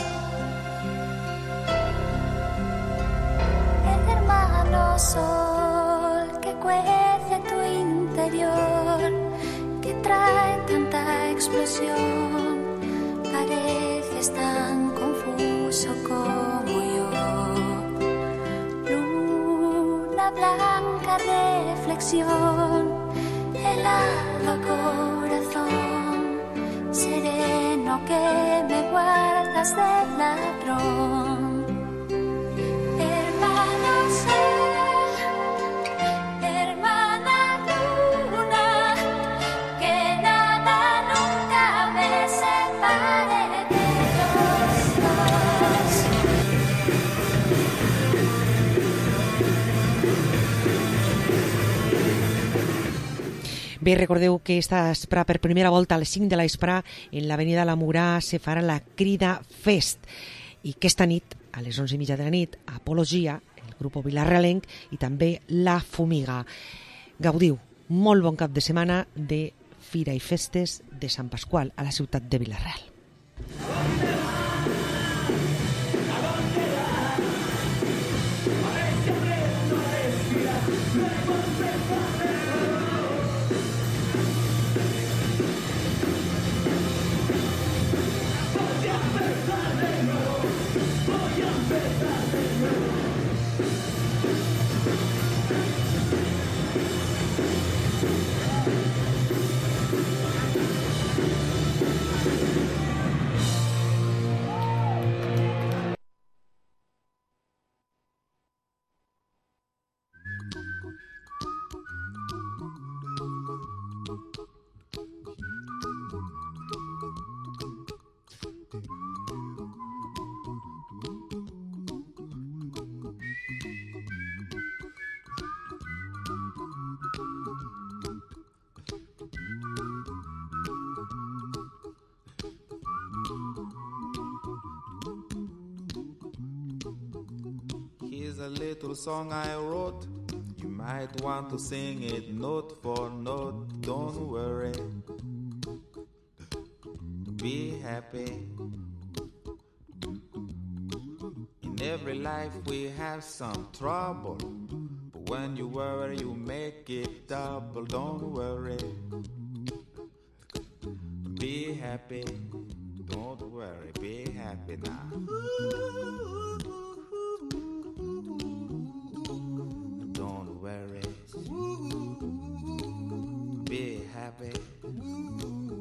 El hermano sol que cuece tu interior, que trae tanta explosión, pareces tan confuso como yo. reflexión, helado corazón, sereno que me guardas del ladrón. Hermano sol, hermana luna, que nada nunca me separe de los dos. Bé, recordeu que esta vespre, per primera volta a les 5 de la vespre, en l'avenida La Murà se farà la Crida Fest. I aquesta nit, a les 11:30 de la nit, Apologia, el grup vilarrealenc i també La Fumiga. Gaudiu, molt bon cap de setmana de Fira i Festes de Sant Pasqual a la ciutat de Vila-real. Here's a little song I wrote. You might want to sing it note for note. Don't worry. Be happy. In every life we have some trouble. But when you worry, you make it double. Don't worry. Be happy. Don't worry. Be happy now. Don't worry. Be happy.